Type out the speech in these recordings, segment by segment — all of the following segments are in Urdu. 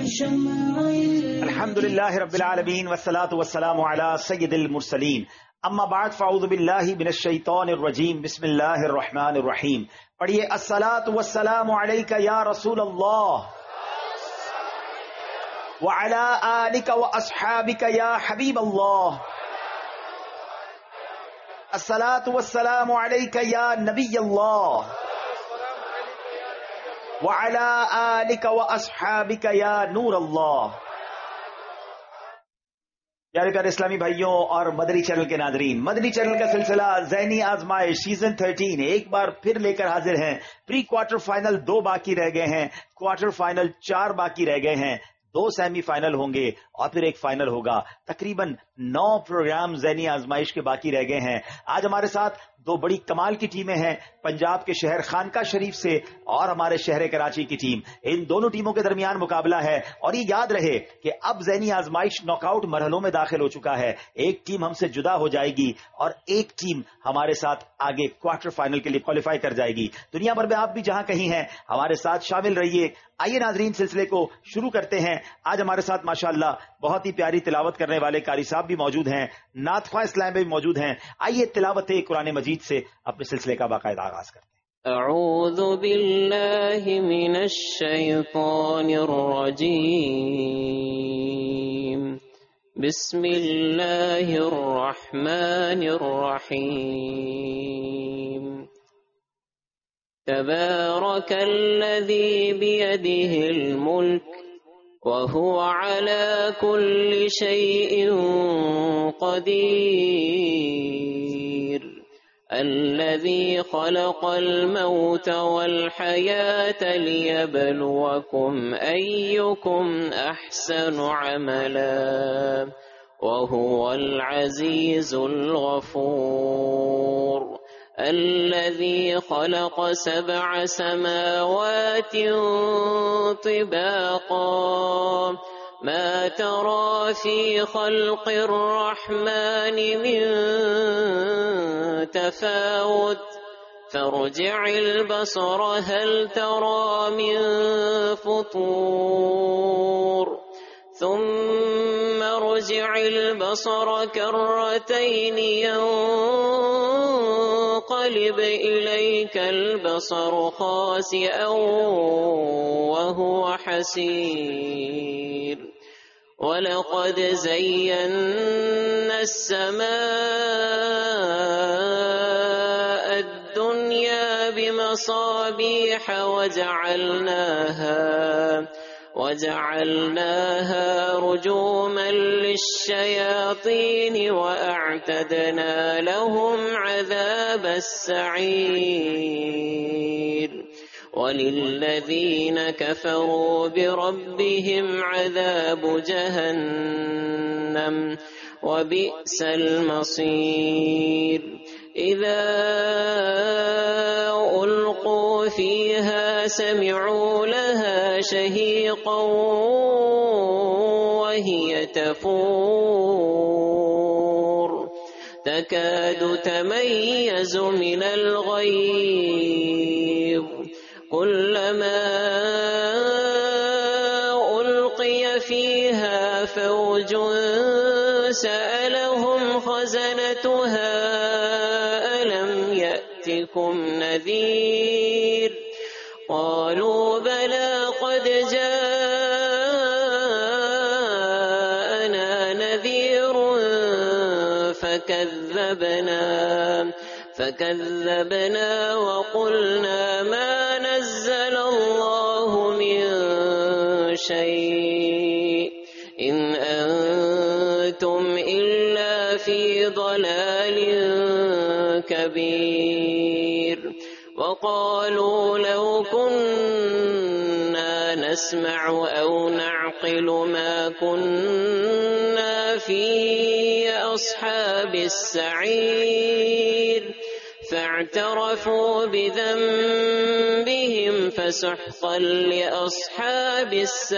अल्हम्दुलिल्लाहि रब्बिल आलमीन वस्सलातु वस्सलामु अला सय्यिदिल मुरसलीन अम्मा बाद फ़अऊज़ु बिल्लाहि मिनश शैतानिर रजीम बिस्मिल्लाहिर रहमानिर रहीम। पढ़िए अस्सलातु वस्सलामु अलैका या रसूल अल्लाह व अला आलिका व अस्हाबिका या हबीब अल्लाह। अस्सलातु वस्सलामु अलैका या नबी अल्लाह व अला आलिका व अस्हाबिका या नूर अल्लाह। प्यारे प्यारे इस्लामी भाइयों और मदनी चैनल के नादरीन, मदनी चैनल का सिलसिला ज़हनी आजमाइश सीजन 13 एक बार फिर लेकर हाजिर हैं। प्री क्वार्टर फाइनल 2 बाकी रह गए हैं, क्वार्टर फाइनल 4 बाकी रह गए हैं, 2 सेमीफाइनल होंगे और फिर एक फाइनल होगा। तकरीबन 9 प्रोग्राम ज़हनी आजमाइश के बाकी रह गए हैं। आज हमारे साथ 2 बड़ी कमाल की टीमें हैं, पंजाब के शहर खानका शरीफ से और हमारे शहर कराची की टीम। इन दोनों टीमों के दरमियान मुकाबला है और ये याद रहे कि अब ज़हनी आजमाइश नॉकआउट मरहलों में दाखिल हो चुका है। एक टीम हमसे जुदा हो जाएगी और एक टीम हमारे साथ आगे क्वार्टर फाइनल के लिए क्वालिफाई कर जाएगी। दुनिया भर में आप भी जहां कहीं हैं हमारे साथ शामिल रहिए। आइए नाजरीन, सिलसिले को शुरू करते हैं। आज हमारे साथ माशाअल्लाह बहुत ही प्यारी तिलावत करने वाले कारी साहब भी मौजूद हैं, नातख्वां इस्लाम में भी मौजूद हैं। आइए तिलावत कुरान मजीद से अपने सिलसिले का बाकायदा आगाज करते हैं। अऊज़ु बिल्लाहि मिनश शैतानिर रजीम। बिस्मिल्लाहिर रहमानिर रहीम। तबारकल्लज़ी बियदिहिल मुल्क वहुव अला कुल्लि शैइन क़दीर। الذي خلق الموت والحياة ليبلوكم أيكم أحسن عملا وهو العزيز الغفور. الذي خلق 7 سماوات طباقا ما ترى في خلق الرحمن من تفاوت فارجع البصر هل ترى من فطور ثم ارجع البصر كرتين ينقلب إليك البصر خاسئا وهو حسير. ولقد زينا السماء الدنيا بمصابيح وجعلناها رجوما للشياطين وأعتدنا لهم عذاب السعير. وللذين كفروا بربهم عذاب جهنم وبئس المصير. إذا ألقوا فيها سمعوا لها شهيقا وهي تفور تكاد تميز من الغيظ. كلما ألقي فيها فوج سألهم خزنتها ألم يأتكم نذير قالوا بلى قد جاءنا نذير فكذبنا وقلنا ما نزل الله من شيء إن أنتم إلا في ضلال كبير. وقالوا لو كنا نسمع أو نعقل ما كنا في أصحاب السعير. فاعترفوا بذنبهم فسحقا لأصحاب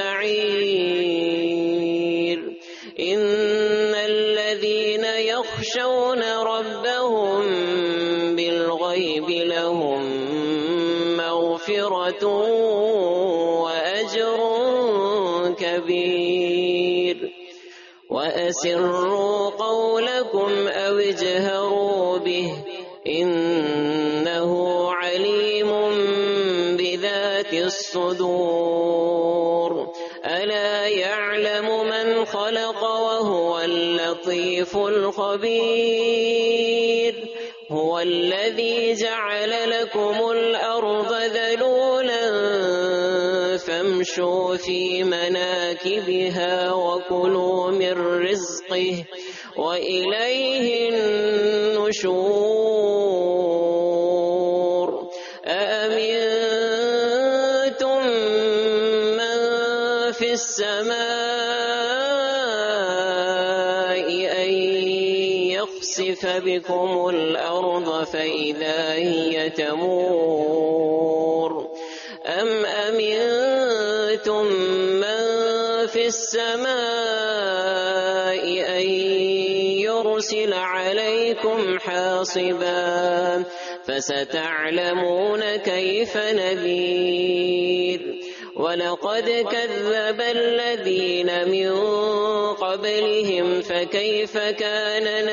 السعير. إن الذين يخشون ربهم بالغيب لهم مغفرة وأجر كبير وأسروا قولكم أو اجهروا به إنه عليم بذات الصدور ألا يعلم من خلق وهو اللطيف الخبير هو الذي جعل لكم الأرض ذلولا فامشوا في مناكبها وكلوا من رزقه وإليه النشور أأمنتم من في السماء أن يخسف بكم الأرض فإذا هي تمور أم أمنتم من في السماء أن يرسل عليكم حاصبا فستعلمون كيف نذير ولقد كذب الذين من قبلهم فكيف كان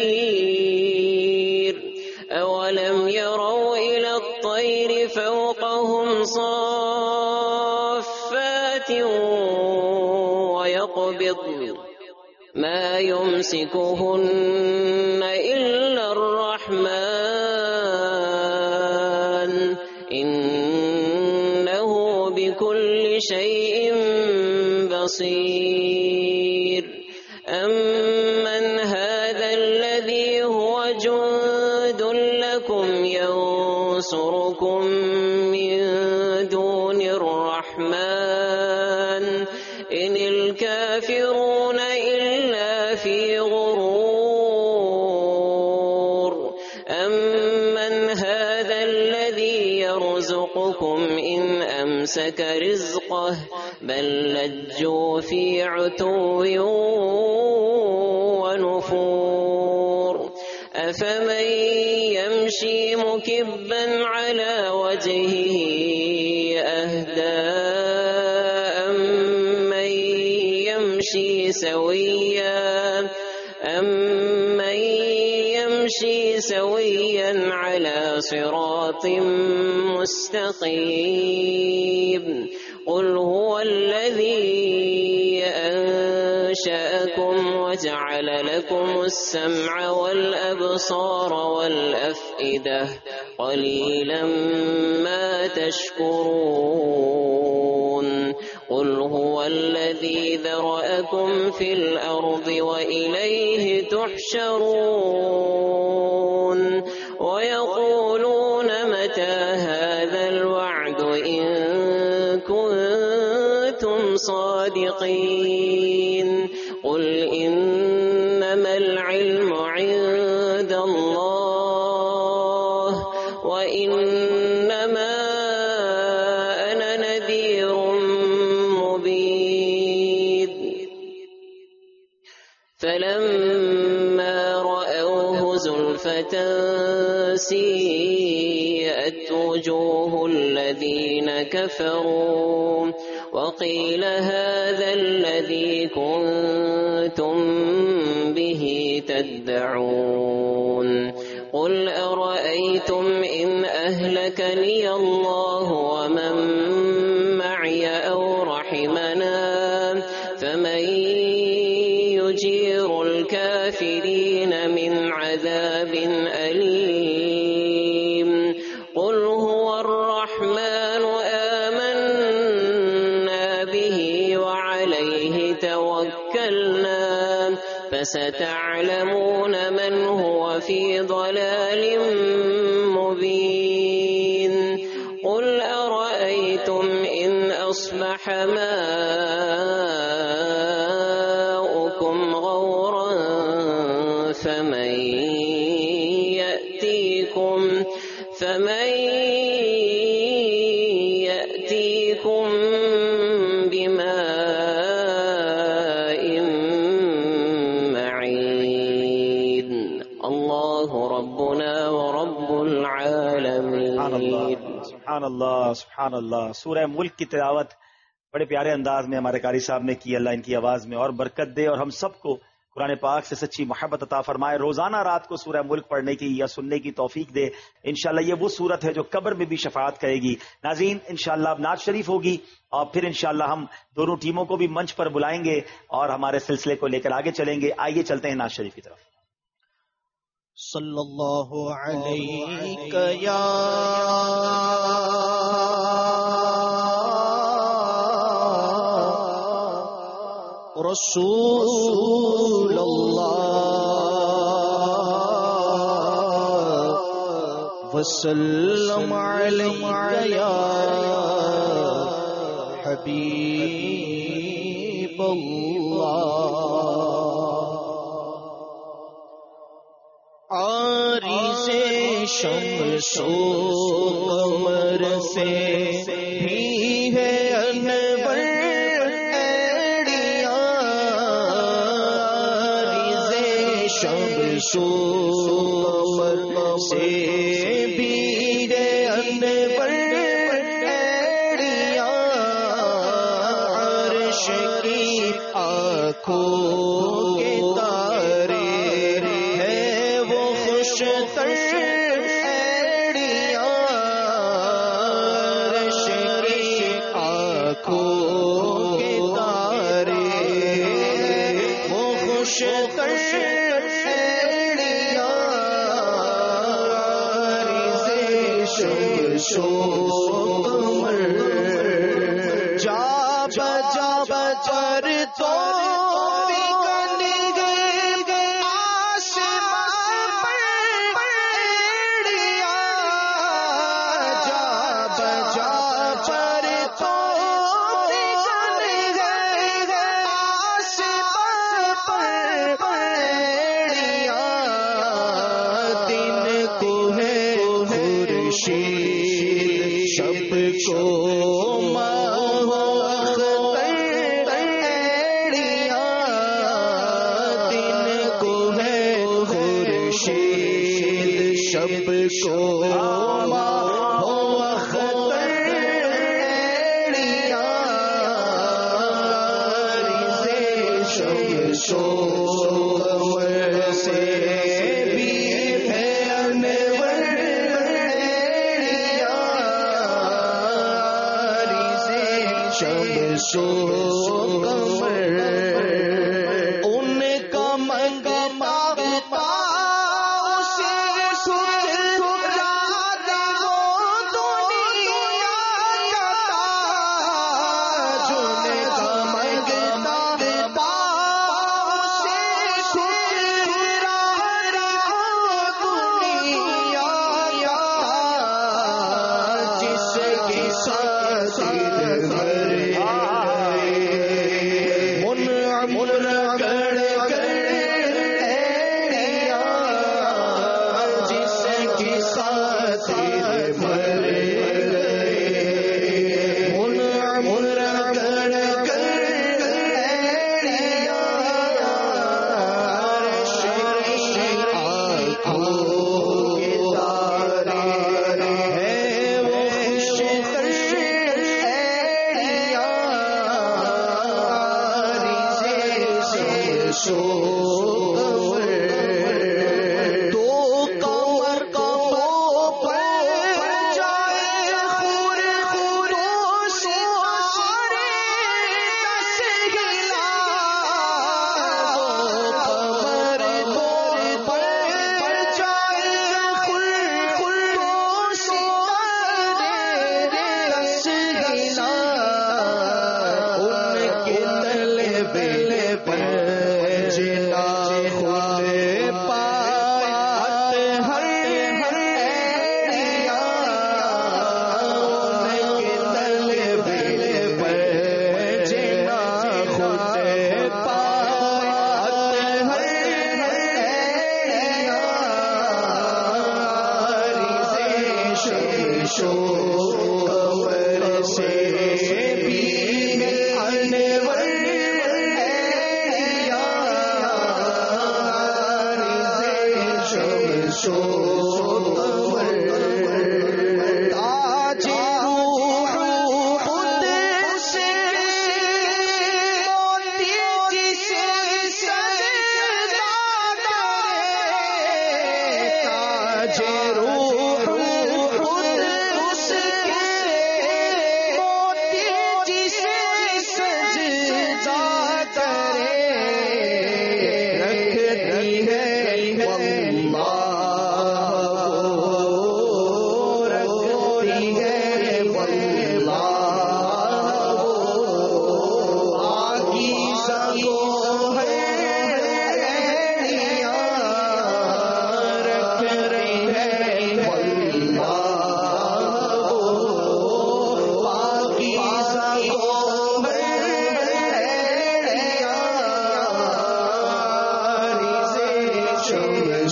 نكير أولم يروا إلى الطير فوقهم صافات ويقبضن ما يمسكهن إلا الرحمن إنه بكل شيء بصير أمن هذا الذي هو جند لكم ينصركم من دون الرحمن إن الكافرون إلا في غرور أمن هذا الذي يرزقكم إن أمسك رزقه بل لجوا في عتو ونفور أفمن يمشي مكبا على وجهه أهدى أمن يمشي سويا على صراط مستقيم قل هو الذي أنشأكم وجعل لكم السمع والأبصار والأفئدة قليلا ما تشكرون قل هو الذي ذرأكم في الأرض وإليه تحشرون ويقولون متى هذا الوعد إن كنتم صادقين قل إنما العلم عند الله وإنما أنا نذير مبين فلما رأوه زلفة سيئت وجوه الذين كفروا وقيل هذا الذي كنتم به تدعون قل أرأيتم إن أهلكني الله ومن معي أو رحمنا فمن يجير الكافرين من عذاب أليم قل هو الرحمن آمنا به وعليه توكلنا فستعلمون من هو في ضلال مبين قل أرأيتم إن أصبح ماؤكم غورا فمن يأتيكم بماء معين الله ربنا ورب العالمين سبحان اللہ سبحان اللہ. سورہ ملک کی تلاوت بڑے پیارے انداز میں ہمارے قاری صاحب نے کی. اللہ ان کی آواز میں اور برکت دے اور ہم سب کو قرآن پاک سے سچی محبت عطا فرمائے. روزانہ رات کو سورہ ملک پڑھنے کی یا سننے کی توفیق دے. انشاءاللہ یہ وہ سورت ہے جو قبر میں بھی شفاعت کرے گی. ناظرین انشاءاللہ اب نعت شریف ہوگی اور پھر انشاءاللہ ہم دونوں ٹیموں کو بھی منچ پر بلائیں گے اور ہمارے سلسلے کو لے کر آگے چلیں گے. آئیے چلتے ہیں نعت شریف کی طرف. صلی اللہ علیہ یا رسول اللہ وسلم علیہ یا حبیب اللہ. عارض شمس و قمر سے بھی ہے انور شمس و قمر سے بھی ہے انور ایڑیاں. عرش کی آنکھوں کے تارے ہیں وہ خوش تر ایڑیاں. عرش کی آنکھوں کے تارے وہ خوش تر جا بجا بچر تو منعم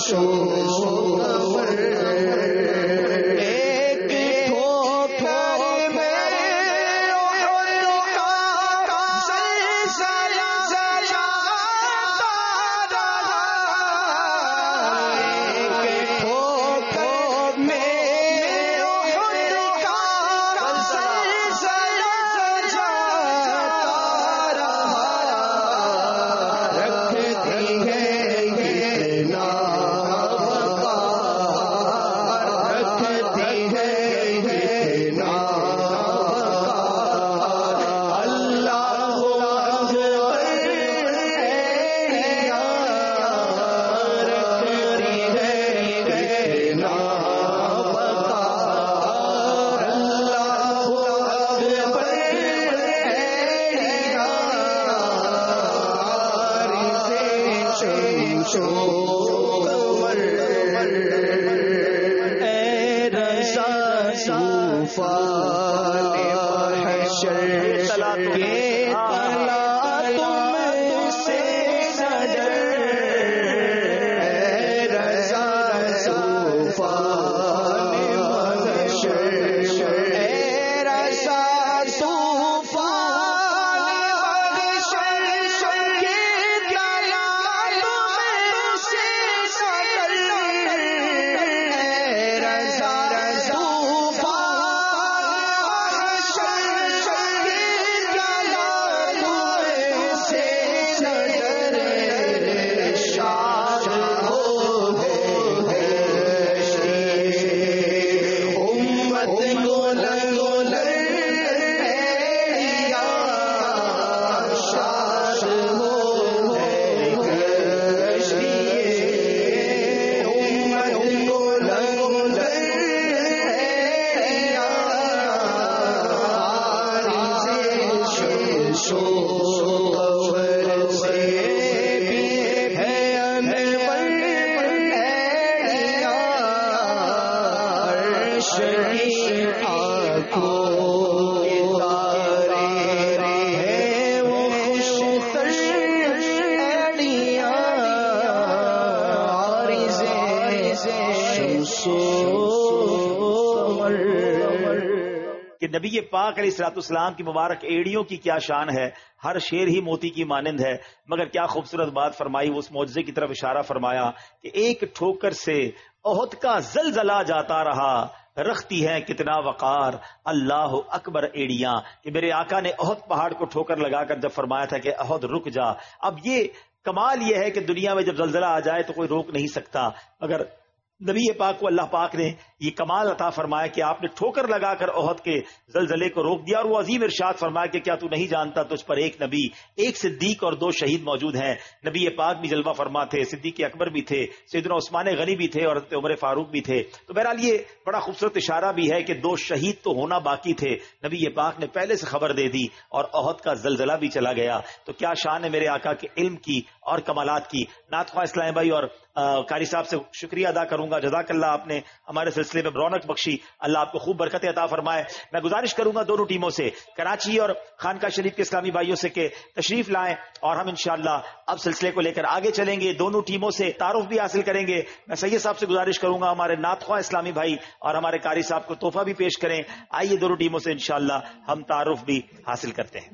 کہ نبی پاک علیہ الصلوۃ والسلام کی مبارک ایڑیوں کی کیا شان ہے، ہر شیر ہی موتی کی مانند ہے، مگر کیا خوبصورت بات فرمائی، اس معجزے کی طرف اشارہ فرمایا کہ ایک ٹھوکر سے احد کا زلزلہ جاتا رہا، رکھتی ہیں کتنا وقار اللہ اکبر ایڑیاں. کہ میرے آقا نے احد پہاڑ کو ٹھوکر لگا کر جب فرمایا تھا کہ احد رک جا، اب یہ کمال یہ ہے کہ دنیا میں جب زلزلہ آ جائے تو کوئی روک نہیں سکتا، مگر نبی پاک کو اللہ پاک نے یہ کمال عطا فرمایا کہ آپ نے ٹھوکر لگا کر احد کے زلزلے کو روک دیا. اور وہ عظیم ارشاد فرمایا کہ کیا تو نہیں جانتا تجھ پر ایک نبی، ایک صدیق اور 2 شہید موجود ہیں. نبی پاک بھی جلوہ فرما تھے، صدیق اکبر بھی تھے، سیدنا عثمان غنی بھی تھے اور حضرت عمر فاروق بھی تھے. تو بہرحال یہ بڑا خوبصورت اشارہ بھی ہے کہ 2 شہید تو ہونا باقی تھے، نبی پاک نے پہلے سے خبر دے دی اور احد کا زلزلہ بھی چلا گیا. تو کیا شان ہے میرے آقا کے علم کی اور کمالات کی. نعت خواہ اسلام بھائی اور قاری صاحب سے شکریہ ادا کروں گا، جزاک اللہ، آپ نے ہمارے سلسلے میں رونق بخشی، اللہ آپ کو خوب برکت عطا فرمائے. میں گزارش کروں گا دونوں ٹیموں سے، کراچی اور خانقاہ شریف کے اسلامی بھائیوں سے کہ تشریف لائیں اور ہم انشاءاللہ اب سلسلے کو لے کر آگے چلیں گے، دونوں ٹیموں سے تعارف بھی حاصل کریں گے. میں سید صاحب سے گزارش کروں گا ہمارے نعت خواہ اسلامی بھائی اور ہمارے قاری صاحب کو تحفہ بھی پیش کریں. آئیے دونوں ٹیموں سے انشاءاللہ ہم تعارف بھی حاصل کرتے ہیں.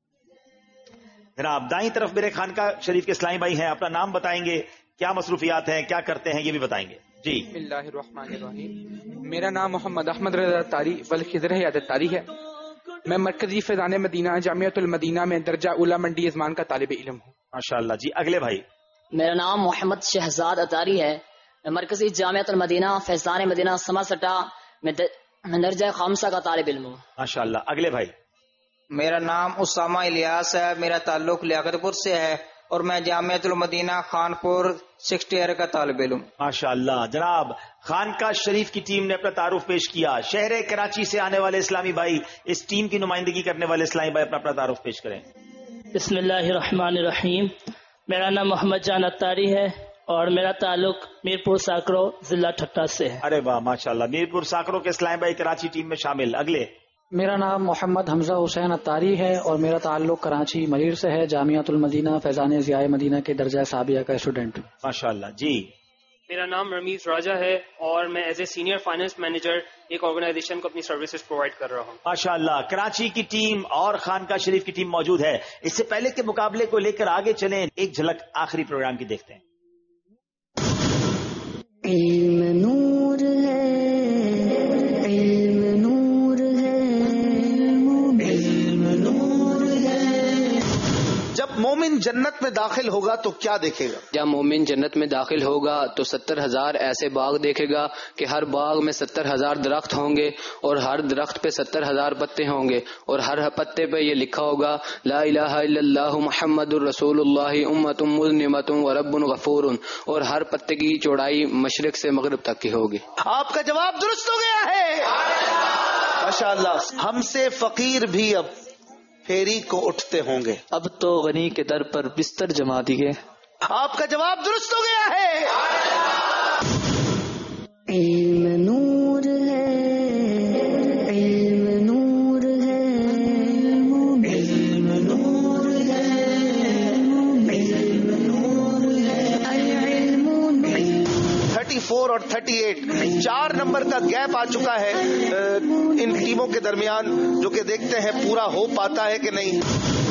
جناب دائیں طرف میرے خانقاہ شریف کے اسلامی بھائی ہیں، اپنا نام بتائیں گے، کیا مصروفیات ہیں، کیا کرتے ہیں، یہ بھی بتائیں گے. جی بسم اللہ الرحمن الرحیم. میرا نام محمد احمد رضا تاری والخضر عیادت تاری ہے. میں مرکزی فیضان مدینہ جامعۃ المدینہ میں درجہ اولا منڈی ازمان کا طالب علم ہوں. ماشاءاللہ. جی اگلے بھائی. میرا نام محمد شہزاد اطاری ہے، میں مرکزی جامعۃ المدینہ فیضان مدینہ سما سٹا میں درجہ خامسہ کا طالب علم ہوں. ماشاءاللہ. اگلے بھائی. میرا نام اسامہ الیاس ہے، میرا تعلق لیاقت پور سے ہے اور میں جامعۃ المدینہ خانپور 60 ایئر کا طالب علم. ماشاءاللہ. جناب خانقاہ شریف کی ٹیم نے اپنا تعارف پیش کیا. شہر کراچی سے آنے والے اسلامی بھائی، اس ٹیم کی نمائندگی کرنے والے اسلامی بھائی اپنا تعارف پیش کریں. بسم اللہ الرحمن الرحیم. میرا نام محمد جان اتاری ہے اور میرا تعلق میرپور ساکرو ضلع ٹھٹہ سے ہے. ارے واہ ماشاءاللہ. میرپور ساکرو کے اسلامی بھائی کراچی ٹیم میں شامل. اگلے. میرا نام محمد حمزہ حسین اتاری ہے اور میرا تعلق کراچی مریر سے ہے، جامعۃ المدینہ فیضان ضیاء مدینہ کے درجہ ثابیہ کا اسٹوڈنٹ. ماشاءاللہ. جی میرا نام رمیز راجہ ہے اور میں as a senior finance manager ایک آرگنائزیشن کو اپنی سروسز پرووائڈ کر رہا ہوں. ماشاءاللہ. کراچی کی ٹیم اور خانقاہ شریف کی ٹیم موجود ہے. اس سے پہلے کے مقابلے کو لے کر آگے چلیں، ایک جھلک آخری پروگرام کی دیکھتے ہیں. علم نور ہے، علم نور ہے، علم نور ہے. جب مومن جنت میں داخل ہوگا تو کیا دیکھے گا؟ جب مومن جنت میں داخل ہوگا تو 70,000 ایسے باغ دیکھے گا کہ ہر باغ میں 70,000 درخت ہوں گے اور ہر درخت پہ 70,000 پتے ہوں گے اور ہر پتے پہ یہ لکھا ہوگا لا الہ الا اللہ محمد الرسول اللہ امت مذنبۃ ورب غفور، اور ہر پتے کی چوڑائی مشرق سے مغرب تک کی ہوگی. آپ کا جواب درست ہو گیا ہے. ماشاءاللہ. ہم سے فقیر بھی اب پھیری کو اٹھتے ہوں گے. اب تو غنی کے در پر بستر جما دیے. آپ کا جواب درست ہو گیا ہے. علم نور ہے، علم نور ہے، علم نور ہے، علم نور ہے، العلم نور. 34 اور 38 4 نمبر کا گیپ آ چکا ہے ان ٹیموں کے درمیان، جو کہ دیکھتے ہیں پورا ہو پاتا ہے کہ نہیں.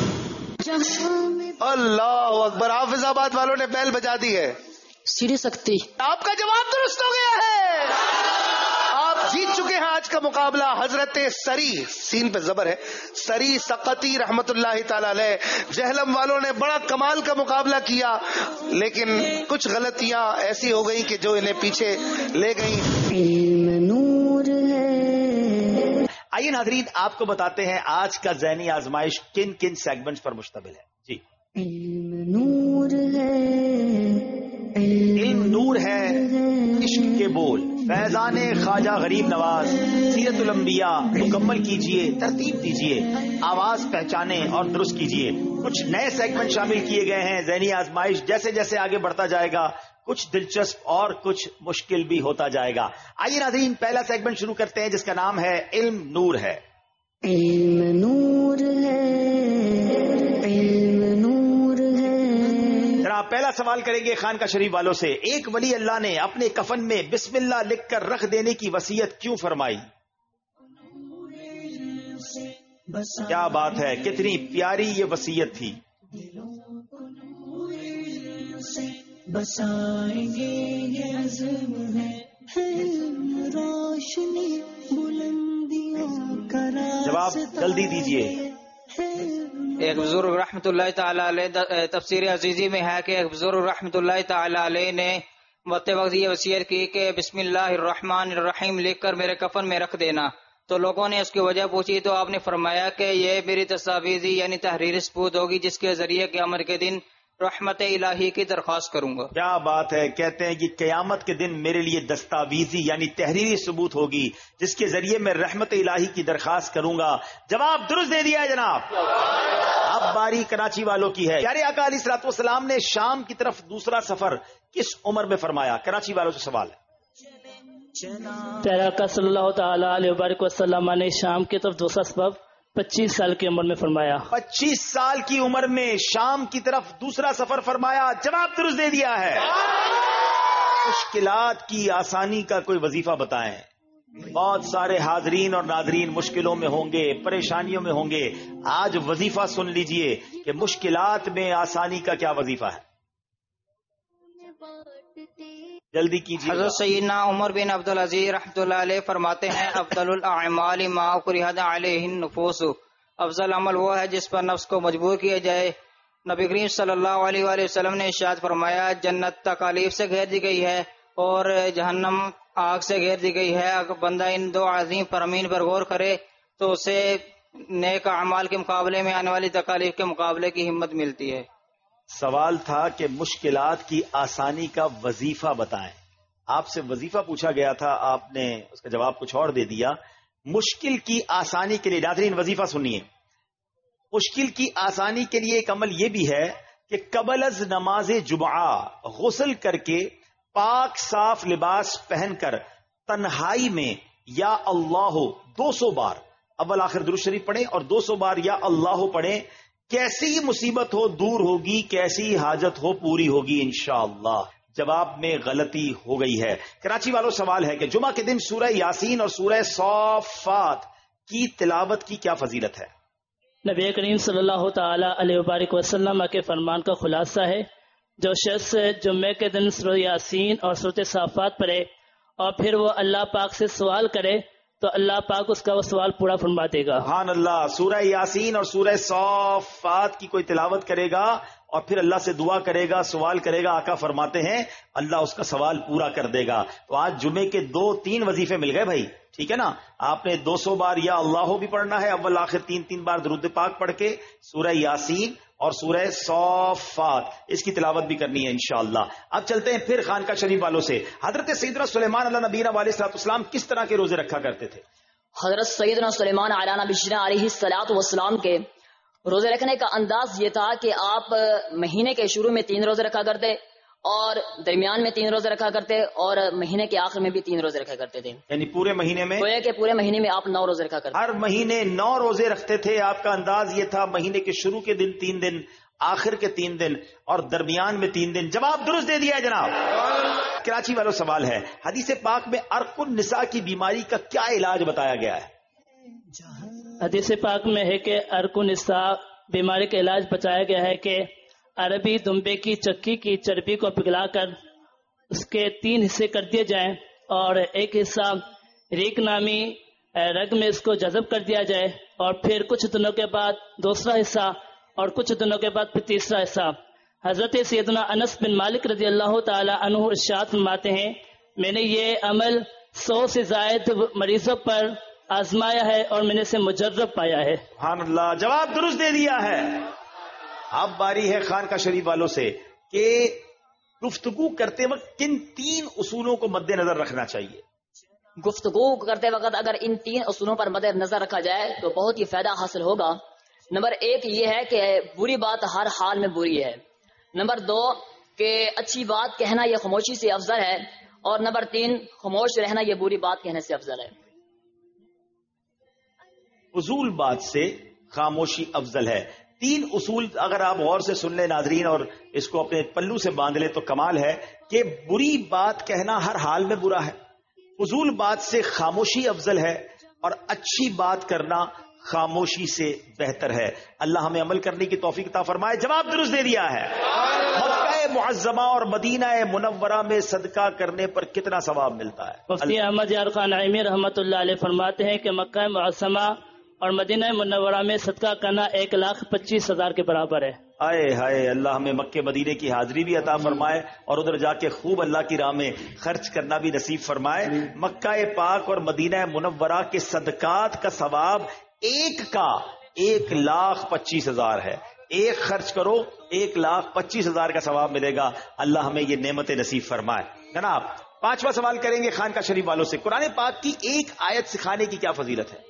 اللہ اکبر. حافظ آباد والوں نے بیل بجا دی ہے. سیڑھی سکتی. آپ کا جواب درست ہو گیا ہے. آپ جیت چکے ہیں آج کا مقابلہ. حضرت سری، سین پہ زبر ہے، سری سقطی رحمت اللہ تعالی علیہ. جہلم والوں نے بڑا کمال کا مقابلہ کیا، لیکن کچھ غلطیاں ایسی ہو گئی کہ جو انہیں پیچھے لے گئیں. علم نور ہے. آئیے ناظرین، آپ کو بتاتے ہیں آج کا ذہنی آزمائش کن کن سیگمنٹس پر مشتمل ہے. جی. علم نور ہے، علم نور ہے، عشق کے بول، فیضان خواجہ غریب نواز، سیرت الانبیاء مکمل کیجئے، ترتیب دیجئے، آواز پہچانے اور درست کیجئے. کچھ نئے سیگمنٹ شامل کیے گئے ہیں. ذہنی آزمائش جیسے جیسے آگے بڑھتا جائے گا کچھ دلچسپ اور کچھ مشکل بھی ہوتا جائے گا. آئیے ناظرین، پہلا سیگمنٹ شروع کرتے ہیں جس کا نام ہے علم نور ہے. علم نور ہے، علم نور ہے. جناب پہلا سوال کریں گے خانقاہ شریف والوں سے. ایک ولی اللہ نے اپنے کفن میں بسم اللہ لکھ کر رکھ دینے کی وصیت کیوں فرمائی؟ کیا بات ہے، کتنی پیاری یہ وصیت تھی. بسائیں گے یہ عزم ہے، علم روشنی بلندیوں کا راستہ. جواب جلدی دیجئے. ایک بزرگ رحمت اللہ تعالی علیہ تفسیر عزیزی میں ہے کہ ایک بزرگ رحمت اللہ تعالی علیہ نے مرتے وقت یہ وصیت کی کہ بسم اللہ الرحمن الرحیم لکھ کر میرے کفن میں رکھ دینا. تو لوگوں نے اس کی وجہ پوچھی تو آپ نے فرمایا کہ یہ میری تصاویزی یعنی تحریر ثبوت ہوگی جس کے ذریعے قیامت کے دن رحمت الہی کی درخواست کروں گا. کیا بات ہے. کہتے ہیں کہ قیامت کے دن میرے لیے دستاویزی یعنی تحریری ثبوت ہوگی جس کے ذریعے میں رحمت الہی کی درخواست کروں گا. جواب درست دے دیا ہے جناب. اب باری کراچی والوں کی ہے. پیارے آقا علیہ الصلوۃ والسلام نے شام کی طرف دوسرا سفر کس عمر میں فرمایا؟ کراچی والوں سے سوال ہے. پیارے آقا صلی اللہ تعالی علیہ وبارک وسلم نے شام کی طرف دوسرا سفر 25 سال کی عمر میں فرمایا. 25 سال کی عمر میں شام کی طرف دوسرا سفر فرمایا. جواب درست دے دیا ہے. مشکلات کی آسانی کا کوئی وظیفہ بتائیں. بہت سارے حاضرین اور ناظرین مشکلوں میں ہوں گے، پریشانیوں میں ہوں گے. آج وظیفہ سن لیجئے کہ مشکلات میں آسانی کا کیا وظیفہ ہے. جلدی کیجیے. حضرت سیدنا عمر بن عبدالعزیز رحمۃ اللہ علیہ فرماتے ہیں افضل الاعمال ما اکرہت علیہ النفوس. افضل عمل وہ ہے جس پر نفس کو مجبور کیا جائے. نبی کریم صلی اللہ علیہ وآلہ وسلم نے ارشاد فرمایا جنت تکالیف سے گھیر دی گئی ہے اور جہنم آگ سے گھیر دی گئی ہے. اگر بندہ ان دو عظیم فرامین پر غور کرے تو اسے نیک اعمال کے مقابلے میں آنے والی تکالیف کے مقابلے کی ہمت ملتی ہے. سوال تھا کہ مشکلات کی آسانی کا وظیفہ بتائیں. آپ سے وظیفہ پوچھا گیا تھا، آپ نے اس کا جواب کچھ اور دے دیا. مشکل کی آسانی کے لیے ناظرین وظیفہ سنیے. مشکل کی آسانی کے لیے ایک عمل یہ بھی ہے کہ قبل از نماز جمعہ غسل کر کے پاک صاف لباس پہن کر تنہائی میں یا اللہ 200 بار اول آخر درود شریف پڑھیں اور 200 بار یا اللہ پڑھیں. کیسی مصیبت ہو دور ہوگی، کیسی حاجت ہو پوری ہوگی انشاءاللہ. جواب میں غلطی ہو گئی ہے. کراچی والوں سوال ہے کہ جمعہ کے دن سورہ یاسین اور سورہ صافات کی تلاوت کی کیا فضیلت ہے؟ نبی کریم صلی اللہ تعالی علیہ وبارک وسلم کے فرمان کا خلاصہ ہے، جو شخص جمعے کے دن سورہ یاسین اور سورہ صافات پڑھے اور پھر وہ اللہ پاک سے سوال کرے تو اللہ پاک اس کا وہ سوال پورا فرما دے گا. سبحان اللہ. سورہ یاسین اور سورہ صافات کی کوئی تلاوت کرے گا اور پھر اللہ سے دعا کرے گا، سوال کرے گا، آقا فرماتے ہیں اللہ اس کا سوال پورا کر دے گا. تو آج جمعے کے 2-3 وظیفے مل گئے بھائی، ٹھیک ہے نا. آپ نے 200 بار یا اللہ بھی پڑھنا ہے، اول آخر 3 بار درود پاک پڑھ کے سورہ یاسین اور سورہ صافات اس کی تلاوت بھی کرنی ہے انشاءاللہ. اب چلتے ہیں پھر خانقاہ شریف والوں سے. حضرت سیدنا سلیمان علیہ نبینا علیہ السلام کس طرح کے روزے رکھا کرتے تھے؟ حضرت سیدنا سلیمان علیہ نبینا علیہ الصلوۃ والسلام کے روزے رکھنے کا انداز یہ تھا کہ آپ مہینے کے شروع میں 3 روزے رکھا کرتے اور درمیان میں 3 روزے رکھا کرتے اور مہینے کے آخر میں بھی 3 روزے رکھا کرتے تھے. یعنی پورے مہینے میں پورے مہینے میں آپ 9 روزے رکھا کرتے. ہر مہینے 9 روزے رکھتے تھے. آپ کا انداز یہ تھا مہینے کے شروع کے دن 3 دن، آخر کے 3 دن اور درمیان میں 3 دن. جواب درست دے دیا ہے جناب. کراچی والوں سوال ہے، حدیث پاک میں عرق النساء کی بیماری کا کیا علاج بتایا گیا ہے؟ حدیث پاک میں ہے کہ عرق النساء بیماری کا علاج بتایا گیا ہے کہ عربی دمبے کی چکی کی چربی کو پگھلا کر اس کے 3 حصے کر دیے جائیں اور ایک حصہ ریک نامی رگ میں اس کو جذب کر دیا جائے اور پھر کچھ دنوں کے بعد دوسرا حصہ اور کچھ دنوں کے بعد پھر تیسرا حصہ. حضرت سیدنا انس بن مالک رضی اللہ تعالی عنہ ارشاد فرماتے ہیں، میں نے یہ عمل 100 سے زائد مریضوں پر آزمایا ہے اور میں نے اسے مجرب پایا ہے. سبحان اللہ. جواب درست دے دیا ہے. اب باری ہے خانقاہ شریف والوں سے کہ گفتگو کرتے وقت کن 3 اصولوں کو مد نظر رکھنا چاہیے؟ گفتگو کرتے وقت اگر ان 3 اصولوں پر مد نظر رکھا جائے تو بہت ہی فائدہ حاصل ہوگا. نمبر 1 یہ ہے کہ بری بات ہر حال میں بری ہے. نمبر 2 کہ اچھی بات کہنا یہ خاموشی سے افضل ہے. اور نمبر 3 خاموش رہنا یہ بری بات کہنے سے افضل ہے. فضول بات سے خاموشی افضل ہے. 3 اصول اگر آپ غور سے سن لیں ناظرین اور اس کو اپنے پلو سے باندھ لیں تو کمال ہے کہ بری بات کہنا ہر حال میں برا ہے، فضول بات سے خاموشی افضل ہے اور اچھی بات کرنا خاموشی سے بہتر ہے. اللہ ہمیں عمل کرنے کی توفیق عطا فرمائے. جواب درست دے دیا ہے. مکہ معظمہ اور مدینہ منورہ میں صدقہ کرنے پر کتنا ثواب ملتا ہے؟ مفتی احمد یار خان نعیمی رحمۃ اللہ علیہ فرماتے ہیں کہ مکہ معظمہ اور مدینہ منورہ میں صدقہ کرنا 1,25,000 کے برابر ہے. آئے ہائے، اللہ ہمیں مکے مدینے کی حاضری بھی عطا فرمائے اور ادھر جا کے خوب اللہ کی راہ میں خرچ کرنا بھی نصیب فرمائے. مکہ پاک اور مدینہ منورہ کے صدقات کا ثواب ایک کا 1,25,000 ہے. ایک خرچ کرو 1,25,000 کا ثواب ملے گا. اللہ ہمیں یہ نعمت نصیب فرمائے. جناب 5واں سوال کریں گے خانقاہ شریف والوں سے. قرآن پاک کی ایک آیت سکھانے کی کیا فضیلت ہے؟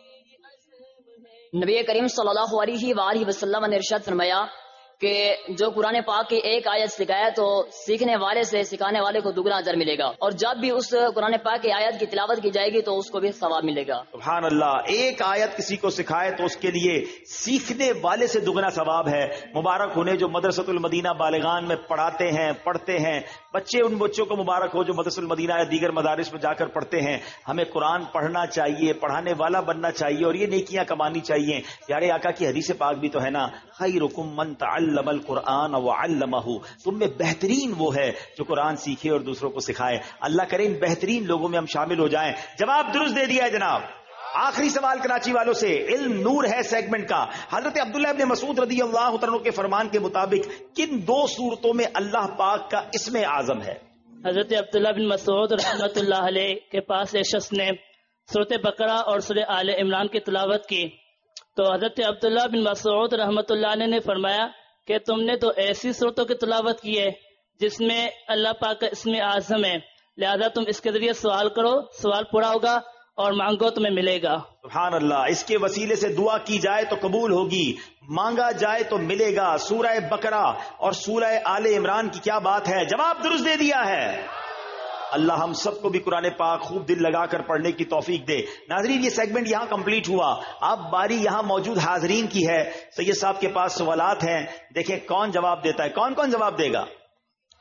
نبی کریم صلی اللہ علیہ وآلہ وسلم نے ارشاد فرمایا کہ جو قرآن پاک کی ایک آیت سکھائے تو سیکھنے والے سے سکھانے والے کو دگنا اجر ملے گا اور جب بھی اس قرآن پاک کی آیت کی تلاوت کی جائے گی تو اس کو بھی ثواب ملے گا. سبحان اللہ. ایک آیت کسی کو سکھائے تو اس کے لیے سیکھنے والے سے دگنا ثواب ہے. مبارک ہونے جو مدرسۃ المدینہ بالغان میں پڑھاتے ہیں پڑھتے ہیں بچے، ان بچوں کو مبارک ہو جو مدرسۃ المدینہ یا دیگر مدارس میں جا کر پڑھتے ہیں. ہمیں قرآن پڑھنا چاہیے، پڑھانے والا بننا چاہیے اور یہ نیکیاں کمانی چاہیے. پیارے آقا کی حدیث پاک بھی تو ہے نا، خیرکم من تعلم القرآن وعلمہ، تم میں بہترین وہ ہے جو قرآن سیکھے اور دوسروں کو سکھائے. اللہ کرے ان بہترین لوگوں میں ہم شامل ہو جائیں. جواب درست دے دیا ہے جناب. آخری سوال کراچی والوں سے، علم نور ہے سیگمنٹ کا. حضرت عبداللہ ابن مسعود رضی اللہ عنہ کے فرمان کے مطابق کن 2 صورتوں میں اللہ پاک کا اسم اعظم ہے؟ حضرت عبداللہ بن مسعود رحمۃ اللہ علیہ کے پاس ایک شخص نے سورۃ بقرہ اور سورۃ آل عمران کی تلاوت کی تو حضرت عبداللہ بن مسعود رحمۃ اللہ علیہ نے فرمایا کہ تم نے تو ایسی صورتوں کی تلاوت کی ہے جس میں اللہ پاک کا اسم اعظم ہے، لہذا تم اس کے ذریعے سوال کرو، سوال پورا ہوگا اور مانگو تمہیں ملے گا. سبحان اللہ. اس کے وسیلے سے دعا کی جائے تو قبول ہوگی، مانگا جائے تو ملے گا. سورہ بقرہ اور سورہ آل عمران کی کیا بات ہے؟ جواب درست دے دیا ہے. اللہ ہم سب کو بھی قرآن پاک خوب دل لگا کر پڑھنے کی توفیق دے. ناظرین یہ سیگمنٹ یہاں کمپلیٹ ہوا. اب باری یہاں موجود حاضرین کی ہے. سید صاحب کے پاس سوالات ہیں، دیکھیں کون جواب دیتا ہے. کون کون جواب دے گا؟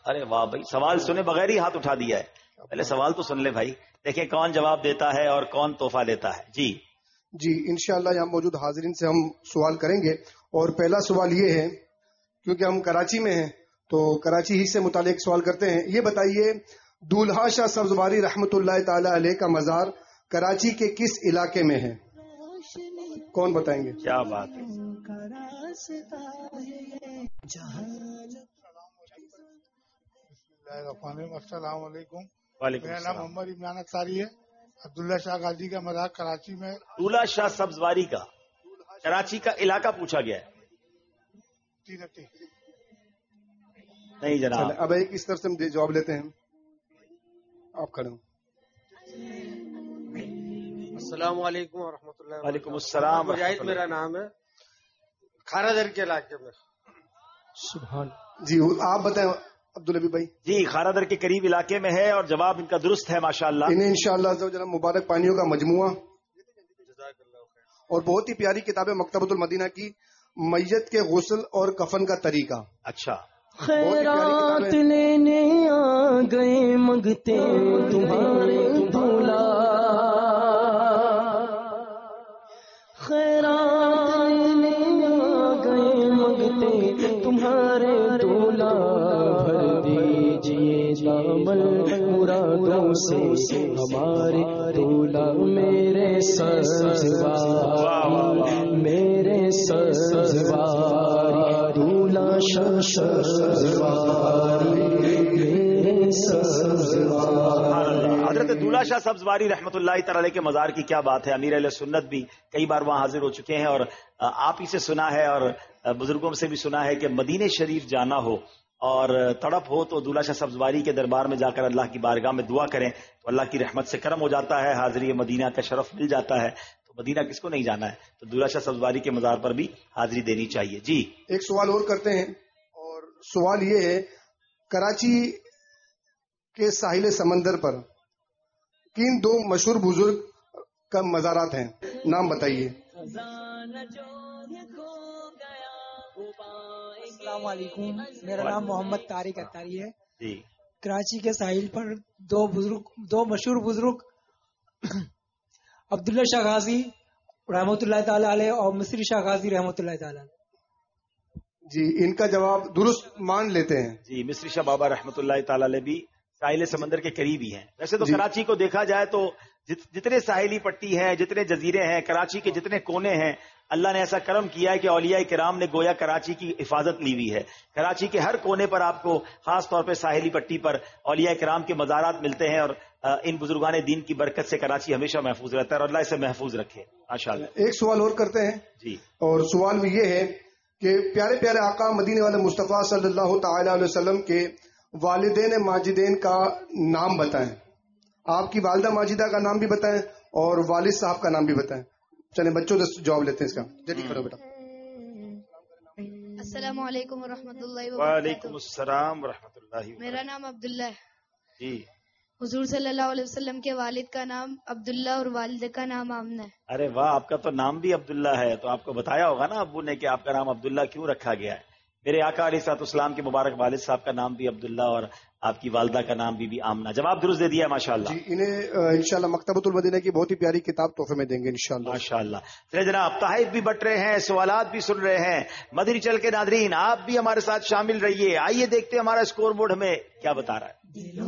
ارے واہ بھائی، سوال سنے بغیر ہی ہاتھ اٹھا دیا ہے. پہلے سوال تو سن لے بھائی، دیکھیں کون جواب دیتا ہے اور کون تحفہ لیتا ہے. جی انشاءاللہ یہاں موجود حاضرین سے ہم سوال کریں گے. اور پہلا سوال یہ ہے، کیونکہ ہم کراچی میں ہیں تو کراچی ہی سے متعلق سوال کرتے ہیں. یہ بتائیے دولہا شاہ سبزواری رحمۃ اللہ تعالی علیہ کا مزار کراچی کے کس علاقے میں ہے؟ کون بتائیں گے؟ کیا بات ہے. السلام علیکم. وعلیکم میرا نام السلام. محمد عمران اختاری ہے. عبداللہ شاہ غازی کا مزار کراچی میں. دولہا شاہ سبزواری کا کراچی کا علاقہ پوچھا گیا ہے. نہیں جناب. اب ایک اس طرف سے ہم جواب لیتے ہیں. آپ کھڑے ہوں. السلام علیکم ورحمۃ اللہ. وعلیکم السلام. مجاہد میرا نام ہے، کھارا در کے علاقے میں. سبحان. جی آپ بتائیں عبدالحبیب بھائی. جی خارا در کے قریب علاقے میں ہے اور جواب ان کا درست ہے ماشاءاللہ. انہیں انشاءاللہ مبارک پانیوں کا مجموعہ اور بہت ہی پیاری کتاب ہے مکتبۃ المدینہ کی، میت کے غسل اور کفن کا طریقہ. اچھا. خیرات لینے آ گئے منگتے تمہارے دھولا، خیرات لینے آ گئے منگتے تمہارے دھولا، بھر دیجئے دامن مرادوں سے ہمارے دھولا، میرے سبزوار میرے سبزوار دھولا حضرت دولہا شاہ سبزواری رحمۃ اللہ تعالی علیہ کے مزار کی کیا بات ہے. امیر اہل سنت بھی کئی بار وہاں حاضر ہو چکے ہیں اور آپ ہی سے سنا ہے اور بزرگوں سے بھی سنا ہے کہ مدینہ شریف جانا ہو اور تڑپ ہو تو دولہا شاہ سبزواری کے دربار میں جا کر اللہ کی بارگاہ میں دعا کریں تو اللہ کی رحمت سے کرم ہو جاتا ہے، حاضری مدینہ کا شرف مل جاتا ہے. تو مدینہ کس کو نہیں جانا ہے، تو دولہا شاہ سبزواری کے مزار پر بھی حاضری دینی چاہیے. جی ایک سوال اور کرتے ہیں، اور سوال یہ ہے کراچی کے ساحل سمندر پر کن دو مشہور بزرگ کا مزارات ہیں؟ نام بتائیے. السلام علیکم. میرا نام محمد طارق اتاری ہے. جی کراچی کے ساحل پر دو مشہور بزرگ عبداللہ شاہ غازی رحمۃ اللہ تعالی علیہ اور مصری شاہ غازی رحمۃ اللہ تعالی علیہ. جی ان کا جواب درست مان لیتے ہیں. جی مصری شاہ بابا رحمۃ اللہ تعالی علیہ بھی ساحل سمندر کے قریب ہی ہیں. ویسے تو کراچی کو دیکھا جائے تو جتنے ساحلی پٹی ہیں، جتنے جزیرے ہیں، کراچی کے جتنے کونے ہیں، اللہ نے ایسا کرم کیا ہے کہ اولیاء کرام نے گویا کراچی کی حفاظت لی ہوئی ہے. کراچی کے ہر کونے پر آپ کو خاص طور پہ ساحلی پٹی پر اولیاء کرام کے مزارات ملتے ہیں اور ان بزرگان دین کی برکت سے کراچی ہمیشہ محفوظ رہتا ہے اور اللہ اسے محفوظ رکھے ماشاءاللہ. ایک سوال اور کرتے ہیں. جی اور سوال بھی یہ ہے کہ پیارے پیارے آقا مدینے والے مصطفیٰ صلی اللہ تعالی علیہ وسلم کے والدین ماجدین کا نام بتائیں. آپ کی والدہ ماجدہ کا نام بھی بتائیں اور والد صاحب کا نام بھی بتائیں. چلیں بچوں سے جواب لیتے ہیں اس کا. جلدی کرو بیٹا. السلام علیکم ورحمۃ اللہ وبرکاتہ. وعلیکم السلام ورحمۃ اللہ وبرکاتہ. میرا نام عبداللہ ہے. جی حضور صلی اللہ علیہ وسلم کے والد کا نام عبداللہ اور والدہ کا نام آمنہ ہے. ارے واہ، آپ کا تو نام بھی عبداللہ ہے، تو آپ کو بتایا ہوگا نا ابو نے کہ آپ کا نام عبداللہ کیوں رکھا گیا ہے. میرے آقا علیہ الصلوۃ والسلام کے مبارک والد صاحب کا نام بھی عبداللہ اور آپ کی والدہ کا نام بھی آمنہ. جواب درست دے دیا ماشاءاللہ. جی انہیں انشاءاللہ مکتبۃ المدینہ کی بہت ہی پیاری کتاب تحفے میں دیں گے انشاءاللہ. ماشاءاللہ. چلے جناب، تحائف بھی بٹ رہے ہیں، سوالات بھی سن رہے ہیں. مدنی چل کے ناظرین آپ بھی ہمارے ساتھ شامل رہیے. آئیے دیکھتے ہیں ہمارا اسکور بورڈ ہمیں کیا بتا رہا ہے.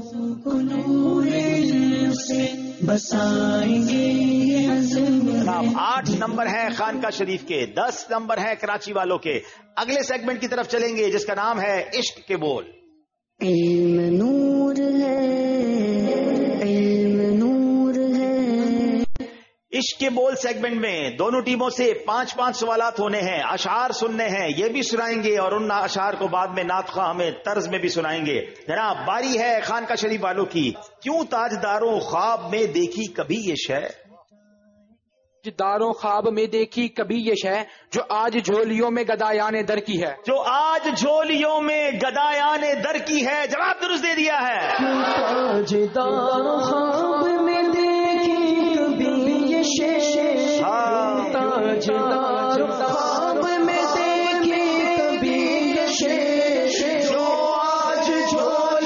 جناب 8 نمبر ہیں خانقاہ شریف کے، 10 نمبر ہیں کراچی والوں کے. اگلے سیگمنٹ کی طرف چلیں گے جس کا نام ہے عشق کے بول. علم نور ہے، علم نور ہے. عشق کے بول سیگمنٹ میں دونوں ٹیموں سے 5-5 سوالات ہونے ہیں. اشعار سننے ہیں، یہ بھی سنائیں گے اور ان اشعار کو بعد میں نعت خواہ ہمیں طرز میں بھی سنائیں گے. جناب باری ہے خانقاہ شریف والوں کی. کیوں تاجداروں خواب میں دیکھی کبھی یہ شے، داروں خواب میں دیکھی کبھی یہ شے، جو آج جھولیوں میں گدایان در کی ہے. جو آج جھولیوں میں گدایان در کی ہے. جواب درست دے دیا ہے. تاجداروں خواب میں دیکھی کبھی یہ شے، تاجداروں خواب میں دیکھی کبھی یہ شے، جو آج جھولیوں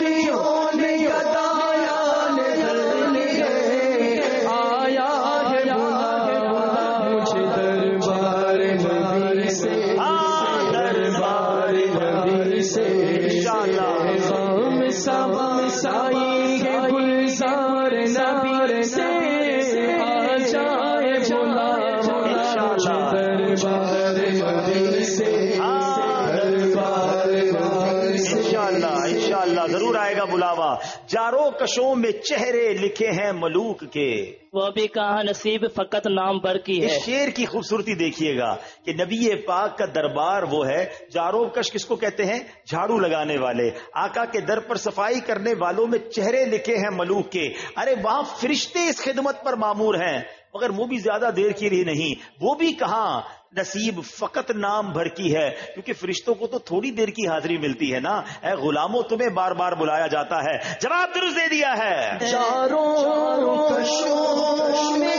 کا بلاوا، جارو کشوں میں چہرے لکھے ہیں ملوک کے، وہ بھی کہاں نصیب فقط نام بھر کی ہے۔ اس شعر کی خوبصورتی دیکھیے گا کہ نبی پاک کا دربار وہ ہے، جارو کش کس کو کہتے ہیں؟ جھاڑو لگانے والے، آقا کے در پر صفائی کرنے والوں میں چہرے لکھے ہیں ملوک کے۔ ارے وہاں فرشتے اس خدمت پر مامور ہیں، مگر وہ بھی زیادہ دیر کے لیے نہیں، وہ بھی کہاں نصیب فقط نام بھر کی ہے، کیونکہ فرشتوں کو تو تھوڑی دیر کی حاضری ملتی ہے نا۔ اے غلاموں تمہیں بار بار بلایا جاتا ہے۔ جواب درست دے دیا ہے۔ چاروں کشوں میں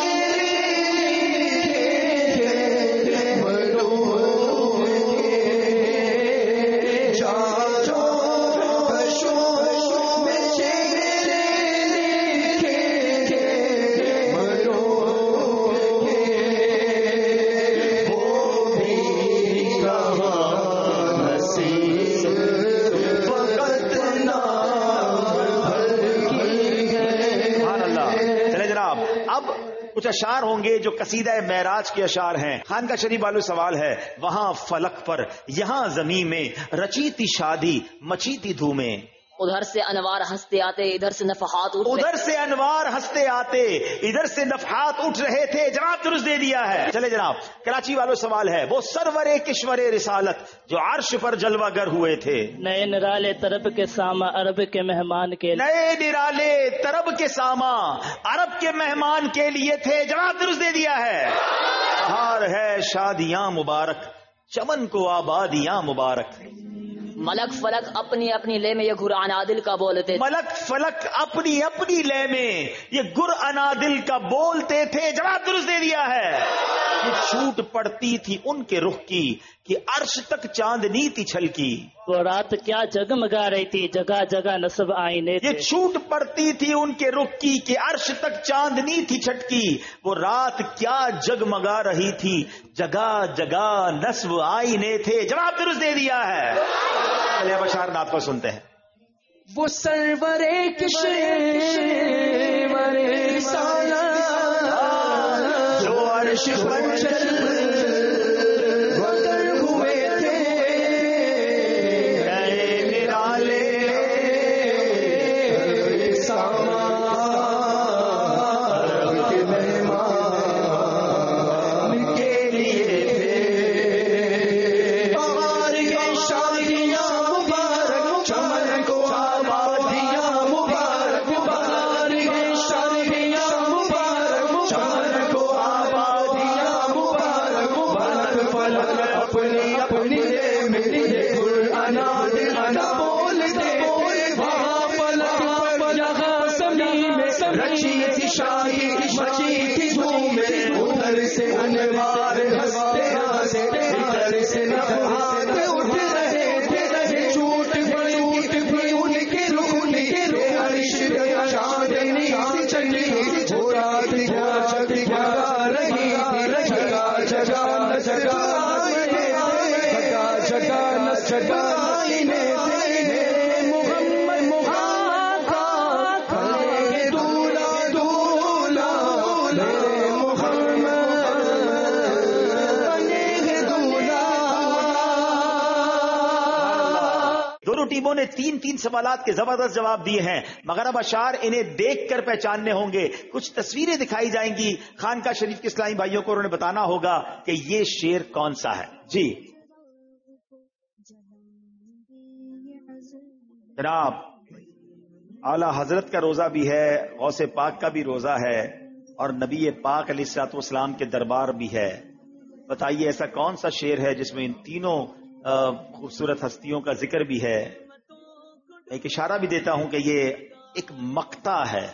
کچھ اشعار ہوں گے جو قصیدہ معراج کے اشعار ہیں۔ خانقاہ شریف والوں سوال ہے، وہاں فلک پر یہاں زمین میں رچی تھی شادی مچی تھی دھومیں، ادھر سے انوار ہنستے آتے ادھر سے نفحات اٹھ ادھر سے انوار ہنستے آتے ادھر سے نفحات اٹھ رہے تھے۔ جناب درست دے دیا ہے۔ چلے جناب، کراچی والوں سوال ہے، وہ سرور کشور رسالت جو عرش پر جلوہ گر ہوئے تھے، نئے نرالے طرب کے ساما عرب کے مہمان کے، نئے نرالے طرب کے ساما عرب کے مہمان کے لیے تھے۔ جناب درست دے دیا ہے۔ بہار ہے شادیاں مبارک، چمن کو آبادیاں مبارک، ملک فلک اپنی اپنی لے میں یہ گر انادل کا بولتے تھے، ملک فلک اپنی اپنی لے میں یہ گر انادل کا بولتے تھے۔ جواب درست دے دیا ہے۔ یہ چھوٹ پڑتی تھی ان کے رخ کی کہ عرش تک چاندنی تھی چھلکی، وہ رات کیا جگمگا رہی تھی جگہ جگہ نصب آئینے تھے، یہ چھوٹ پڑتی تھی ان کے رخ کی کہ عرش تک چاندنی تھی چھٹکی، وہ رات کیا جگمگا رہی تھی جگہ جگہ نصب آئینے تھے۔ جواب درست دے دیا ہے۔ چلیے اب اشعار نعت کو سنتے ہیں۔ وہ سرور کشور رسالت جو عرش پر ٹیموں نے تین سوالات کے زبردست جواب دیے ہیں، مگر اب اشعار انہیں دیکھ کر پہچاننے ہوں گے۔ کچھ تصویریں دکھائی جائیں گی، خانقاہ شریف کے اسلامی بھائیوں کو انہوں نے بتانا ہوگا کہ یہ شعر کون سا ہے۔ جی جناب، اعلی حضرت کا روزہ بھی ہے، غوث پاک کا بھی روزہ ہے، اور نبی پاک علیہ الصلوۃ والسلام کے دربار بھی ہے۔ بتائیے ایسا کون سا شعر ہے جس میں ان تینوں خوبصورت ہستیوں کا ذکر بھی ہے؟ ایک اشارہ بھی دیتا ہوں کہ یہ ایک مقطع ہے،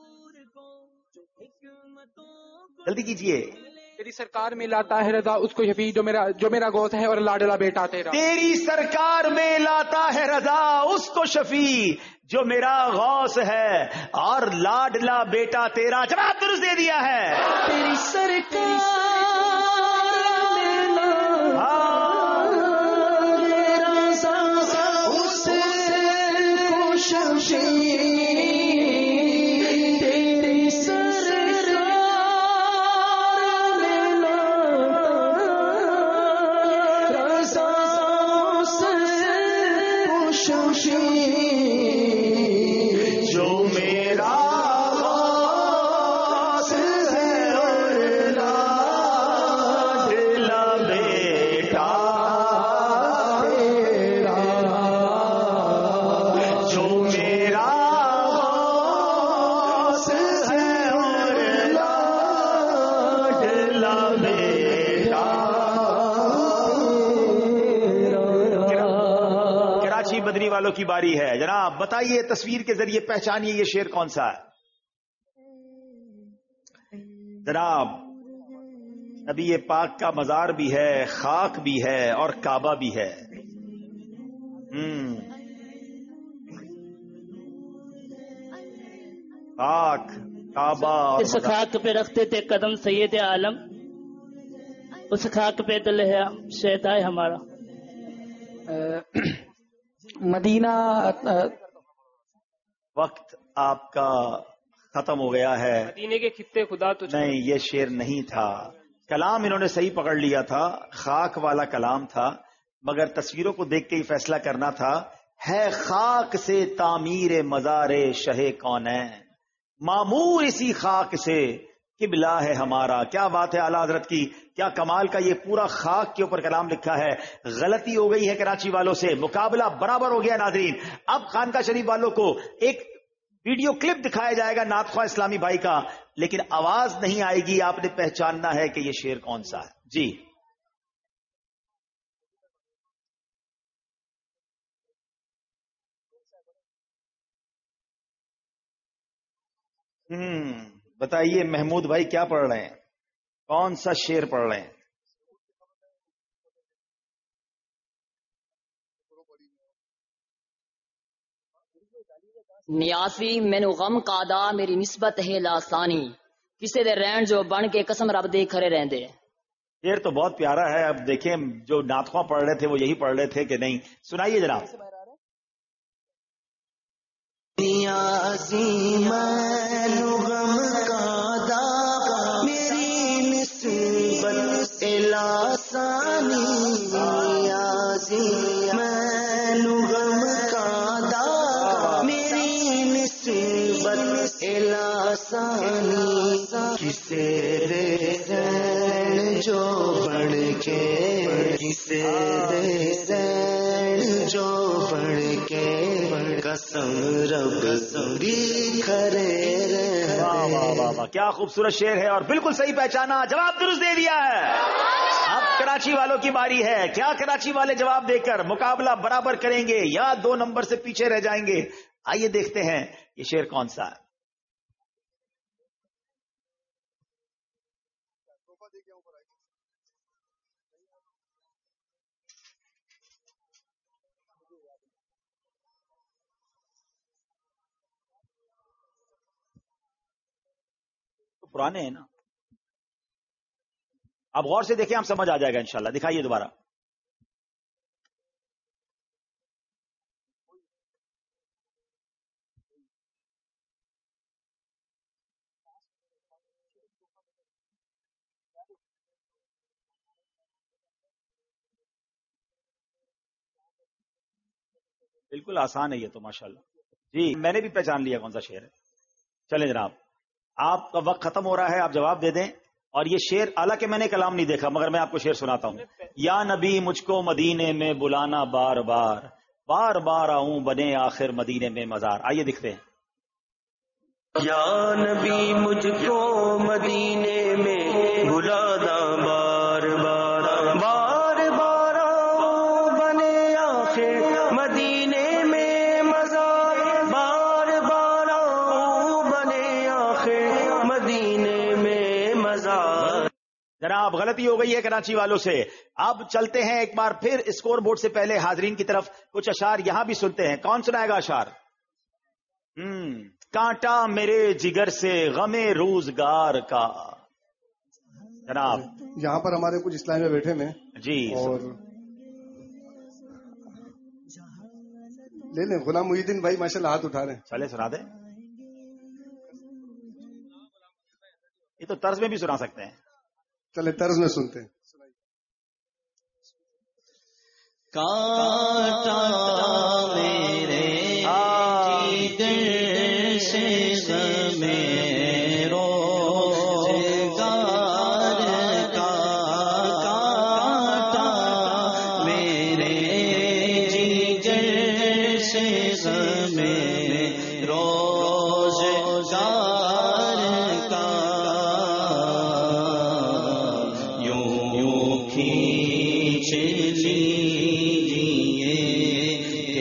جلدی کیجئے۔ تیری سرکار میں لاتا ہے رضا اس کو شفیع جو میرا گوت ہے اور لاڈلا بیٹا تیرا، تیری سرکار میں لاتا ہے رضا اس کو شفیع جو میرا غوث ہے اور لاڈلا بیٹا تیرا۔ جواب درست دے دیا ہے۔ تیری سرکار مدنی والوں کی باری ہے. جناب بتائیے، تصویر کے ذریعے پہچانیے یہ شعر کون سا ہے. جناب نبی پاک کا مزار بھی ہے، خاک بھی ہے اور کعبہ بھی ہے. خاک، کعبہ. اس خاک پہ رکھتے تھے قدم سید عالم، اس خاک پہ دل ہے شہدا ہے ہمارا. مدینہ. وقت آپ کا ختم ہو گیا ہے. مدینے کے خطے خدا تو نہیں، یہ شعر نہیں تھا. کلام انہوں نے صحیح پکڑ لیا تھا، خاک والا کلام تھا، مگر تصویروں کو دیکھ کے ہی فیصلہ کرنا تھا. ہے خاک سے تعمیر مزار شہ کونین، معمور اسی خاک سے قبلہ ہے ہمارا. کیا بات ہے اعلیٰ حضرت کی، کیا کمال کا یہ پورا خاک کے اوپر کلام لکھا ہے. غلطی ہو گئی ہے کراچی والوں سے، مقابلہ برابر ہو گیا. ناظرین اب خانقاہ شریف والوں کو ایک ویڈیو کلپ دکھایا جائے گا نعت خواہ اسلامی بھائی کا، لیکن آواز نہیں آئے گی. آپ نے پہچاننا ہے کہ یہ شعر کون سا ہے. جی بتائیے محمود بھائی کیا پڑھ رہے ہیں، کون سا شعر پڑھ رہے ہیں. نیاسی مینو غم قادا میری نسبت ہے لاسانی، کسے دے رہن جو بن کے قسم رب دے کھڑے رہندے. شعر تو بہت پیارا ہے. اب دیکھیں جو نعت خواہ پڑھ رہے تھے وہ یہی پڑھ رہے تھے کہ نہیں. سنائیے جناب. نیازی مینو غم قادا میری نسبت لاسانی، نیازی مینو غم قادا میری نسبت لاسانی، کسے دے رہن جو بڑھ کے، کسے دے رہن جو بڑھ کے قسم رب بھی کھڑے رہے. واہ واہ واہ واہ، کیا خوبصورت شعر ہے اور بالکل صحیح پہچانا، جواب درست دے دیا ہے. اب کراچی والوں کی باری ہے. کیا کراچی والے جواب دے کر مقابلہ برابر کریں گے یا 2 نمبر سے پیچھے رہ جائیں گے؟ آئیے دیکھتے ہیں یہ شعر کون سا ہے. پرانے ہیں نا، آپ غور سے دیکھیں، آپ سمجھ آ جائے گا انشاءاللہ. دکھائیے دوبارہ. بالکل آسان ہے یہ تو ماشاءاللہ. جی میں نے بھی پہچان لیا کون سا شعر ہے. چلیں جناب، آپ کا وقت ختم ہو رہا ہے، آپ جواب دے دیں. اور یہ شعر، حالانکہ میں نے کلام نہیں دیکھا مگر میں آپ کو شعر سناتا ہوں. یا نبی مجھ کو مدینے میں بلانا بار بار، بار بار آؤں بنے آخر مدینے میں مزار. آئیے دکھتے ہیں. یا نبی مجھ کو مدینے میں بلانا بار بار، بار بار آؤں بنے آخر مدینے میں مزار، بار بار آؤں بنے آخر مدینے میں مزار. جناب غلطی ہو گئی ہے کراچی والوں سے. اب چلتے ہیں ایک بار پھر اسکور بورڈ سے پہلے حاضرین کی طرف کچھ اشعار یہاں بھی سنتے ہیں. کون سنائے گا اشعار؟ کانٹا میرے جگر سے غم روزگار کا. جناب یہاں پر ہمارے کچھ اسلامیہ بیٹھے میں جی، اور لے لیں. غلام محی الدین بھائی ماشاءاللہ ہاتھ اٹھا رہے ہیں. چلے سنا دیں. یہ تو طرز میں بھی سنا سکتے ہیں. چلے طرز میں سنتے ہیں. کانٹا میرے جگر سے غم روزگار کا، کانٹا میرے جگر سے غم روزگار کا، یوں کھینچ لیجیے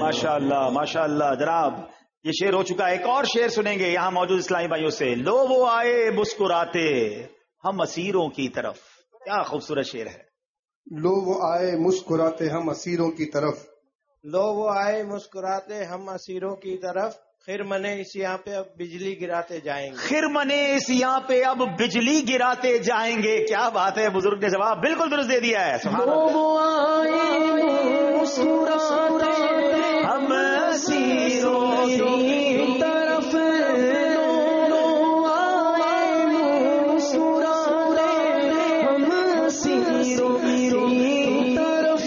ماشاء اللہ ماشاء اللہ جناب، یہ شعر ہو چکا ہے. ایک اور شعر سنیں گے یہاں موجود اسلامی بھائیوں سے. لو وہ آئے مسکراتے ہم اسیروں کی طرف. کیا خوبصورت شعر ہے. لو وہ آئے مسکراتے ہم اسیروں کی طرف. لو وہ آئے مسکراتے ہم اسیروں کی طرف، خرمنے اس یہاں پہ اب بجلی گراتے جائیں گے. خرمنے اس یہاں پہ اب بجلی گراتے جائیں گے. کیا بات ہے، بزرگ نے جواب بالکل درست دے دیا ہے. سبحان ہم اسیروں کی طرف، ہم اسیروں کی طرف،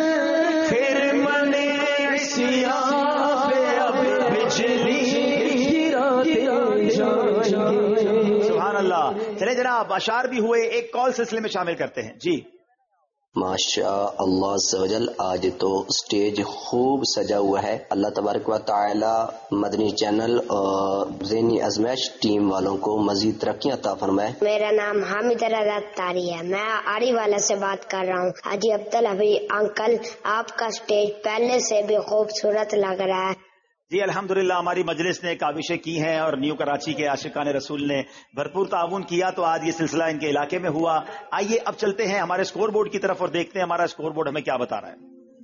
خرمنے اس یہاں پہ اب بجلی گراتے جائیں گے. سبحان اللہ. چلے جناب، اشعار بھی ہوئے، ایک کال سلسلے میں شامل کرتے ہیں. جی ماشاء اللہ عز و جل، آج تو اسٹیج خوب سجا ہوا ہے. اللہ تبارک و تعالی مدنی چینل اور ذہنی ازمائش ٹیم والوں کو مزید ترقی عطا فرمائے. میرا نام حامد رضا تاری ہے، میں آری والا سے بات کر رہا ہوں. حاجی عبدالحبیب انکل، آپ کا اسٹیج پہلے سے بھی خوبصورت لگ رہا ہے. جی الحمدللہ، ہماری مجلس نے کاوشیں کی ہیں اور نیو کراچی کے عاشقان رسول نے بھرپور تعاون کیا، تو آج یہ سلسلہ ان کے علاقے میں ہوا. آئیے اب چلتے ہیں ہمارے اسکور بورڈ کی طرف اور دیکھتے ہیں ہمارا اسکور بورڈ ہمیں کیا بتا رہا ہے.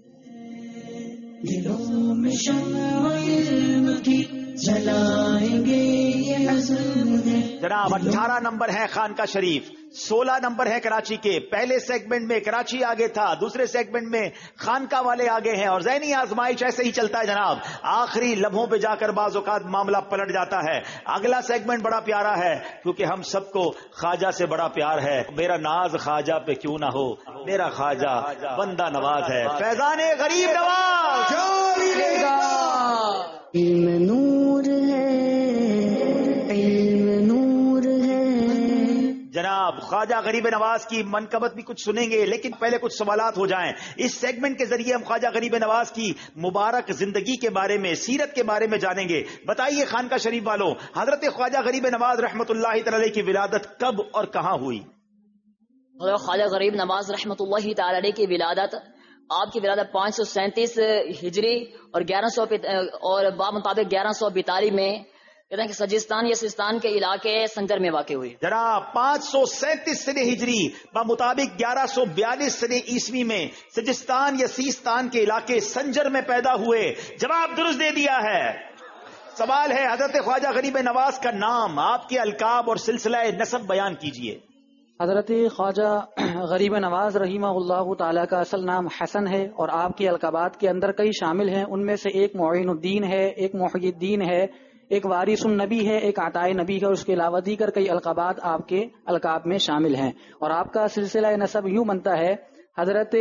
دلوں میں شمع علم کی جلائیں گے یہ عزم ہے. جناب 18 نمبر ہے خانقاہ شریف، 16 نمبر ہے کراچی کے. پہلے سیگمنٹ میں کراچی آگے تھا، دوسرے سیگمنٹ میں خانقاہ والے آگے ہیں، اور ذہنی آزمائش ایسے ہی چلتا ہے جناب. آخری لمحوں پہ جا کر بعض اوقات معاملہ پلٹ جاتا ہے. اگلا سیگمنٹ بڑا پیارا ہے کیونکہ ہم سب کو خواجہ سے بڑا پیار ہے. میرا ناز خواجہ پہ کیوں نہ ہو، میرا خواجہ بندہ نواز ہے. فیضان غریب نواز علم نور ہے، علم نور ہے. جناب خواجہ غریب نواز کی منقبت بھی کچھ سنیں گے، لیکن پہلے کچھ سوالات ہو جائیں. اس سیگمنٹ کے ذریعے ہم خواجہ غریب نواز کی مبارک زندگی کے بارے میں، سیرت کے بارے میں جانیں گے. بتائیے خانقاہ شریف والوں، حضرت خواجہ غریب نواز رحمۃ اللہ تعالی کی ولادت کب اور کہاں ہوئی؟ خواجہ غریب نواز رحمۃ اللہ تعالی کی ولادت، آپ کی ولادت 537 ہجری اور 1100 اور بمطابق 1142 میں کہتے ہیں کہ سجستان یا سستان کے علاقے سنجر میں واقع ہوئی. جناب 537 سنے ہجری بمطابق 1142 سنے عیسوی میں سجستان یا سیستان کے علاقے سنجر میں پیدا ہوئے. جواب درست دے دیا ہے. سوال ہے حضرت خواجہ غریب نواز کا نام، آپ کے القاب اور سلسلہ نسب بیان کیجئے. حضرت خواجہ غریب نواز رحمہ اللہ تعالیٰ کا اصل نام حسن ہے، اور آپ کے القابات کے اندر کئی شامل ہیں. ان میں سے ایک معین الدین ہے، ایک محی الدین ہے، ایک وارث النبی ہے، ایک عطائے نبی ہے، اور اس کے علاوہ دیگر کئی القابات آپ کے القاب میں شامل ہیں. اور آپ کا سلسلہ نسب یوں بنتا ہے: حضرت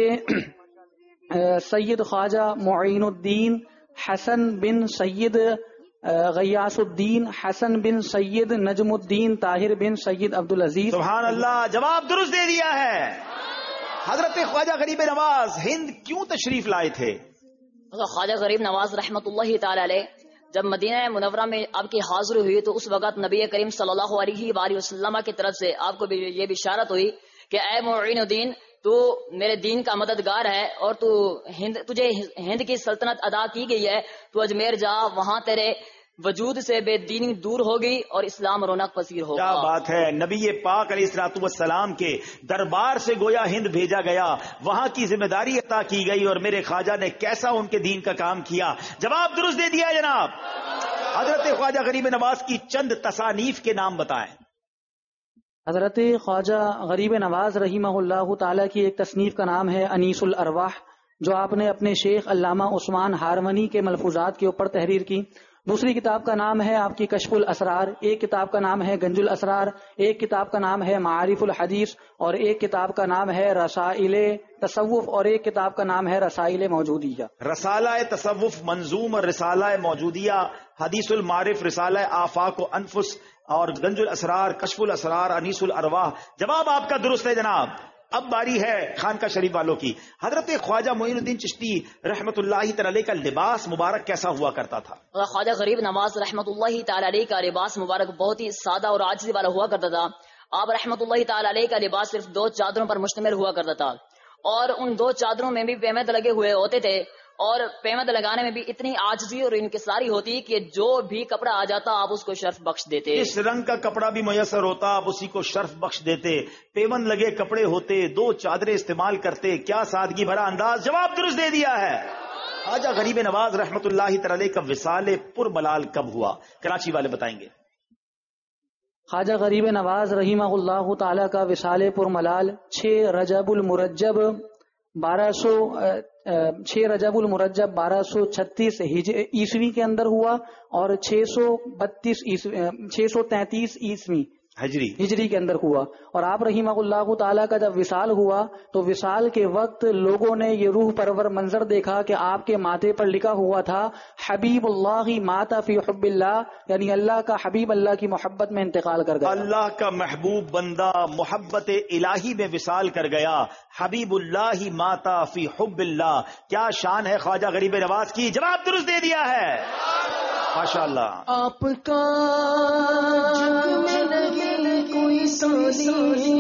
سید خواجہ معین الدین حسن بن سید غیاث الدین حسن بن سید نجم الدین طاہر بن سید عبدالعزیز. سبحان اللہ، جواب درست دے دیا ہے. حضرت خواجہ غریب نواز ہند کیوں تشریف لائے تھے؟ خواجہ غریب نواز رحمۃ اللہ تعالی علیہ جب مدینہ منورہ میں آپ کی حاضری ہوئی تو اس وقت نبی کریم صلی اللہ علیہ وآلہ وسلم کی طرف سے آپ کو یہ بشارت ہوئی کہ اے معین الدین، تو میرے دین کا مددگار ہے اور تجھے ہند کی سلطنت ادا کی گئی ہے، تو اجمیر جا، وہاں تیرے وجود سے بے دینی دور ہوگی اور اسلام رونق پذیر ہوگا. کیا بات ہے. نبی پاک علیہ الصلوۃ والسلام کے دربار سے گویا ہند بھیجا گیا، وہاں کی ذمہ داری عطا کی گئی، اور میرے خواجہ نے کیسا ان کے دین کا کام کیا. جواب درست دے دیا جناب. حضرت خواجہ غریب نواز کی چند تصانیف کے نام بتائیں. حضرت خواجہ غریب نواز رحمہ اللہ تعالیٰ کی ایک تصنیف کا نام ہے انیس الارواح، جو آپ نے اپنے شیخ علامہ عثمان ہارمنی کے ملفوظات کے اوپر تحریر کی. دوسری کتاب کا نام ہے آپ کی کشف الاسرار، ایک کتاب کا نام ہے گنج الاسرار، ایک کتاب کا نام ہے معارف الحدیث، اور ایک کتاب کا نام ہے رسائل تصوف، اور ایک کتاب کا نام ہے رسائل موجودیہ. رسالہ تصوف منظوم اور رسالہ موجودیہ، حدیث المعارف، رسالہ آفاق و انفس، اور گنج الاسرار، کشف الاسرار، انیس الارواح. جواب آپ کا درست ہے جناب. اب باری ہے خانقاہ شریف والوں کی. حضرت خواجہ معین الدین چشتی رحمت اللہ تعالی کا لباس مبارک کیسا ہوا کرتا تھا؟ خواجہ غریب نواز رحمت اللہ تعالی علیہ کا لباس مبارک بہت ہی سادہ اور عاجزی والا ہوا کرتا تھا. آپ رحمت اللہ تعالی علیہ کا لباس صرف 2 چادروں پر مشتمل ہوا کرتا تھا، اور ان 2 چادروں میں بھی پیمد لگے ہوئے ہوتے تھے، اور پیمند لگانے میں بھی اتنی عاجزی اور انکساری ہوتی کہ جو بھی کپڑا آ جاتا آپ اس کو شرف بخش دیتے. اس رنگ کا کپڑا بھی میسر ہوتا آپ اسی کو شرف بخش دیتے. پیمند لگے کپڑے ہوتے 2 چادریں استعمال کرتے. کیا سادگی بھرا انداز. جواب درست دے دیا ہے. خواجہ غریب نواز رحمت اللہ تعالی کا وصال پر ملال کب ہوا؟ کراچی والے بتائیں گے. خواجہ غریب نواز رحمہ اللہ تعالی کا وصال پر ملال 6 رجب المرجب 1236 عیسوی کے اندر ہوا اور 633 عیسوی ہجری کے اندر ہوا. اور آپ رحمہ اللہ تعالیٰ کا جب وصال ہوا تو وصال کے وقت لوگوں نے یہ روح پرور منظر دیکھا کہ آپ کے ماتھے پر لکھا ہوا تھا حبیب اللہ مات فی حب اللہ، یعنی اللہ کا حبیب اللہ کی محبت میں انتقال کر گیا. اللہ کا محبوب بندہ محبت الہی میں وصال کر گیا. حبیب اللہ مات فی حب اللہ. کیا شان ہے خواجہ غریب نواز کی. جواب درست دے دیا ہے. ماشاء اللہ. آپ کا کوئی سانی،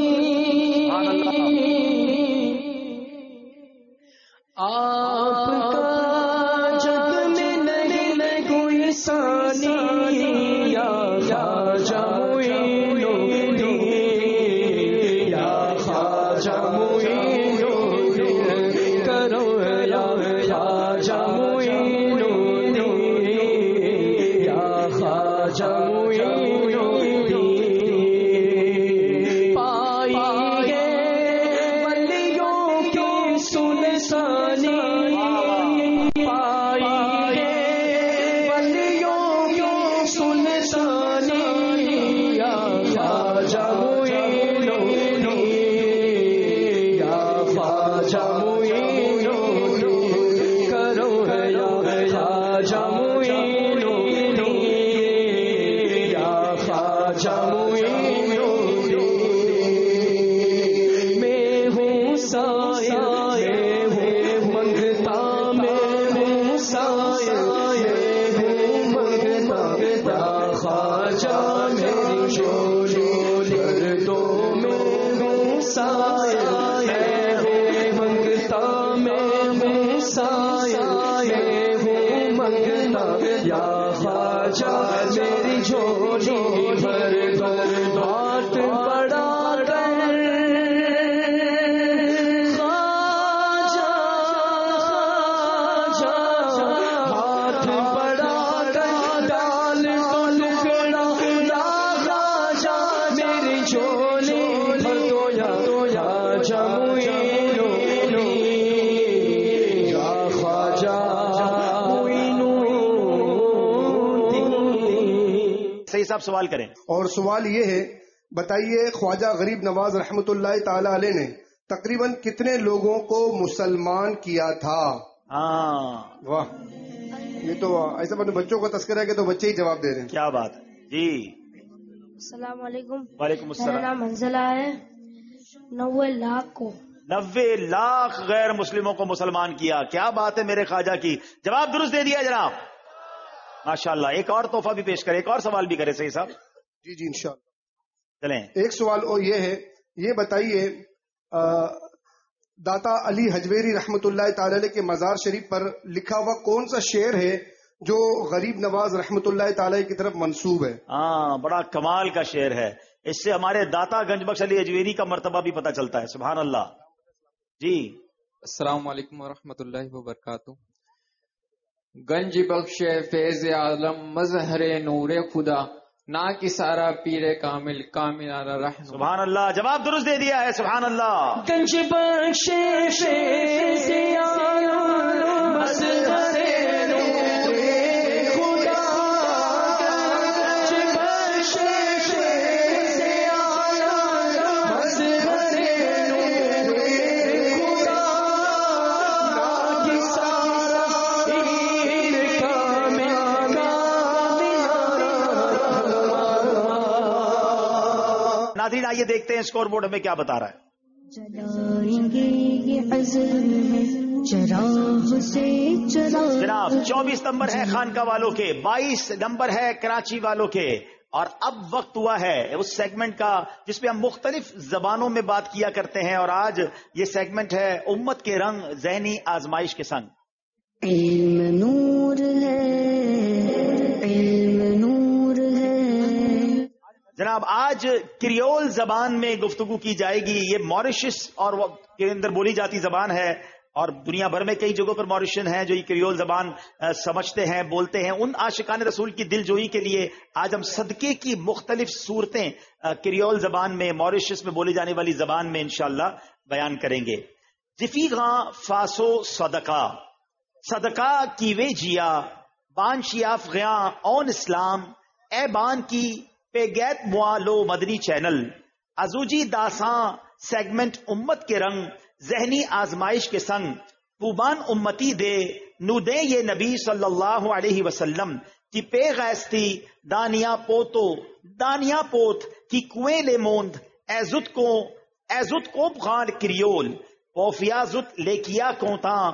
آپ کا جگ میں نہیں کوئی سانی، یا خواجہ معین الدین، یا خواجہ معین الدین، کرو یا خواجہ معین الدین، یا خواجہ معین صاحب سوال کریں. اور سوال یہ ہے، بتائیے خواجہ غریب نواز رحمت اللہ تعالی علیہ نے تقریباً کتنے لوگوں کو مسلمان کیا تھا؟ واہ، یہ تو ایسا بچوں کا تذکرہ ہے کہ تو بچے ہی جواب دے رہے ہیں. کیا بات ہے جی. السلام علیکم. وعلیکم السلام. میرا نام حنزلہ ہے. 90 لاکھ غیر مسلموں کو مسلمان کیا. کیا بات ہے میرے خواجہ کی. جواب درست دے دیا جناب. ماشاءاللہ. ایک اور تحفہ بھی پیش کرے، ایک اور سوال بھی کرے. صحیح صاحب. جی جی انشاءاللہ. چلیں ایک سوال اور یہ ہے، یہ بتائیے داتا علی حجویری رحمت اللہ تعالی علیہ کے مزار شریف پر لکھا ہوا کون سا شعر ہے جو غریب نواز رحمت اللہ تعالی کی طرف منسوب ہے؟ ہاں بڑا کمال کا شعر ہے، اس سے ہمارے داتا گنج بخش علی حجویری کا مرتبہ بھی پتہ چلتا ہے. سبحان اللہ. جی السلام علیکم ورحمۃ اللہ وبرکاتہ. گنج بخش فیض عالم مظہر نور خدا نا کی سارا پیر کامل کامل رحم. سبحان اللہ. جواب درست دے دیا ہے. سبحان اللہ. گنج بخش فیض عالم مظہر نور خدا، گنج بخش فیض عالم مظہر نور خدا، نا کی سارا پیر کامل ناظرین آئیے دیکھتے ہیں اسکور بورڈ ہمیں کیا بتا رہا ہے. جلائیں گے یہ عزم ہے چراغ سے چراغ. جناب 24 نمبر ہے خانقاہ والوں کے، 22 نمبر ہے کراچی والوں کے، اور اب وقت ہوا ہے اس سیگمنٹ کا جس پہ ہم مختلف زبانوں میں بات کیا کرتے ہیں، اور آج یہ سیگمنٹ ہے امت کے رنگ ذہنی آزمائش کے سنگ. علم نور ہے، علم نور ہے. جناب آج کریول زبان میں گفتگو کی جائے گی. یہ ماریشس اور کے اندر بولی جاتی زبان ہے اور دنیا بھر میں کئی جگہوں پر ماریشین ہیں جو یہ کریول زبان سمجھتے ہیں، بولتے ہیں. ان عاشقان رسول کی دل جوئی کے لیے آج ہم صدقے کی مختلف صورتیں کریول زبان میں، ماریشس میں بولی جانے والی زبان میں انشاءاللہ بیان کریں گے. جفی غاں فاسو صدقہ، صدقہ کی وے جیا بان شیاف غیاں اون اسلام، اے بان کی پیگیت موالو مدنی چینل، ازوجی داساں سیگمنٹ امت کے رنگ، ذہنی آزمائش کے سنگ، پوبان امتی دے نو دے یہ نبی صلی اللہ علیہ وسلم کی پیغ ایستی دانیا پوتو دانیا پوت کی کوئیں لے موند، ایزت کو بغان کریول پوفیا زت لیکیا کونتاں،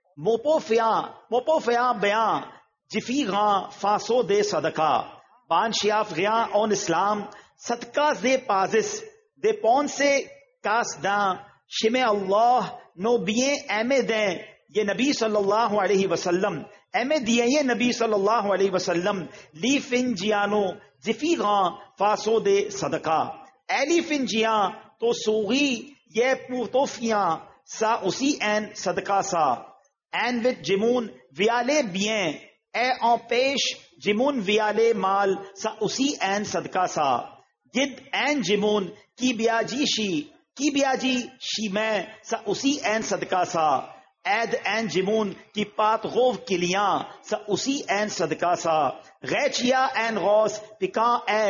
موپوفیا بیاں جفی غاں فاسو دے صدقہ، بان شیاف غیاں اون اسلام، صدقہ دے پازس دے پون سے کاس داں، شمع اللہ نو بیے ایمے دیں یہ نبی صلی اللہ علیہ وسلم، ایمے دیے یہ نبی صلی اللہ علیہ وسلم، لی فن جیانو جفی غاں فاسو دے صدقہ، ایلی فن جیاں تو سوغی یہ پوتوفیاں سا اسی این صدقہ سا، این وچ جمون ویالے بییں اے اون پیش جمون ویالے مال سا اسی این صدقہ سا، گد این جمون کی بیاجی شی میں سا اسی این صدقہ سا، اید این جمون کی پات غوف کلیاں سا اسی این صدقہ سا، غیچیا این غوث پکاں اے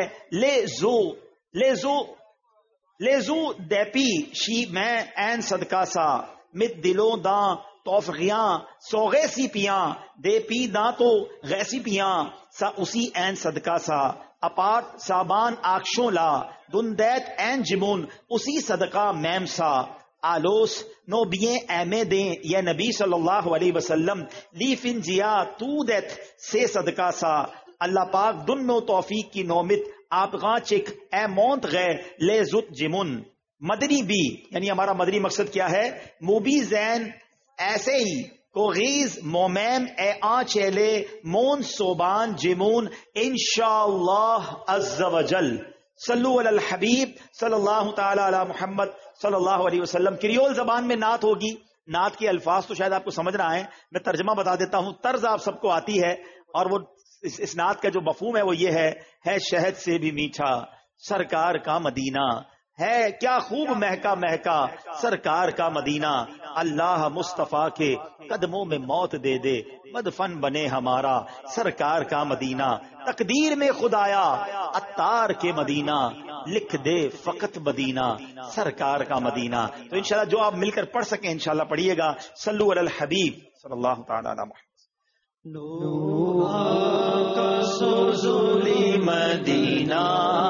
لیزو دیپی شی میں این صدقہ سا، مت دلوں داں توفغیاں سو غیسی پیاں دے پی داں تو غیسی پیاں سا اسی این صدقہ سا، اپارٹ سابان آکشوں لا دن دیت این جمون اسی صدقہ میم سا، آلوس نو بییں ایمے دیں یا نبی صلی اللہ علیہ وسلم، لی فن جیا تو دیت سے صدقہ سا، اللہ پاک دن نو توفیق کی نومت آپ غاں چک اے مونت غے لے زت جمون. مدنی بھی یعنی ہمارا مدنی مقصد کیا ہے؟ موبی زین ایسے ہی کو غیز مومیم اے آن چیلے مون صوبان جمون انشاءاللہ عز و جل. صلو علی الحبیب صلی اللہ تعالی علی محمد صلی اللہ علیہ وسلم. کریول زبان میں نعت ہوگی. نعت کے الفاظ تو شاید آپ کو سمجھ رہا ہے، میں ترجمہ بتا دیتا ہوں. طرز آپ سب کو آتی ہے اور وہ اس نعت کا جو مفہوم ہے وہ یہ ہے شہد سے بھی میٹھا سرکار کا مدینہ ہے، کیا خوب مہکا مہکا سرکار کا مدینہ، اللہ مصطفیٰ کے قدموں میں موت دے دے مدفن بنے ہمارا سرکار کا مدینہ، تقدیر میں خدایا عطار کے مدینہ لکھ دے فقط مدینہ سرکار کا مدینہ. تو انشاءاللہ جو آپ مل کر پڑھ سکیں انشاءاللہ پڑھیے گا. صلو علی الحبیب صلی اللہ تعالی علی محمد. نو آقا سوزولی مدینہ،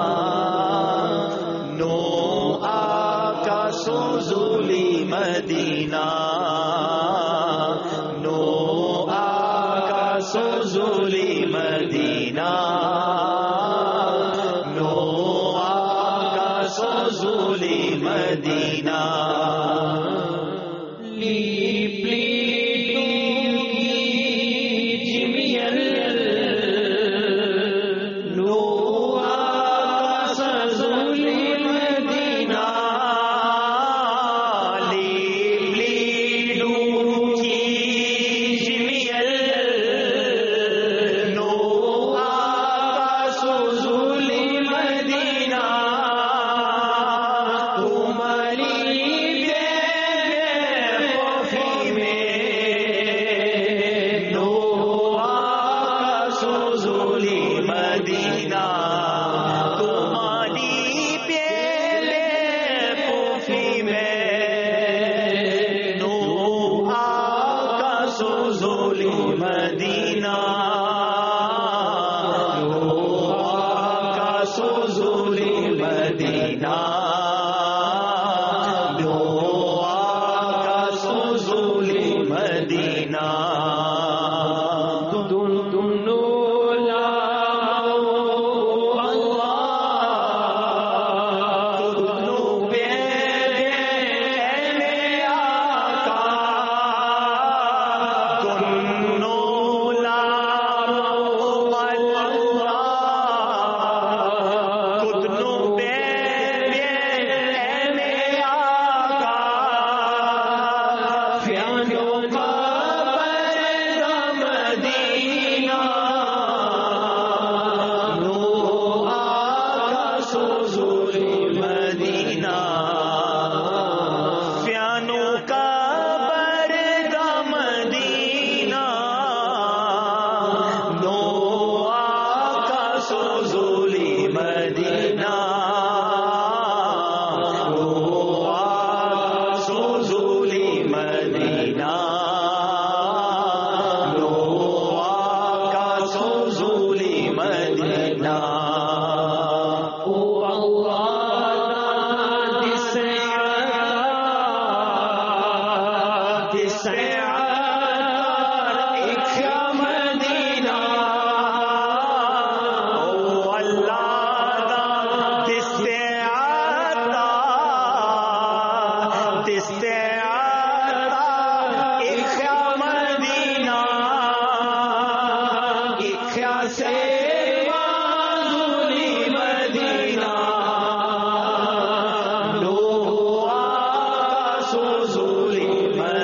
نو آقا سوزولی مدینہ، نو آقا سوزولی مدینہ، نو آقا سوزولی مدینہ.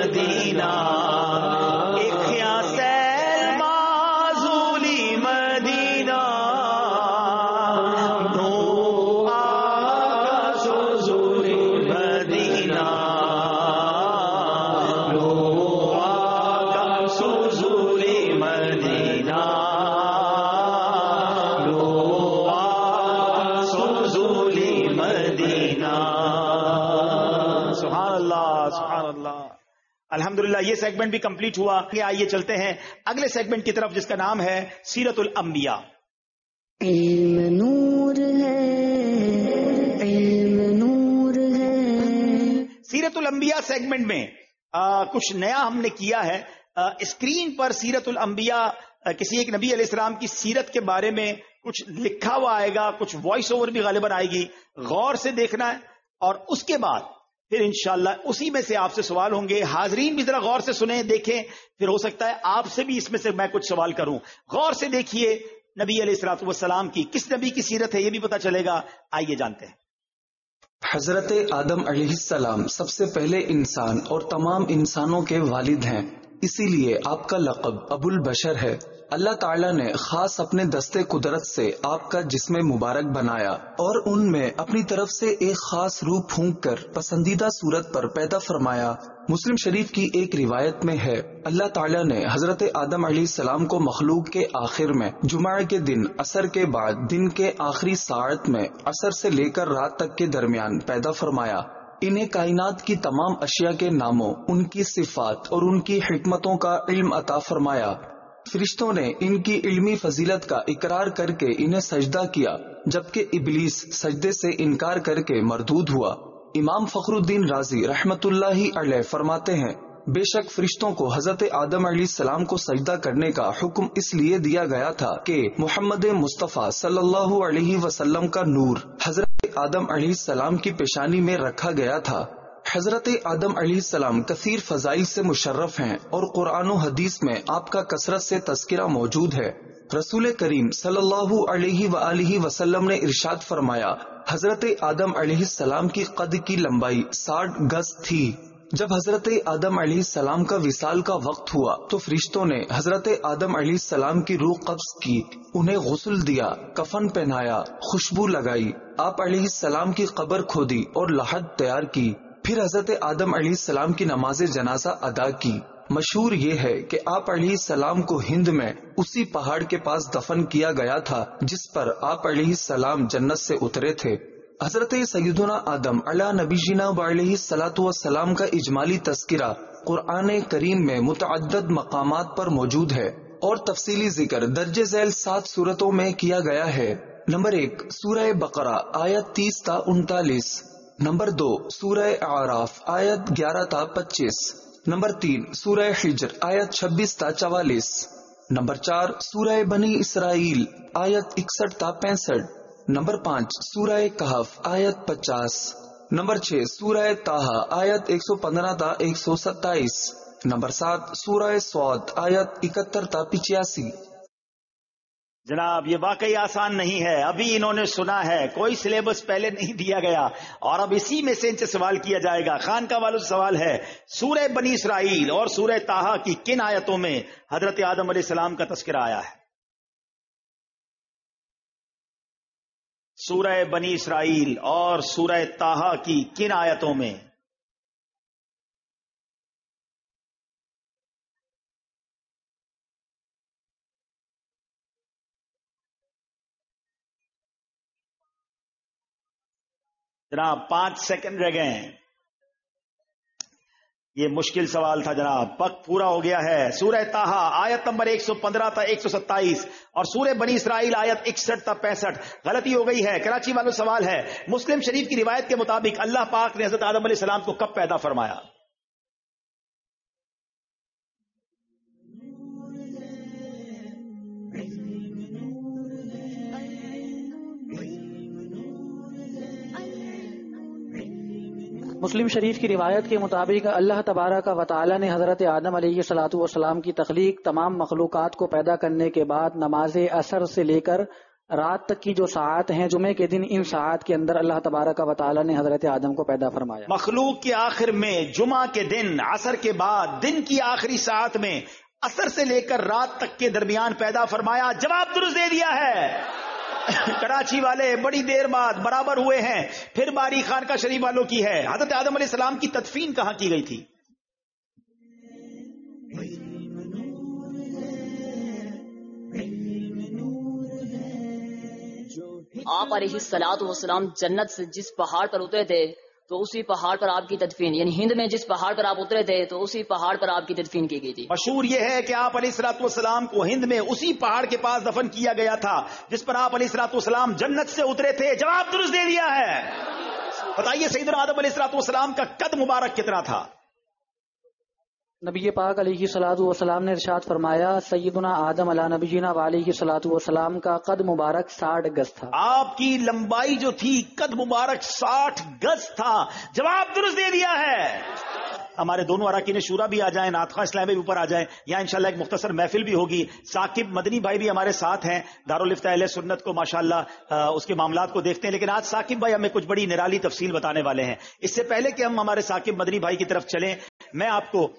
مدینہ اخیا سیل معزولی مدینہ دو آقا سوزولی مدینہ دو آقا سوزولی مدینہ دو آقا سوزولی مدینہ. سبحان اللہ سبحان اللہ. الحمدللہ یہ سیگمنٹ بھی کمپلیٹ ہوا. آئیے چلتے ہیں اگلے سیگمنٹ کی طرف جس کا نام ہے سیرت الانبیاء. علم نور ہے، علم نور ہے. سیرت الانبیاء سیگمنٹ میں کچھ نیا ہم نے کیا ہے. اسکرین پر سیرت الانبیاء کسی ایک نبی علیہ السلام کی سیرت کے بارے میں کچھ لکھا ہوا آئے گا، کچھ وائس اوور بھی غالباً آئے گی. غور سے دیکھنا ہے اور اس کے بعد پھر انشاءاللہ اسی میں سے آپ سے سوال ہوں گے. حاضرین بھی ذرا غور سے سنیں دیکھیں، پھر ہو سکتا ہے آپ سے بھی اس میں سے میں کچھ سوال کروں. غور سے دیکھیے نبی علیہ الصلوۃ والسلام کی کس نبی کی سیرت ہے یہ بھی پتہ چلے گا. آئیے جانتے ہیں. حضرت آدم علیہ السلام سب سے پہلے انسان اور تمام انسانوں کے والد ہیں، اسی لیے آپ کا لقب ابو البشر ہے. اللہ تعالیٰ نے خاص اپنے دستے قدرت سے آپ کا جسم مبارک بنایا اور ان میں اپنی طرف سے ایک خاص روح پھونک کر پسندیدہ صورت پر پیدا فرمایا. مسلم شریف کی ایک روایت میں ہے اللہ تعالیٰ نے حضرت آدم علیہ السلام کو مخلوق کے آخر میں جمعہ کے دن عصر کے بعد دن کے آخری ساعت میں عصر سے لے کر رات تک کے درمیان پیدا فرمایا. انہیں کائنات کی تمام اشیاء کے ناموں، ان کی صفات اور ان کی حکمتوں کا علم عطا فرمایا. فرشتوں نے ان کی علمی فضیلت کا اقرار کر کے انہیں سجدہ کیا، جبکہ ابلیس سجدے سے انکار کر کے مردود ہوا. امام فخر الدین رازی رحمت اللہ علیہ فرماتے ہیں بے شک فرشتوں کو حضرت آدم علیہ السلام کو سجدہ کرنے کا حکم اس لیے دیا گیا تھا کہ محمد مصطفیٰ صلی اللہ علیہ وسلم کا نور حضرت آدم علیہ السلام کی پیشانی میں رکھا گیا تھا. حضرت آدم علیہ السلام کثیر فضائل سے مشرف ہیں اور قرآن و حدیث میں آپ کا کثرت سے تذکرہ موجود ہے. رسول کریم صلی اللہ علیہ وآلہ وسلم نے ارشاد فرمایا حضرت آدم علیہ السلام کی قد کی لمبائی 60 گز تھی. جب حضرت آدم علیہ السلام کا وصال کا وقت ہوا تو فرشتوں نے حضرت آدم علیہ السلام کی روح قبض کی، انہیں غسل دیا، کفن پہنایا، خوشبو لگائی، آپ علیہ السلام کی قبر کھودی اور لحد تیار کی. پھر حضرت آدم علیہ السلام کی نماز جنازہ ادا کی. مشہور یہ ہے کہ آپ علیہ السلام کو ہند میں اسی پہاڑ کے پاس دفن کیا گیا تھا جس پر آپ علیہ السلام جنت سے اترے تھے. حضرت سیدنا آدم علیہ نبینا علیہ الصلوۃ والسلام کا اجمالی تذکرہ قرآن کریم میں متعدد مقامات پر موجود ہے اور تفصیلی ذکر درج ذیل 7 صورتوں میں کیا گیا ہے. نمبر 1 سورہ بقرہ آیت 30 تا 39. نمبر 2 سورہ اعراف آیت 11 تا 25. نمبر 3 سورہ حجر آیت 26 تا 44. نمبر 4 سورہ بنی اسرائیل آیت 61 تا 65. نمبر 5 سورہ کہف آیت 50. نمبر 6 سورہ طٰہٰ آیت 115 تا 127. نمبر 7 سورہ صاد آیت 71 تا 85. جناب یہ واقعی آسان نہیں ہے. ابھی انہوں نے سنا ہے، کوئی سلیبس پہلے نہیں دیا گیا اور اب اسی میں سے ان سے سوال کیا جائے گا. خانقاہ والوں سے سوال ہے سورہ بنی اسرائیل اور سورہ طٰہٰ کی کن آیتوں میں حضرت آدم علیہ السلام کا تذکرہ آیا ہے؟ سورہ بنی اسرائیل اور سورہ طٰہٰ کی کن آیتوں میں؟ جناب 5 سیکنڈ رہ گئے ہیں. یہ مشکل سوال تھا جناب. وقت پورا ہو گیا ہے. سورہ طٰہٰ آیت نمبر 115 تا 127 اور سورہ بنی اسرائیل آیت 61 تا 65. غلطی ہو گئی ہے. کراچی والوں سوال ہے مسلم شریف کی روایت کے مطابق اللہ پاک نے حضرت آدم علیہ السلام کو کب پیدا فرمایا؟ مسلم شریف کی روایت کے مطابق اللہ تبارک و تعالی نے حضرت آدم علیہ الصلوۃ والسلام کی تخلیق تمام مخلوقات کو پیدا کرنے کے بعد نماز عصر سے لے کر رات تک کی جو ساعت ہیں، جمعے کے دن ان ساعت کے اندر اللہ تبارک و تعالی نے حضرت آدم کو پیدا فرمایا. مخلوق کے آخر میں جمعہ کے دن عصر کے بعد دن کی آخری ساعت میں عصر سے لے کر رات تک کے درمیان پیدا فرمایا. جواب درست دے دیا ہے. کراچی والے بڑی دیر بعد برابر ہوئے ہیں. پھر باری خانقاہ شریف والوں کی ہے. حضرت آدم علیہ السلام کی تدفین کہاں کی گئی تھی؟ آپ علیہ الصلوۃ والسلام جنت سے جس پہاڑ پر اترے تھے تو اسی پہاڑ پر آپ کی تدفین، یعنی ہند میں جس پہاڑ پر آپ اترے تھے تو اسی پہاڑ پر آپ کی تدفین کی گئی تھی. مشہور یہ ہے کہ آپ علیہ الصلوۃ والسلام کو ہند میں اسی پہاڑ کے پاس دفن کیا گیا تھا جس پر آپ علیہ الصلوۃ والسلام جنت سے اترے تھے. جواب درست دے دیا ہے. بتائیے سیدنا آدم علیہ الصلوۃ والسلام کا قد مبارک کتنا تھا؟ نبی پاک علیہ الصلوۃ والسلام نے ارشاد فرمایا سیدنا آدم علی نبینا علیہ الصلوۃ والسلام کا قد مبارک 60 گز تھا. آپ کی لمبائی جو تھی قد مبارک 60 گز تھا. جواب درست دے دیا ہے. ہمارے دونوں اراکین شورا بھی آ جائیں، نعت خواں اسلامی بھی اوپر آ جائیں. یہاں انشاءاللہ ایک مختصر محفل بھی ہوگی. ثاقب مدنی بھائی بھی ہمارے ساتھ ہیں، دارالفتہ اہل سنت کو ماشاءاللہ اس کے معاملات کو دیکھتے ہیں. لیکن آج ثاقب بھائی ہمیں کچھ بڑی نرالی تفصیل بتانے والے ہیں. اس سے پہلے کہ ہم ہمارے ثاقب مدنی بھائی کی طرف چلیں، میں آپ کو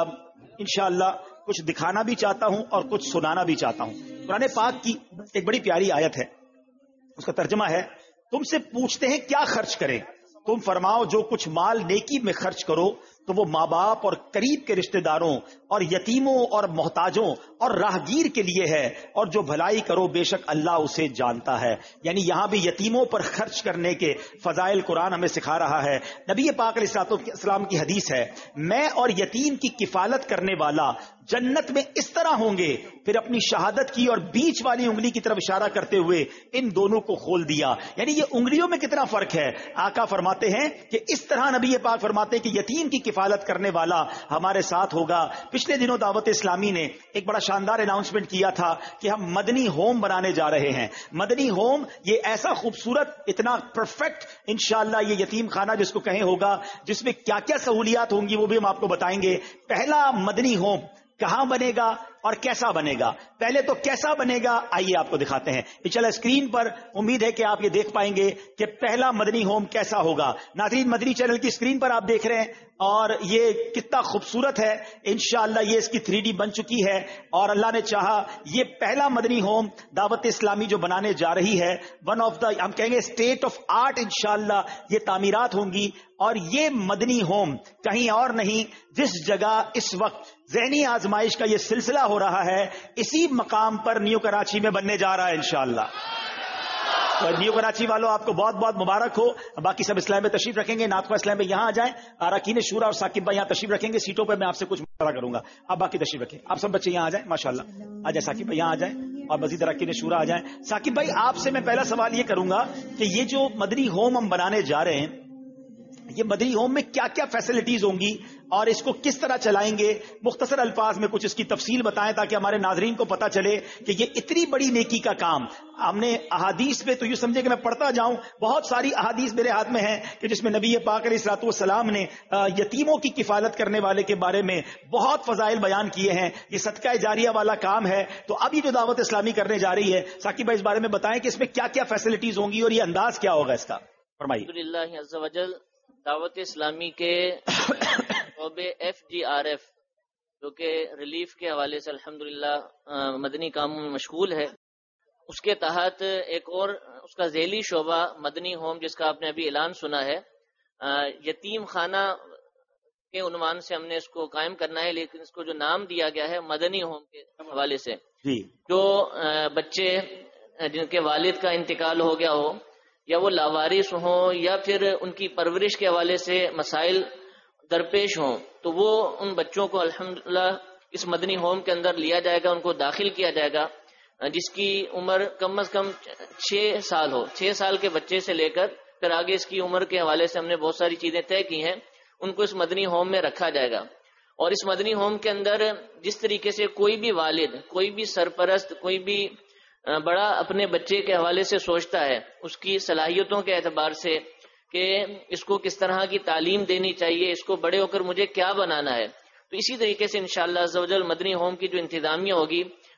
انشاءاللہ کچھ دکھانا بھی چاہتا ہوں اور کچھ سنانا بھی چاہتا ہوں. قرآن پاک کی ایک بڑی پیاری آیت ہے، اس کا ترجمہ ہے تم سے پوچھتے ہیں کیا خرچ کریں، تم فرماؤ جو کچھ مال نیکی میں خرچ کرو تو وہ ماں باپ اور قریب کے رشتہ داروں اور یتیموں اور محتاجوں اور راہگیر کے لیے ہے، اور جو بھلائی کرو بے شک اللہ اسے جانتا ہے. یعنی یہاں بھی یتیموں پر خرچ کرنے کے فضائل قرآن ہمیں سکھا رہا ہے. نبی پاک علیہ السلام کی حدیث ہے، میں اور یتیم کی کفالت کرنے والا جنت میں اس طرح ہوں گے. پھر اپنی شہادت کی اور بیچ والی انگلی کی طرف اشارہ کرتے ہوئے ان دونوں کو کھول دیا. یعنی یہ انگلیوں میں کتنا فرق ہے. آقا فرماتے ہیں کہ اس طرح نبی پاک فرماتے ہیں کہ یتیم کی کفالت کرنے والا ہمارے ساتھ ہوگا. پچھلے دنوں دعوت اسلامی نے ایک بڑا شاندار اناؤنسمنٹ کیا تھا کہ ہم مدنی ہوم بنانے جا رہے ہیں. مدنی ہوم یہ ایسا خوبصورت، اتنا پرفیکٹ انشاءاللہ یہ یتیم خانہ جس کو کہیں ہوگا، جس میں کیا کیا سہولیات ہوں گی وہ بھی ہم آپ کو بتائیں گے. پہلا مدنی ہوم کہاں بنے گا اور کیسا بنے گا؟ پہلے تو کیسا بنے گا آئیے آپ کو دکھاتے ہیں. انشاءاللہ اسکرین پر امید ہے کہ آپ یہ دیکھ پائیں گے کہ پہلا مدنی ہوم کیسا ہوگا. ناظرین مدنی چینل کی اسکرین پر آپ دیکھ رہے ہیں اور یہ کتنا خوبصورت ہے. انشاءاللہ یہ اس کی 3D بن چکی ہے اور اللہ نے چاہا یہ پہلا مدنی ہوم دعوت اسلامی جو بنانے جا رہی ہے، ون آف دا ہم کہیں گے اسٹیٹ آف آرٹ انشاءاللہ یہ تعمیرات ہوں گی. اور یہ مدنی ہوم کہیں اور نہیں، جس جگہ اس وقت ذہنی آزمائش کا یہ سلسلہ ہو رہا ہے اسی مقام پر نیو کراچی میں بننے جا رہا ہے انشاءاللہ. تو نیو کراچی والوں آپ کو بہت بہت مبارک ہو. باقی سب اسلام میں تشریف رکھیں گے، نعت خواں اسلام میں یہاں آ جائیں. اراکین شورا اور ثاقب بھائی یہاں تشریف رکھیں گے. سیٹوں پہ میں آپ سے کچھ مشورہ کروں گا. آپ باقی تشریف رکھیں. آپ سب بچے یہاں آ جائیں ماشاءاللہ. آ جائیں ثاقب بھائی یہاں آ جائیں اور مزید اراکین شورا آ جائیں. ثاقب بھائی آپ سے میں پہلا سوال یہ کروں گا کہ یہ جو مدنی ہوم ہم بنانے جا رہے ہیں، یہ مدنی ہوم میں کیا کیا فیسلٹیز ہوں گی اور اس کو کس طرح چلائیں گے؟ مختصر الفاظ میں کچھ اس کی تفصیل بتائیں تاکہ ہمارے ناظرین کو پتا چلے کہ یہ اتنی بڑی نیکی کا کام. ہم نے احادیث پہ تو یہ سمجھے کہ میں پڑھتا جاؤں، بہت ساری احادیث میرے ہاتھ میں ہیں کہ جس میں نبی پاک علیہ الصلوۃ والسلام نے یتیموں کی کفالت کرنے والے کے بارے میں بہت فضائل بیان کیے ہیں. یہ صدقہ جاریہ والا کام ہے. تو اب یہ جو دعوت اسلامی کرنے جا رہی ہے، ثاقب بھائی اس بارے میں بتائیں کہ اس میں کیا کیا فیسلٹیز ہوں گی اور یہ انداز کیا ہوگا اس کا، فرمائیے. الحمدللہ عز وجل دعوت اسلامی کے شعبے FGRF جو کہ ریلیف کے حوالے سے الحمدللہ مدنی کاموں میں مشغول ہے، اس کے تحت ایک اور اس کا ذیلی شعبہ مدنی ہوم جس کا آپ نے ابھی اعلان سنا ہے، یتیم خانہ کے عنوان سے ہم نے اس کو قائم کرنا ہے، لیکن اس کو جو نام دیا گیا ہے مدنی ہوم کے حوالے سے جو بچے جن کے والد کا انتقال ہو گیا ہو یا وہ لاوارث ہوں یا پھر ان کی پرورش کے حوالے سے مسائل درپیش ہوں، تو وہ ان بچوں کو الحمدللہ اس مدنی ہوم کے اندر لیا جائے گا، ان کو داخل کیا جائے گا جس کی عمر کم از کم 6 سال ہو. 6 سال کے بچے سے لے کر پھر آگے اس کی عمر کے حوالے سے ہم نے بہت ساری چیزیں طے کی ہیں، ان کو اس مدنی ہوم میں رکھا جائے گا. اور اس مدنی ہوم کے اندر جس طریقے سے کوئی بھی والد، کوئی بھی سرپرست، کوئی بھی بڑا اپنے بچے کے حوالے سے سوچتا ہے اس کی صلاحیتوں کے اعتبار سے کہ اس کو کس طرح کی تعلیم دینی چاہیے، اس کو بڑے ہو کر مجھے کیا بنانا ہے، تو اسی طریقے سے انشاءاللہ عز و جل مدنی ہوم کی جو انتظامیہ ہوگی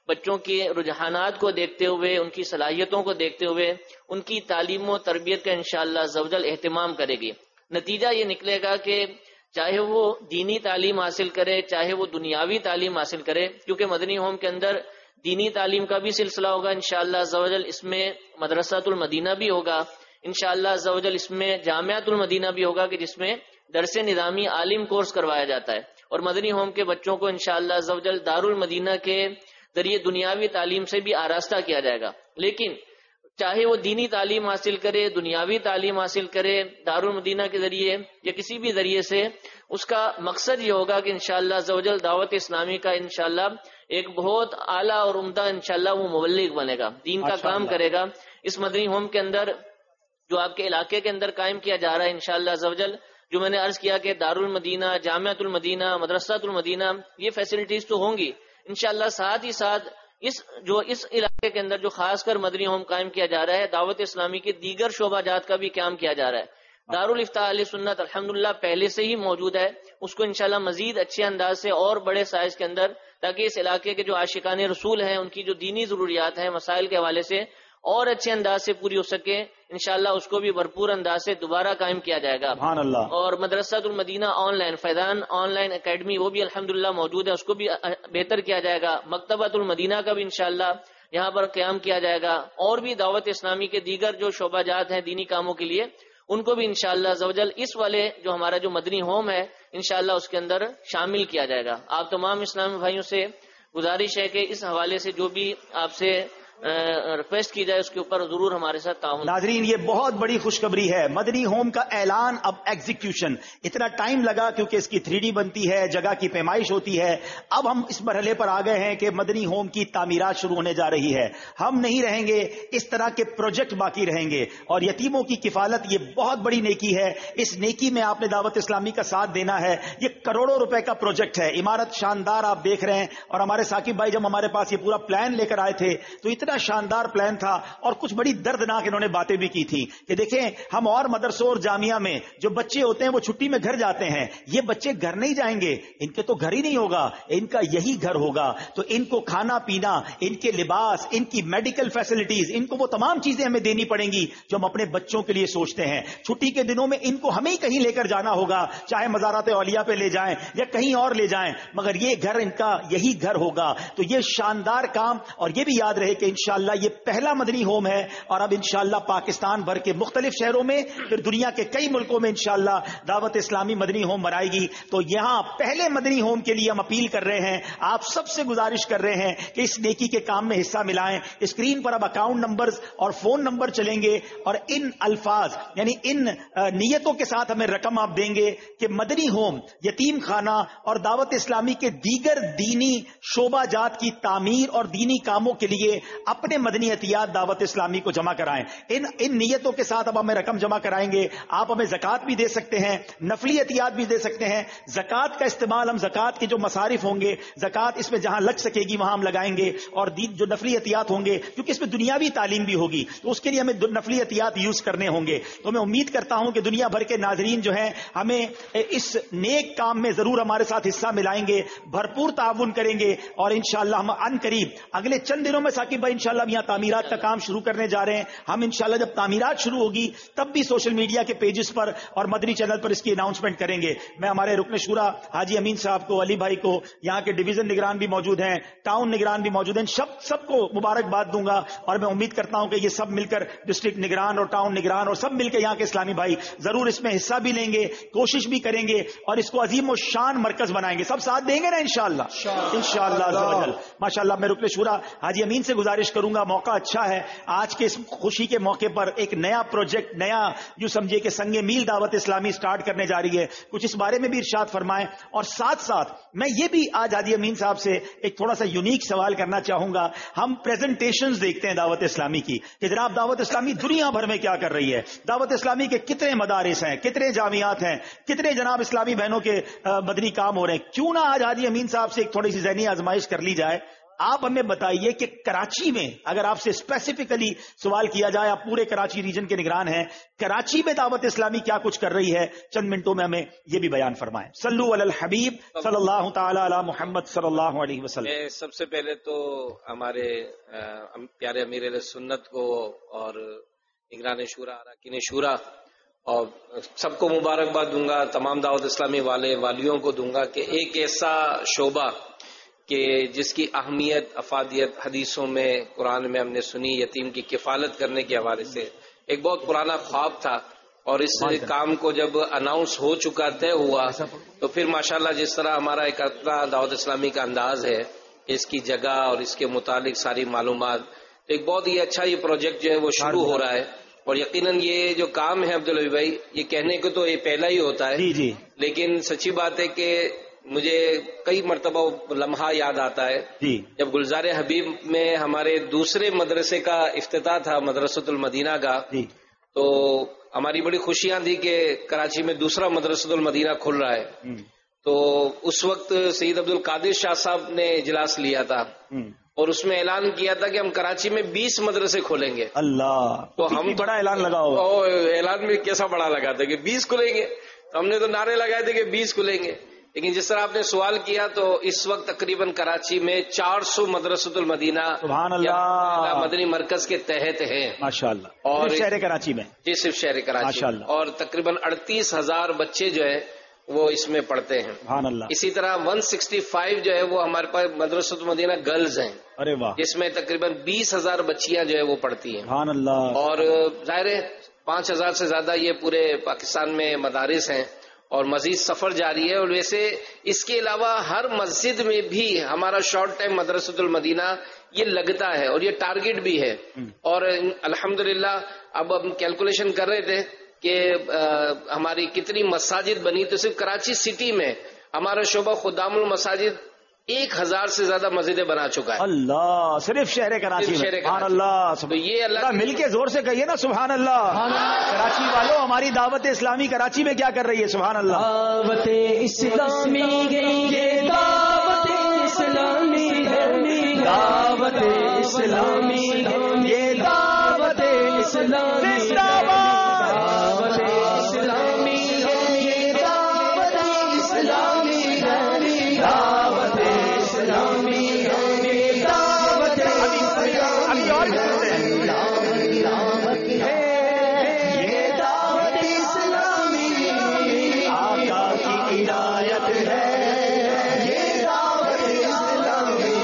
بچوں کے رجحانات کو دیکھتے ہوئے، ان کی صلاحیتوں کو دیکھتے ہوئے ان کی تعلیم و تربیت کا انشاءاللہ عز و جل اہتمام کرے گی۔ نتیجہ یہ نکلے گا کہ چاہے وہ دینی تعلیم حاصل کرے، چاہے وہ دنیاوی تعلیم حاصل کرے، کیونکہ مدنی ہوم کے اندر دینی تعلیم کا بھی سلسلہ ہوگا انشاءاللہ عز و جل، اس میں مدرسۃ المدینہ بھی ہوگا انشاءاللہ عز و جل، اس میں جامعۃ المدینہ بھی ہوگا کہ جس میں درس نظامی عالم کورس کروایا جاتا ہے، اور مدنی ہوم کے بچوں کو انشاءاللہ عز و جل دارالمدینہ کے ذریعے دنیاوی تعلیم سے بھی آراستہ کیا جائے گا۔ لیکن چاہے وہ دینی تعلیم حاصل کرے، دنیاوی تعلیم حاصل کرے دارالمدینہ کے ذریعے یا کسی بھی ذریعے سے، اس کا مقصد یہ ہوگا کہ انشاءاللہ عز و جل دعوت اسلامی کا انشاءاللہ ایک بہت اعلیٰ اور عمدہ انشاءاللہ وہ مبلغ بنے گا، دین کا کام کرے گا۔ اس مدنی ہوم کے اندر جو آپ کے علاقے کے اندر قائم کیا جا رہا ہے انشاءاللہ عز و جل، جو میں نے عرض کیا کہ دارالمدینہ، جامعۃ المدینہ، مدرسۃ المدینہ، یہ فیسلٹیز تو ہوں گی انشاءاللہ، ساتھ ہی ساتھ اس علاقے کے اندر جو خاص کر مدنی ہوم قائم کیا جا رہا ہے، دعوت اسلامی کے دیگر شعبہ جات کا بھی قیام کیا جا رہا ہے۔ دارالفتاح اہل سنت الحمدللہ پہلے سے ہی موجود ہے، اس کو انشاءاللہ مزید اچھے انداز سے اور بڑے سائز کے اندر، تاکہ اس علاقے کے جو عاشقان رسول ہیں ان کی جو دینی ضروریات ہیں مسائل کے حوالے سے اور اچھے انداز سے پوری ہو سکے، انشاءاللہ اس کو بھی بھرپور انداز سے دوبارہ قائم کیا جائے گا۔ سبحان اللہ۔ اور مدرسۃ المدینہ online, Faizan online academy وہ بھی الحمدللہ موجود ہے، اس کو بھی بہتر کیا جائے گا۔ مکتبۃ المدینہ کا بھی انشاءاللہ یہاں پر قیام کیا جائے گا، اور بھی دعوت اسلامی کے دیگر جو شعبہ جات ہیں دینی کاموں کے لیے ان کو بھی انشاءاللہ عز و جل اس والے جو ہمارا جو مدنی ہوم ہے انشاءاللہ اس کے اندر شامل کیا جائے گا۔ آپ تمام اسلامی بھائیوں سے گزارش ہے کہ اس حوالے سے جو بھی آپ سے ریکویسٹ کی جائے اس کے اوپر ضرور ہمارے ساتھ تعاون۔ ناظرین یہ بہت بڑی خوشخبری ہے، مدنی ہوم کا اعلان اب ایگزیکیوشن، اتنا ٹائم لگا کیونکہ اس کی 3D بنتی ہے، جگہ کی پیمائش ہوتی ہے، اب ہم اس مرحلے پر آ گئے ہیں کہ مدنی ہوم کی تعمیرات شروع ہونے جا رہی ہے۔ ہم نہیں رہیں گے، اس طرح کے پروجیکٹ باقی رہیں گے، اور یتیموں کی کفالت یہ بہت بڑی نیکی ہے، اس نیکی میں آپ نے دعوت اسلامی کا ساتھ دینا ہے۔ یہ کروڑوں روپے کا پروجیکٹ ہے، عمارت شاندار آپ دیکھ رہے ہیں، اور ہمارے ثاقب بھائی جب ہمارے پاس یہ پورا پلان لے کر آئے تھے تو اتنا شاندار پلان تھا، اور کچھ بڑی دردناک انہوں نے باتیں بھی کی تھی کہ دیکھیں ہم اور مدرسوں اور جامعہ میں جو بچے ہوتے ہیں وہ چھٹی میں گھر جاتے ہیں، یہ بچے گھر نہیں جائیں گے، ان کے تو گھر ہی نہیں ہوگا، ان کا یہی گھر ہوگا، تو ان کو کھانا پینا، ان کے لباس، ان کی میڈیکل فیسلٹیز، ان کو وہ تمام چیزیں ہمیں دینی پڑیں گی جو ہم اپنے بچوں کے لیے سوچتے ہیں۔ چھٹی کے دنوں میں ان کو ہمیں ہی کہیں لے کر جانا ہوگا، چاہے مزارات اولیاء پہ لے جائیں یا کہیں اور لے جائیں، مگر یہ گھر ان کا یہی گھر ہوگا۔ تو یہ شاندار کام، اور یہ بھی یاد رہے کہ انشاءاللہ یہ پہلا مدنی ہوم ہے، اور اب انشاءاللہ پاکستان بھر کے مختلف شہروں میں، پھر دنیا کے کئی ملکوں میں انشاءاللہ دعوت اسلامی مدنی ہوم بنائے گی۔ تو یہاں پہلے مدنی ہوم کے لیے ہم اپیل کر رہے ہیں، آپ سب سے گزارش کر رہے ہیں کہ اس نیکی کے کام میں حصہ ملائیں۔ اسکرین پر اب اکاؤنٹ نمبرز اور فون نمبر چلیں گے، اور ان الفاظ یعنی ان نیتوں کے ساتھ ہمیں رقم آپ دیں گے کہ مدنی ہوم، یتیم خانہ اور دعوت اسلامی کے دیگر دینی شعبہ جات کی تعمیر اور دینی کاموں کے لیے اپنے مدنی عطیات دعوت اسلامی کو جمع کرائیں۔ ان نیتوں کے ساتھ اب ہمیں رقم جمع کرائیں گے۔ آپ ہمیں زکوٰۃ بھی دے سکتے ہیں، نفلی عطیات بھی دے سکتے ہیں۔ زکوٰۃ کا استعمال ہم زکوٰۃ کے جو مصارف ہوں گے، زکوٰۃ اس میں جہاں لگ سکے گی وہاں ہم لگائیں گے، اور جو نفلی عطیات ہوں گے کیونکہ اس میں دنیاوی تعلیم بھی ہوگی تو اس کے لیے ہمیں نفلی عطیات یوز کرنے ہوں گے۔ تو میں امید کرتا ہوں کہ دنیا بھر کے ناظرین جو ہیں ہمیں اس نیک کام میں ضرور ہمارے ساتھ حصہ ملائیں گے، بھرپور تعاون کریں گے، اور انشاءاللہ ہم ان قریب اگلے چند دنوں میں ثاقب بھائی انشاءاللہ یہاں تعمیرات کا کام شروع کرنے جا رہے ہیں۔ ہم انشاءاللہ جب تعمیرات شروع ہوگی تب بھی سوشل میڈیا کے پیجز پر اور مدنی چینل پر اس کی اناؤنسمنٹ کریں گے۔ میں ہمارے رکن شورا حاجی امین صاحب کو، علی بھائی کو، یہاں کے ڈویژن نگران بھی موجود ہیں، ٹاؤن نگران بھی موجود ہیں، سب کو مبارکباد دوں گا، اور میں امید کرتا ہوں کہ یہ سب مل کر ڈسٹرکٹ نگران اور ٹاؤن نگران اور سب مل کے یہاں کے اسلامی بھائی ضرور اس میں حصہ بھی لیں گے، کوشش بھی کریں گے، اور اس کو عظیم و شان مرکز بنائیں گے۔ سب ساتھ دیں گے نا انشاءاللہ؟ انشاءاللہ۔ ماشاءاللہ میں رکن شورا حاجی امین سے گزارش کروں گا، موقع اچھا ہے آج کے اس خوشی کے موقع پر ایک نیا پروجیکٹ، نیا جو سمجھے کہ سنگ میل دعوت اسلامی سٹارٹ کرنے جا رہی ہے، کچھ اس بارے میں بھی ارشاد فرمائیں۔ اور ساتھ ساتھ میں یہ بھی آج حاجی امین صاحب سے ایک تھوڑا سا یونیک سوال کرنا چاہوں گا۔ ہم پریزنٹیشنز دیکھتے ہیں دعوت اسلامی کی کہ جناب دعوت اسلامی دنیا بھر میں کیا کر رہی ہے، دعوت اسلامی کے کتنے مدارس ہیں، کتنے جامعات ہیں، کتنے جناب اسلامی بہنوں کے مدنی کام ہو رہے ہیں۔ کیوں نہ آج حاجی امین صاحب سے ایک تھوڑی سی ذہنی آزمائش کر لی جائے، آپ ہمیں بتائیے کہ کراچی میں اگر آپ سے اسپیسیفکلی سوال کیا جائے، آپ پورے کراچی ریجن کے نگران ہیں، کراچی میں دعوت اسلامی کیا کچھ کر رہی ہے، چند منٹوں میں ہمیں یہ بھی بیان فرمائیں. صلو علی الحبیب صلی اللہ تعالی علی محمد صلی اللہ علیہ وسلم. میں سب سے پہلے تو ہمارے پیارے امیر علیہ سنت کو اور نگران شورا، اراکین شورا اور سب کو مبارکباد دوں گا، تمام دعوت اسلامی والیوں کو دوں گا کہ ایک ایسا شعبہ کہ جس کی اہمیت افادیت حدیثوں میں قرآن میں ہم نے سنی، یتیم کی کفالت کرنے کے حوالے سے ایک بہت پرانا خواب تھا، اور اس کام کو جب اناؤنس ہو چکا، طے ہوا، تو پھر ماشاءاللہ جس طرح ہمارا ایک اپنا دعوت اسلامی کا انداز ہے، اس کی جگہ اور اس کے متعلق ساری معلومات، تو ایک بہت ہی اچھا یہ پروجیکٹ جو ہے وہ شروع ہو رہا ہے. اور یقیناً یہ جو کام ہے عبدالعبی بھائی، یہ کہنے کو تو یہ پہلا ہی ہوتا ہے، لیکن سچی بات ہے کہ مجھے کئی مرتبہ لمحہ یاد آتا ہے جب گلزار حبیب میں ہمارے دوسرے مدرسے کا افتتاح تھا، مدرسۃ المدینہ کا، تو ہماری بڑی خوشیاں تھی کہ کراچی میں دوسرا مدرسۃ المدینہ کھل رہا ہے. تو اس وقت سید عبد القادر شاہ صاحب نے اجلاس لیا تھا اور اس میں اعلان کیا تھا کہ ہم کراچی میں 20 مدرسے کھولیں گے. اللہ، تو ہم بڑا اعلان لگا ہوگا. اعلان میں کیسا بڑا لگا تھا کہ 20 کھلیں گے، تو ہم نے تو نعرے لگائے تھے کہ 20 کھلیں گے. لیکن جس طرح آپ نے سوال کیا تو اس وقت تقریباً کراچی میں 400 مدرسۃ المدینہ سبحان اللہ مدنی مرکز کے تحت ہیں ماشاءاللہ، اور شہر کراچی میں، جی صرف شہر کراچی، ماشاءاللہ، اور تقریباً 38,000 بچے جو ہے وہ اس میں پڑھتے ہیں. سبحان اللہ. اسی طرح 165 جو ہے وہ ہمارے پاس مدرسۃ المدینہ گرلز ہیں، ارے واہ، جس میں تقریباً 20,000 بچیاں جو ہے وہ پڑھتی ہیں. سبحان اللہ. اور ظاہر ہے 5,000 سے زیادہ یہ پورے پاکستان میں مدارس ہیں اور مزید سفر جاری ہے. اور ویسے اس کے علاوہ ہر مسجد میں بھی ہمارا شارٹ ٹائم مدرسۃ المدینہ یہ لگتا ہے اور یہ ٹارگٹ بھی ہے. اور الحمدللہ اب ہم کیلکولیشن کر رہے تھے کہ ہماری کتنی مساجد بنی، تو صرف کراچی سٹی میں ہمارا شعبہ خدام المساجد 1,000 سے زیادہ مسجدیں بنا چکا ہے. اللہ، صرف شہر کراچی میں. سبحان اللہ. تو یہ اللہ مل کے زور سے کہیے نا سبحان اللہ. کراچی والوں، ہماری دعوت اسلامی کراچی میں کیا کر رہی ہے؟ سبحان اللہ. دعوت اسلامی یہ دعوت اسلامی دعوت اسلامی یہ دعوت اسلامی دعوت اسلامی یہ دعوت اسلامی دعوت اسلامی یہ دعوت اسلامی اور یہ دعوت اسلامی آقا کی عنایت ہے، یہ دعوت اسلامی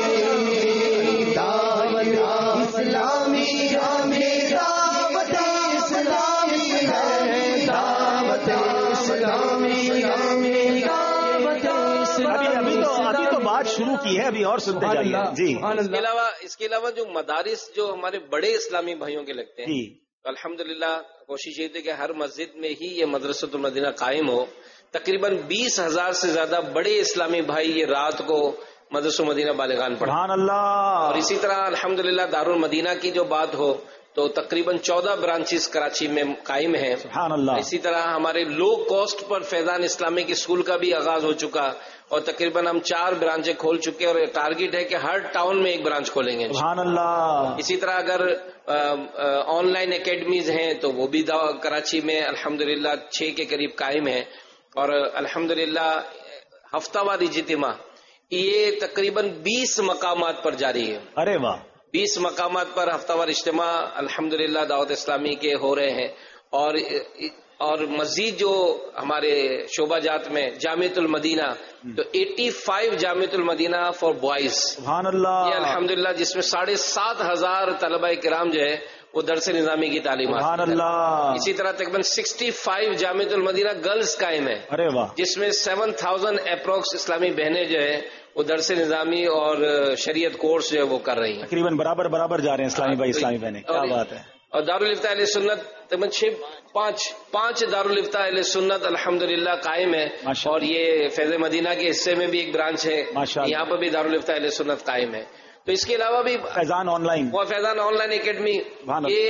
دعوت اسلامی ہمیں دعوت اسلامی ہے، دعوت اسلامی ہمیں دعوت اسلامی. ابھی تو بات شروع کی ہے، ابھی اور سنتے جائیے. جی، اس کے علاوہ جو مدارس جو ہمارے بڑے اسلامی بھائیوں کے لگتے ہیں، تو الحمدللہ کوشش یہ تھی کہ ہر مسجد میں ہی یہ مدرسۃ المدینہ قائم ہو. تقریباً 20,000 سے زیادہ بڑے اسلامی بھائی یہ رات کو مدرسۃ المدینہ بالغان پڑھتے ہیں. سبحان اللہ. اور اسی طرح الحمدللہ دارالمدینہ کی جو بات ہو تو تقریباً 14 برانچز کراچی میں قائم ہیں. سبحان اللہ. اسی طرح ہمارے لو کاسٹ پر فیضان اسلامک اسکول کا بھی آغاز ہو چکا اور تقریباً ہم 4 برانچیں کھول چکے اور ٹارگٹ ہے کہ ہر ٹاؤن میں 1 برانچ کھولیں گے. سبحان اللہ. اسی طرح اگر آن لائن اکیڈمیز ہیں تو وہ بھی کراچی میں الحمدللہ 6 کے قریب قائم ہیں. اور الحمدللہ ہفتہ وار اجتماع یہ تقریباً 20 مقامات پر جاری ہے. ارے واہ. 20 مقامات پر ہفتہ وار اجتماع الحمدللہ دعوت اسلامی کے ہو رہے ہیں. اور مزید جو ہمارے شعبہ جات میں جامعۃ المدینہ، تو 85 جامعۃ المدینہ فار بوائز. سبحان اللہ. یہ الحمدللہ جس میں 7,500 طلبہ کرام جو ہے وہ درس نظامی کی تعلیمات. سبحان اللہ. اسی طرح تقریباً 65 جامعۃ المدینہ گرلز قائم ہے. ارے واہ. جس میں 7,000 اپروکس اسلامی بہنیں جو ہے وہ درس نظامی اور شریعت کورس جو ہے وہ کر رہی ہیں. تقریباً برابر جا رہے ہیں اسلامی بھائی اسلامی بہنیں. کیا بات ہے. اور دارالفتاح اہل سنت تقریباً 5 دارالفتاح اہل سنت الحمدللہ قائم ہے. اور یہ فیض مدینہ کے حصے میں بھی ایک برانچ ہے، یہاں پر بھی دارالفتاح اہل سنت قائم ہے. تو اس کے علاوہ بھی فیضان آن لائن اکیڈمی، یہ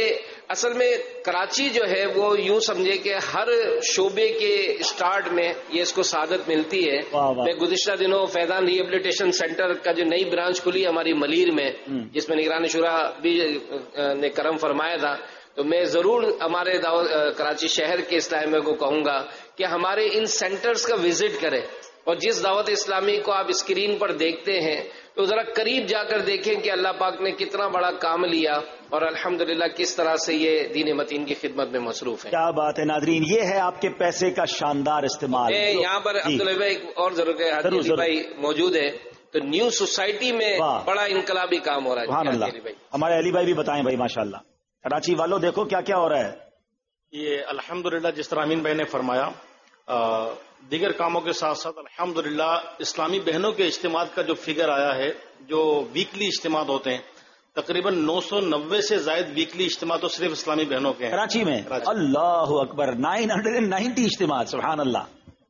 اصل میں کراچی جو ہے وہ یوں سمجھے کہ ہر شعبے کے اسٹارٹ میں یہ اس کو سعادت ملتی ہے. میں گزشتہ دنوں فیضان ریہیبلیٹیشن سینٹر کا جو نئی برانچ کھلی ہماری ملیر میں، جس میں نگران شورا بھی نے کرم فرمایا تھا، تو میں ضرور ہمارے کراچی شہر کے اسلامیہ کو کہوں گا کہ ہمارے ان سینٹرز کا وزٹ کریں، اور جس دعوت اسلامی کو آپ اسکرین پر دیکھتے ہیں تو ذرا قریب جا کر دیکھیں کہ اللہ پاک نے کتنا بڑا کام لیا اور الحمدللہ کس طرح سے یہ دین متین کی خدمت میں مصروف ہے. کیا بات ہے ناظرین، یہ ہے آپ کے پیسے کا شاندار استعمال. یہاں پر عبداللہ بھائی ایک اور ضرور ہے، حاجی بھائی موجود ہے، تو نیو سوسائٹی میں بڑا انقلابی کام ہو رہا ہے. سبحان اللہ. ہمارے علی بھائی بھی بتائیں بھائی. ماشاءاللہ کراچی والوں دیکھو کیا کیا ہو رہا ہے. یہ الحمدللہ جس طرح امین بھائی نے فرمایا، دیگر کاموں کے ساتھ ساتھ الحمدللہ اسلامی بہنوں کے اجتماعات کا جو فگر آیا ہے، جو ویکلی اجتماعات ہوتے ہیں، تقریباً 990 سے زائد ویکلی اجتماع تو صرف اسلامی بہنوں کے ہیں کراچی میں. اللہ اکبر، 990 اجتماع. سبحان اللہ.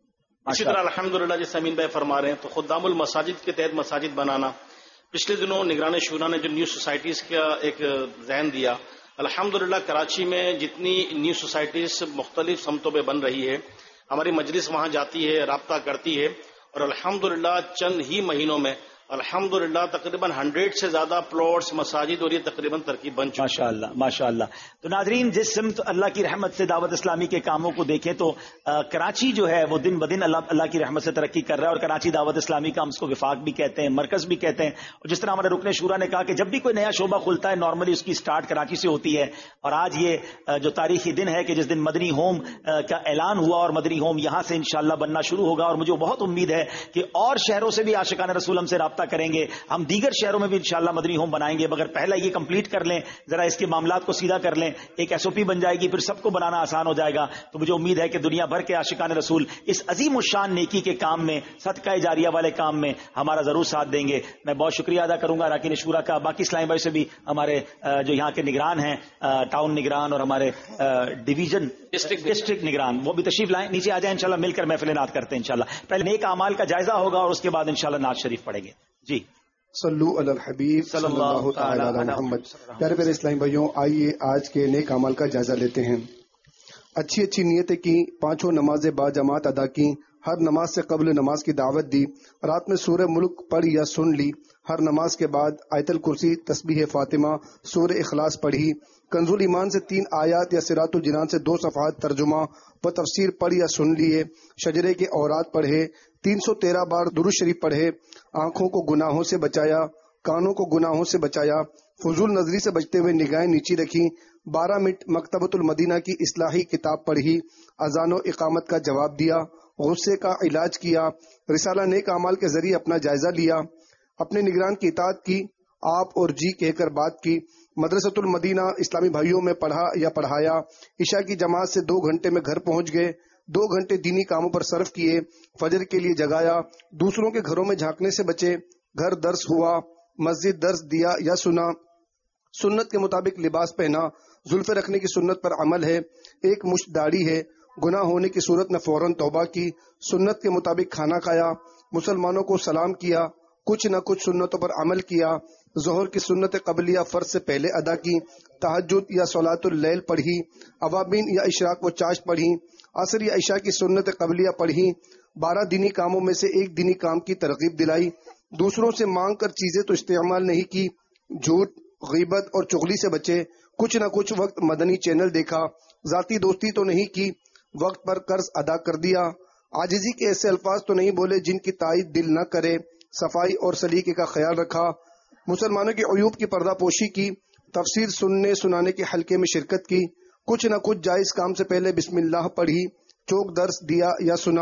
اسی طرح الحمدللہ جس امین بھائی فرما رہے ہیں، تو خدام المساجد کے تحت مساجد بنانا. پچھلے دنوں نگران شورا نے جو نیو سوسائٹیز کا ایک ذہن دیا، الحمدللہ کراچی میں جتنی نیو سوسائٹیز مختلف سمتوں پہ بن رہی ہے، ہماری مجلس وہاں جاتی ہے، رابطہ کرتی ہے، اور الحمدللہ چند ہی مہینوں میں الحمدللہ تقریباً 100 سے زیادہ پلاٹس، مساجد اور یہ تقریباً ترکیب بن چکی. ماشاءاللہ ماشاءاللہ. تو ناظرین، جس سمت اللہ کی رحمت سے دعوت اسلامی کے کاموں کو دیکھیں تو کراچی جو ہے وہ دن بدن اللہ کی رحمت سے ترقی کر رہا ہے. اور کراچی دعوت اسلامی کا ہم اس کو وفاق بھی کہتے ہیں، مرکز بھی کہتے ہیں. اور جس طرح ہمارے رکن شورا نے کہا کہ جب بھی کوئی نیا شعبہ کھلتا ہے نارملی اس کی سٹارٹ کراچی سے ہوتی ہے. اور آج یہ جو تاریخی دن ہے کہ جس دن مدنی ہوم کا اعلان ہوا، اور مدنی ہوم یہاں سے انشاءاللہ بننا شروع ہوگا. اور مجھے بہت امید ہے کہ اور شہروں سے بھی عاشقان رسول ہم سے رابطہ کریں گے. ہم دیگر شہروں میں بھی انشاءاللہ مدنی ہوم بنائیں گے، مگر پہلا یہ کمپلیٹ کر لیں، ذرا اس کے معاملات کو سیدھا کر لیں. ایک ایس او پی بن جائے گی، پھر سب کو بنانا آسان ہو جائے گا. تو مجھے امید ہے کہ دنیا بھر کے عاشقان رسول اس عظیم الشان نیکی کے کام میں، صدقہ جاریہ والے کام میں ہمارا ضرور ساتھ دیں گے. میں بہت شکریہ ادا کروں گا اراکین شورا کا، باقی اسلامی بھائی سے بھی، ہمارے جو یہاں کے نگران ہیں، ٹاؤن نگران اور ہمارے ڈویژن ڈسٹرکٹ نگران، وہ بھی تشریف لائیں، نیچے آ جائیں، انشاءاللہ مل کر محفل نعت کرتے ہیں. انشاءاللہ پہلے نیک اعمال کا جائزہ ہوگا اور اس کے بعد انشاءاللہ نعت شریف پڑھیں گے. جی صلو علی الحبیب صلی اللہ تعالی علی محمد. پیارے پیارے اسلامی بھائیوں، آئیے آج کے نیک اعمال کا جائزہ لیتے ہیں. اچھی اچھی نیتیں کی، پانچوں نمازیں با جماعت ادا کی، ہر نماز سے قبل نماز کی دعوت دی، رات میں سورہ ملک پڑھ یا سن لی، ہر نماز کے بعد آیت الکرسی، تسبیح فاطمہ، سورہ اخلاص پڑھی، کنز الایمان سے 3 آیات یا صراط الجنان سے 2 صفحات ترجمہ و تفسیر پڑھ یا سن لیے، شجرے کے اورات پڑھے، 313 بار درود شریف پڑھے، آنکھوں کو گناہوں سے بچایا، کانوں کو گناہوں سے بچایا، فضول نظری سے بچتے ہوئے نگاہیں نیچی رکھی، 12 منٹ مکتبۃ المدینہ کی اصلاحی کتاب پڑھی، اذان و اقامت کا جواب دیا، غصے کا علاج کیا، رسالہ نیک اعمال کے ذریعے اپنا جائزہ لیا، اپنے نگران کی اطاعت کی، آپ اور جی کہہ کر بات کی، مدرسۃ المدینہ اسلامی بھائیوں میں پڑھا یا پڑھایا، عشاء کی جماعت سے 2 گھنٹے میں گھر پہنچ گئے، 2 گھنٹے دینی کاموں پر صرف کیے، فجر کے لیے جگایا، دوسروں کے گھروں میں جھانکنے سے بچے، گھر درس ہوا، مسجد درس دیا یا سنا، سنت کے مطابق لباس پہنا، زلفے رکھنے کی سنت پر عمل ہے، 1 مشت داڑھی ہے، گناہ ہونے کی صورت میں فوراً توبہ کی، سنت کے مطابق کھانا کھایا، مسلمانوں کو سلام کیا، کچھ نہ کچھ سنتوں پر عمل کیا، ظہر کی سنت قبلیہ فرض سے پہلے ادا کی، تہجد یا صلاۃ اللیل پڑھی، اوابین یا اشراق و چاشت پڑھی، عصر یا عشاء کی سنت قبلیہ پڑھی، 12 دینی کاموں میں سے 1 دینی کام کی ترغیب دلائی، دوسروں سے مانگ کر چیزیں تو استعمال نہیں کی، جھوٹ، غیبت اور چغلی سے بچے، کچھ نہ کچھ وقت مدنی چینل دیکھا، ذاتی دوستی تو نہیں کی، وقت پر قرض ادا کر دیا، عاجزی کے ایسے الفاظ تو نہیں بولے جن کی تائید دل نہ کرے، صفائی اور سلیقے کا خیال رکھا، مسلمانوں کے عیوب کی پردہ پوشی کی، تفسیر سننے سنانے کے حلقے میں شرکت کی، کچھ نہ کچھ جائز کام سے پہلے بسم اللہ پڑھی، چوک درس دیا یا سنا،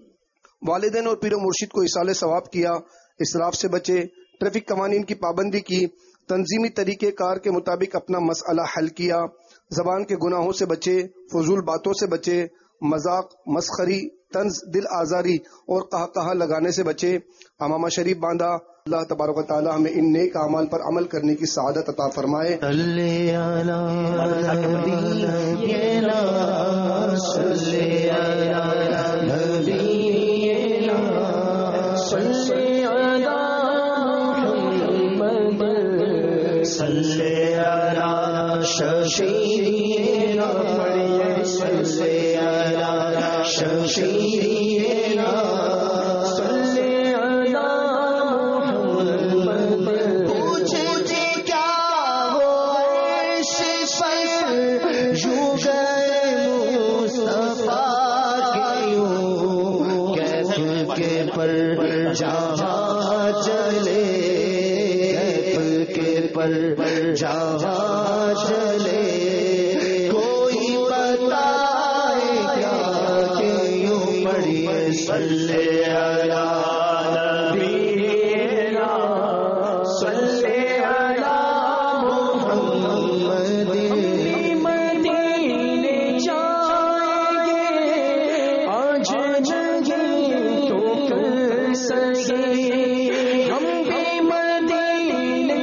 والدین اور پیر و مرشد کو ایصال ثواب کیا، اسراف سے بچے، ٹریفک قوانین کی پابندی کی، تنظیمی طریقہ کار کے مطابق اپنا مسئلہ حل کیا، زبان کے گناہوں سے بچے، فضول باتوں سے بچے، مذاق، مسخری، طنز، دل آزاری اور قہقہہ لگانے سے بچے، امامہ شریف باندھا۔ اللہ تبارک و تعالی ہمیں ان نیک اعمال پر عمل کرنے کی سعادت عطا فرمائے۔ شفیعنا پڑھیے صلی علی شفیعنا صلی علی محمد پوچھتے کیا ہو عرش پر یوں گئے مصطفیٰ کیوں کیف کے پر جہاں چلے پر جہاں چلے کوئی بتائے کیا کہ یوں پڑھیے صلی علی نبینا صلی علی محمد مدینے جائیں گے آج نہیں تو کل سہی ہم بھی مدینے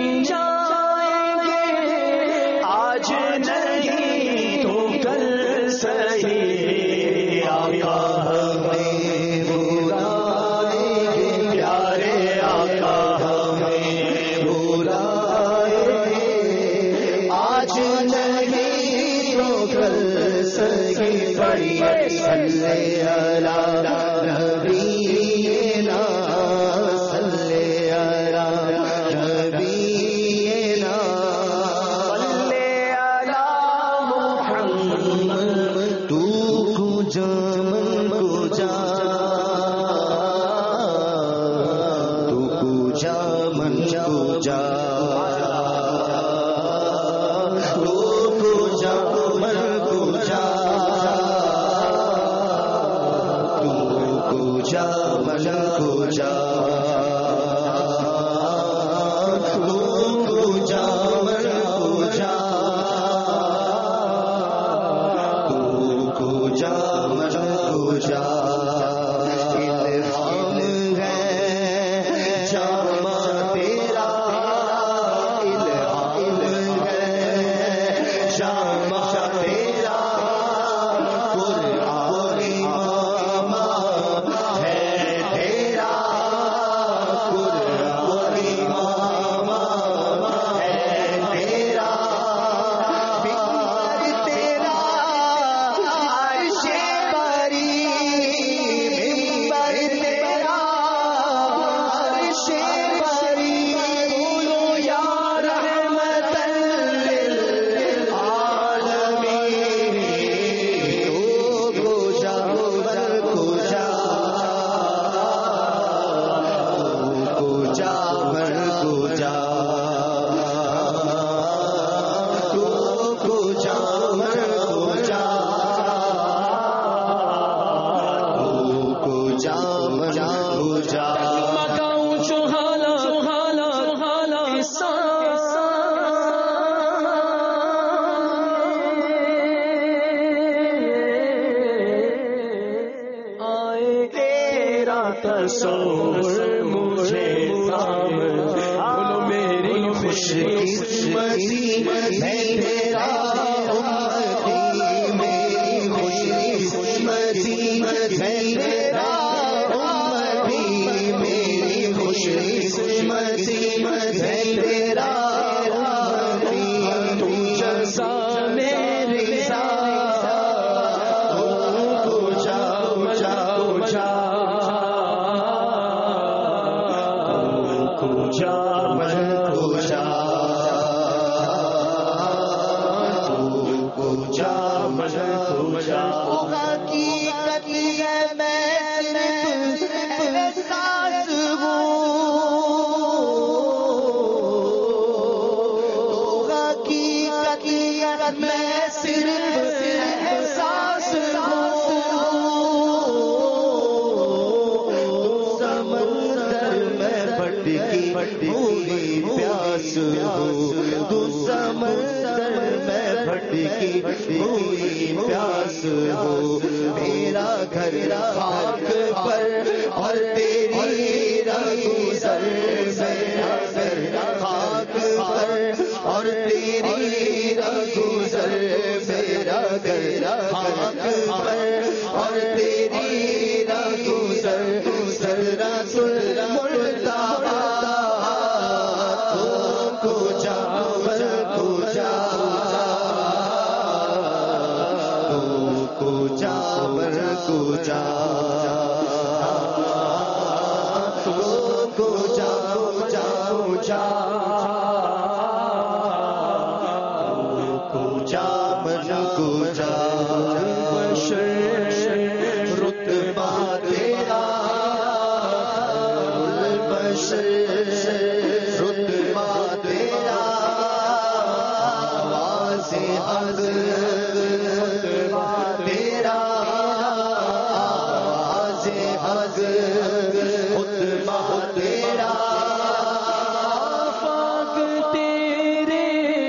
کو جا मर कुजा कुजा कुजा कुजा कुजा मर कुजा रुतबा तेरा रुतबा तेरा आवाज़ हज़ तेरा आवाज़ हज़ रुतबा तेरा आफाक तेरे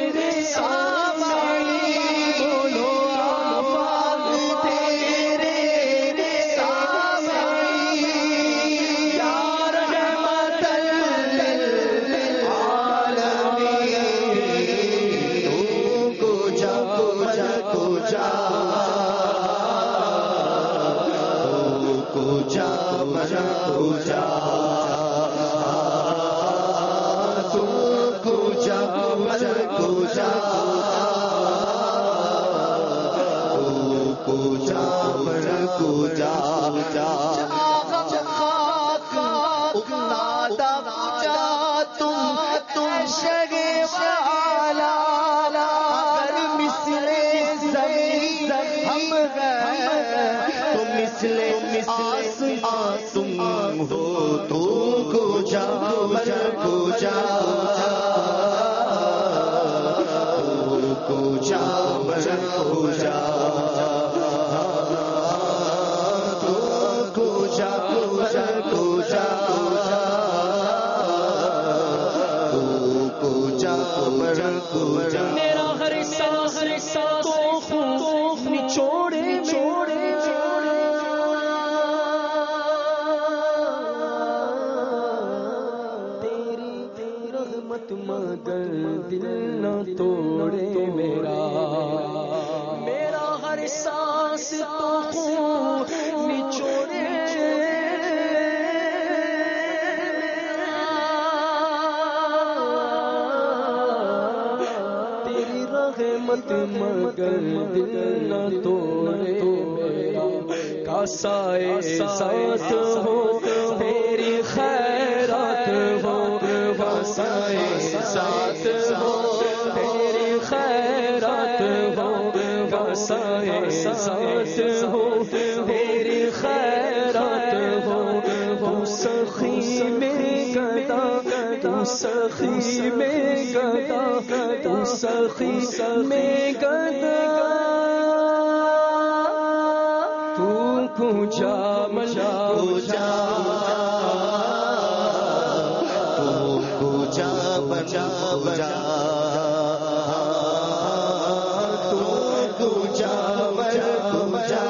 सामने बोलो आफाक तेरे सामने या रहमतल लिल आलमीन कुजा कुजा कुजा कुजा मर कुजा तू कुजा मर कुजा तू कुजा मर कुजा नादा कुजा तुम शगे वाला अगर मिसले ज़मीन हम हैं तो मिसले आसमां तुम हो तो कुजा मर कुजा कुजा मर कुजा कुजा कुजा कुजा कुजा मर कुजा मेरा हर सांस तो खून निचोड़े छोड़े तेरी रहमत मगर दिल न तोड़े मेरा हर सांस तो खून निचोड़े तेरी रहमत मगर दिल न तोड़े मेरा कासाए साथ हो तेरी खैरात हो कासाए साथ हो तेरी खैरात हो कासाए साथ हो तेरी खैरात हो तू सखी में गदा तू सखी में गदा तू सखी में गदा तू कुजा मजा कुजा तू कुजा बजा बजा तू कुजा मर कुजा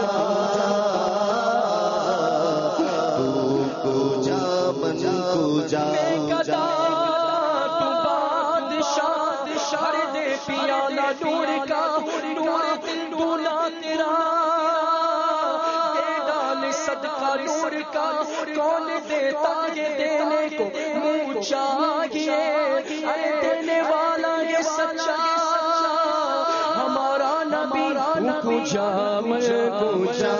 तू कुजा बजा कुजा गदा तू बादशाह हर दे पियाला नूर का नूर दूना तेरा सदका नूर का कौन देता ये देने को मुँह चाहिए अरे देने वाला ये सच्चा हमारा नबी कुजा मर कुजा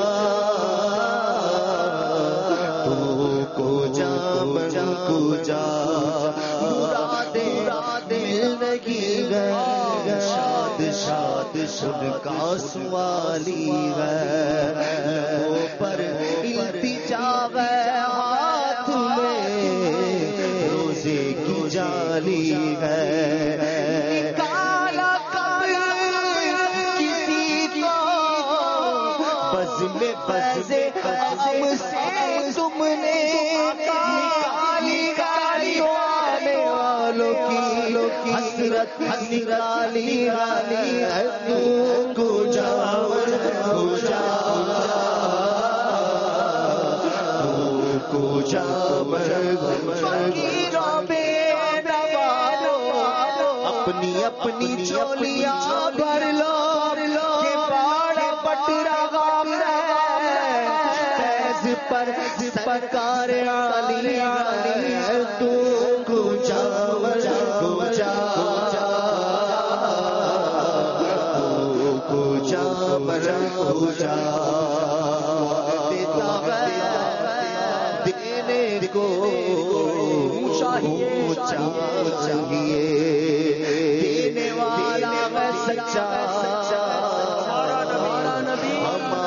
तू कुजा मर कुजा मुरादे मिलने है शाद शाद सुन का सवाली है पर इल्तिजा है हाथ में रोजे की जाली है निकाला कब किसी को बज़ में बज़े हमसे तुमने निकाली गालियों आने वालों की हसरत निकाली गाली है तू कुजा कुजा कुजा अपनी अपनी चोलियां भर लो के बाड़ा पट रहा फैज पर सरकार आली है तू कुजा कुजा कुजा कुजा دینے کو چاہیے دینے والا ہے سچا ہمارا نبی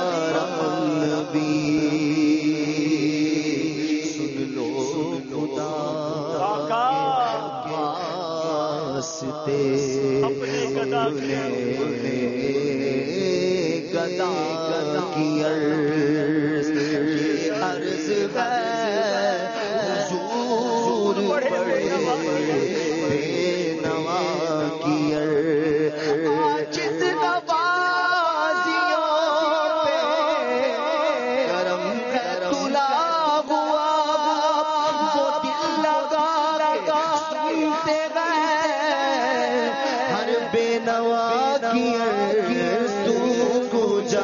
سن لو خدا واسطے گدا کی عرض حضور بڑے بے نوا کی عرض جس نوازیوں پہ کرم تلا ہوا وہ دل لگا سنتے گئے ہر بے نوا کی عرض تو کو جا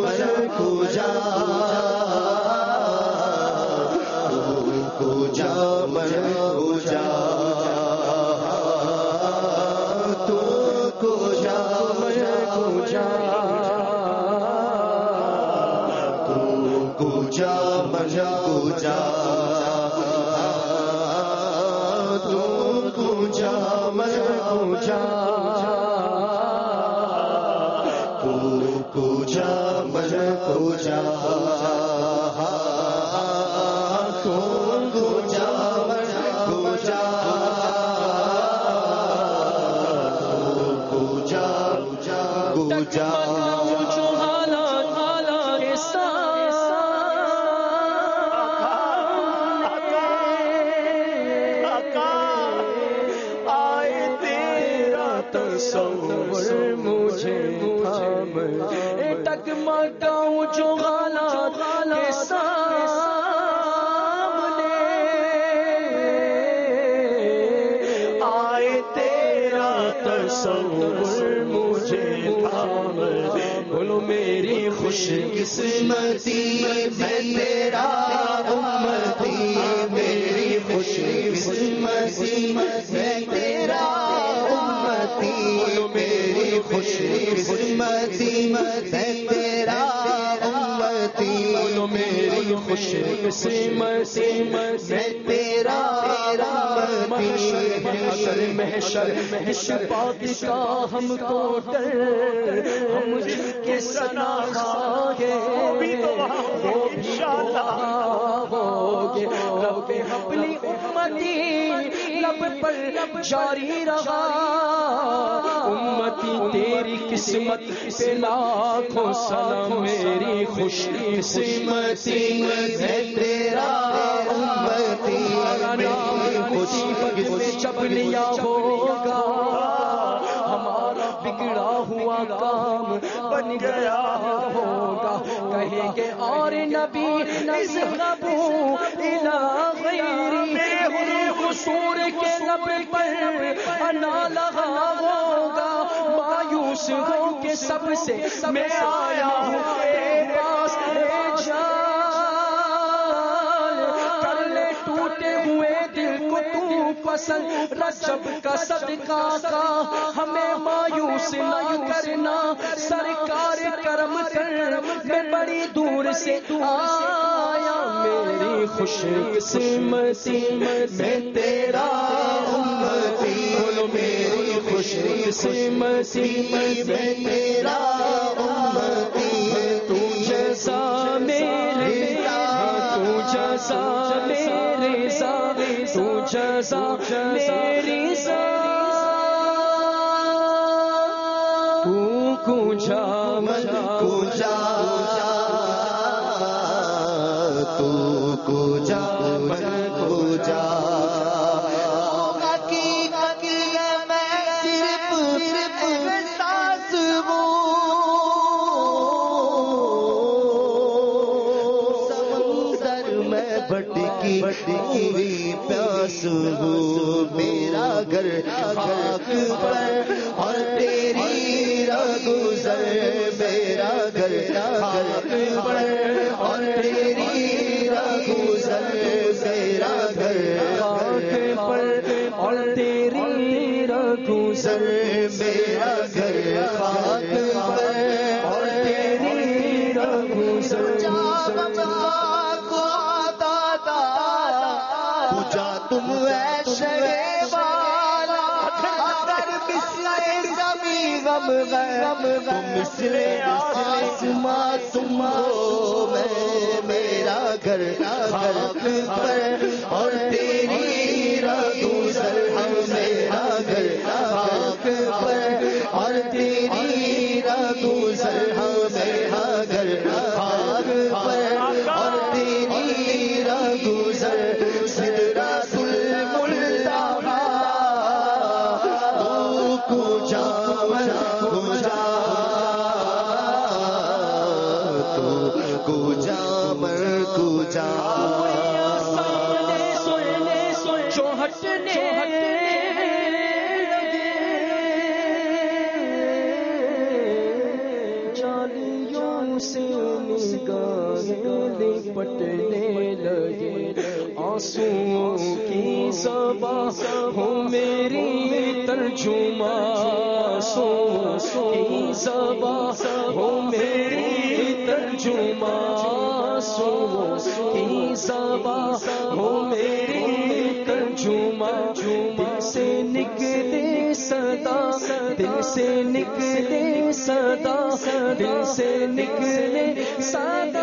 قسمتی میں تیرا امتی میری خوش قسمتی میں تیرا امتی میری خوش قسمتی میں تیرا امتی میری خوش قسمتی میں تیرا محشر پاک کا ہم کو ڈر ہم کے سنا خواہے وہ انشاءاللہ ہوگے رب اپنی امتی لب پر جاری رہا امتی تیری قسمت پہ لاکھوں سلام میری خوش قسمتی ہے تیرا امتی مصیبت سے جب لیا ہوگا ہمارا بگڑا ہوا کام بن گیا ہوگا کہیں گے اور نبی اذهبوا الى غیری میرے قصور کے لب پر انا لگا ہوگا مایوس ہو کے سب سے میں آیا ہوں تیرے پاس پسند رجب کا صدقہ کا ہمیں مایوس نہ کرنا سرکار کرم کر میں بڑی دور سے آیا میری خوش قسمتی میں تیرا امتی میری خوش قسمتی میں تیرا امتی تو جیسا میرے تو جیسا میرے تو جیسا میری تو کجا تو کجا بٹکی پیاس ہو میرا گھر خاک پر اور تیری گزر میرا گھر خاک پر اور تیری گزر میرا گھر خاک پر اور تیری گزر میرا گھر خاک پر اور تیری گزر جا تم ایشرے والا اگر مثل زمین غم غم تم مثل آسمان تم ہو میں میرا گھر خاک پر اور تیری رگوں سر میرا گھر خاک پر اور تیری رگوں سر میرا گھر خاک پر اور تیری رگوں سر سدرۃ المنتہا کو جا جو ہٹنے جالیوں سے نگاہیں لپٹنے لگے آنسوؤں کی زبان ہو میری ترجمہ آنسوؤں کی زبان ہو میری ترجمہ آنسوؤں کی زبان ہو میری ترجمہ دل سے نکلے صدا دل سے نکلے صدا دل سے نکلے صدا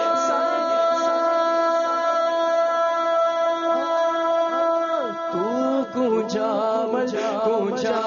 تو گوجا مجا گوجا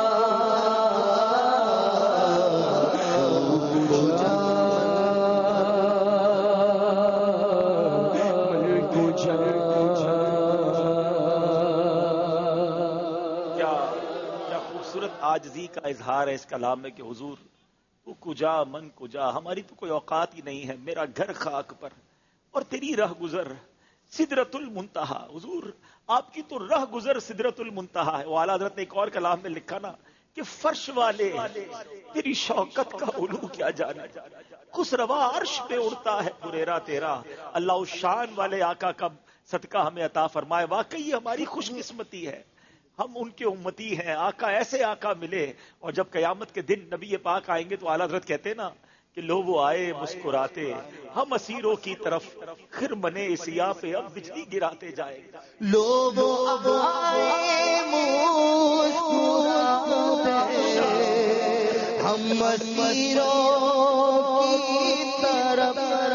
آجزی کا اظہار ہے اس کلام میں کہ حضور تو کجا من کجا، ہماری تو کوئی اوقات ہی نہیں ہے، میرا گھر خاک پر اور تیری راہ گزر سدرۃ المنتہا. حضور آپ کی تو راہ گزر سدرۃ المنتہا ہے. وہ اعلیٰ حضرت نے ایک اور کلام میں لکھا نا کہ فرش والے تیری شوکت کا علو کیا جانا، خسروا عرش پہ اڑتا ہے پریرا تیرا. اللہ اس شان والے آقا کا صدقہ ہمیں عطا فرمائے. واقعی ہماری خوش قسمتی ہے، ہم ان کے امتی ہیں. آقا ایسے آقا ملے، اور جب قیامت کے دن نبی پاک آئیں گے تو اعلیٰ حضرت کہتے نا کہ لو وہ آئے مسکراتے، ہم اسیروں کی طرف خرمنے سیاہ پہ اب بجلی گراتے جائیں گے. لو وہ آئے مسکراتے ہم اسیروں کی طرف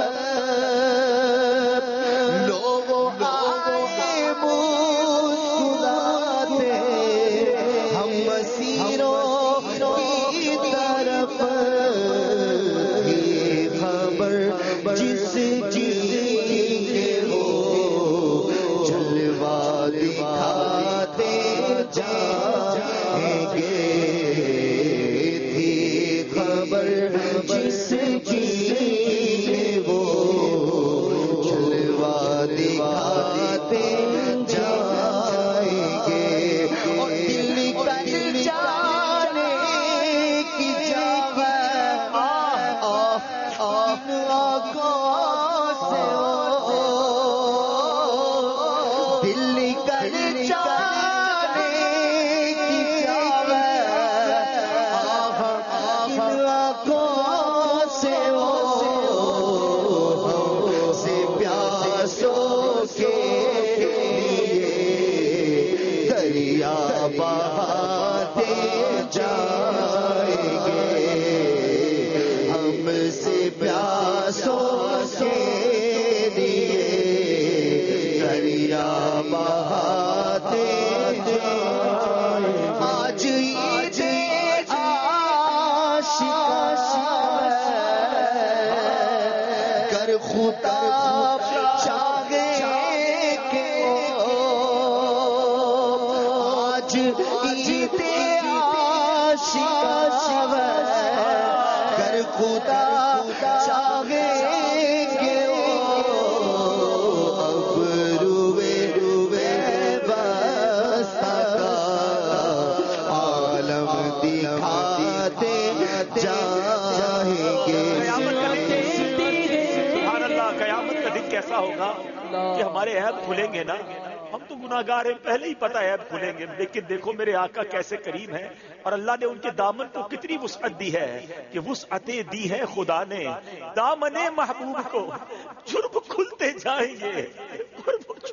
کیسا ہوگا کہ ہمارے عیب کھلیں گے نا. ہم تو گناہگار ہیں، پہلے ہی پتہ ہے عیب کھلیں گے، لیکن دیکھو میرے آقا کیسے کریم ہیں، اور اللہ نے ان کے دامن کو کتنی وسعت دی ہے کہ وسعتیں دی ہے خدا نے دامن محبوب کو. جرم کھلتے جائیں گے.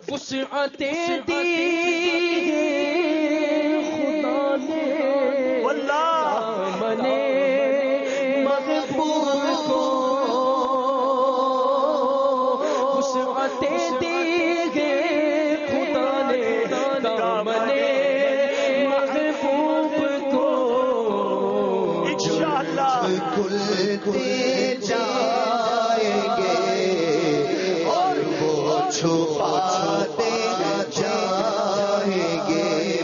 وسعتیں دی خدا نے دامن مغفور کو، وسعتیں دی خدا نے دامن محبوب کو، انشاءاللہ کھلتے جائیں گے اور وہ چھپاتے جائیں گے،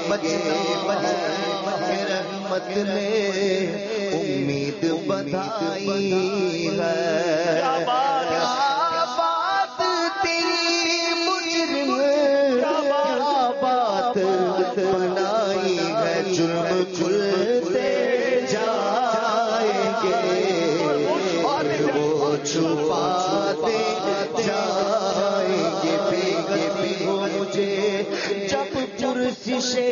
رحمت نے امید بندھائی ہے، کیا بات تیری مجرم، کیا بات بنائی ہے، جرم کھلتے جائیں گے اور وہ چھپاتے جائیں گے، ہو مجھے جب پرسشے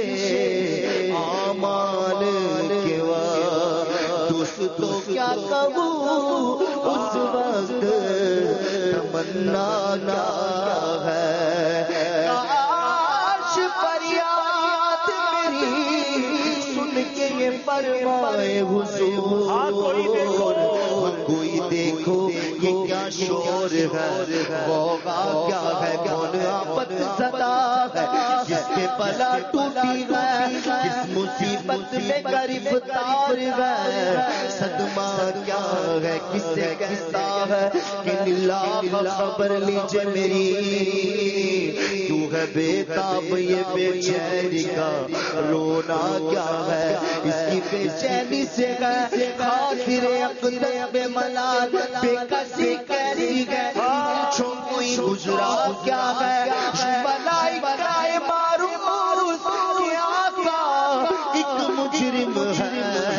آمان کے دوستوں کیا کہوں اس وقت تمنا کیا ہے، کاش فریاد میری سن کے یہ فرمائے حضور، کوئی دیکھو یہ کیا شور ہے، غوغا کیا ہے، کون آفت زدہ ہے، جس کے بلا ٹوٹی ہے، کس مصیبت میں گرفتار ہے، صدمہ کیا ہے، کس سے کہتا ہے کہ اللہ خبر لیجئے میری، کیوں ہے بے تاب یہ بے چینی کا رونا کیا ہے، اس کی بے چینی سے ہے خاطر اقدس بے ملال بے کسی کیسی ہے، چھو کوئی گزرا کیا ہے، ملائکہ معروف کے آقا ایک مجرم ہے،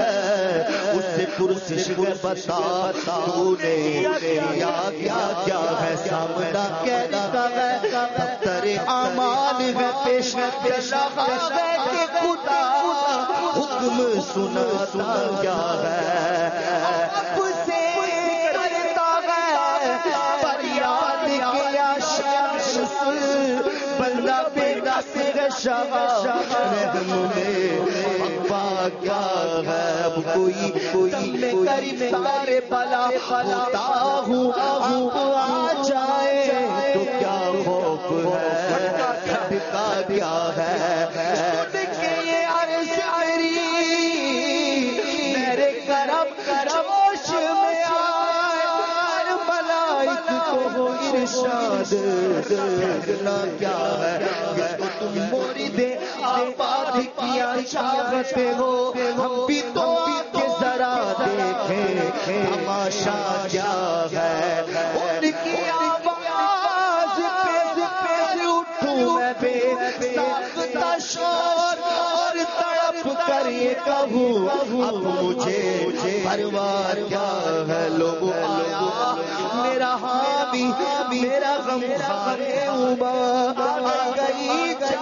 اس سے پرسش کو بتا تو نے کیا کیا ہے، سامنا کہتا ہے دفتر اعمال ہے، پیش لگا ہے کہ خدا حکم سناتا کیا ہے، اب سے کرتا ہے فریاد کیا شمس بندہ بیٹا سے رحم نے ابا کیا ہے، اب کوئی کریم سارے بلا ہوتا ہوں اب آ جائے تو کیا خوف ہے، کھٹکا کیا ہے، یہ عرض میری میرے کرم جوش میں آئے، ملائک کو ارشاد کرنا کیا ہے، جس کو تم مرید آباد کیا چاہتے ہو، ہم بھی تو آگے ذرا دیکھیں تماشا کیا ہے، ان کی آواز پہ اٹھوں میں بے ساختہ شور اور تڑپ کر یہ کہوں اب مجھے پرواہ کیا ہے، لوگوں آیا میرا حامی میرا غم خارے عمر گئی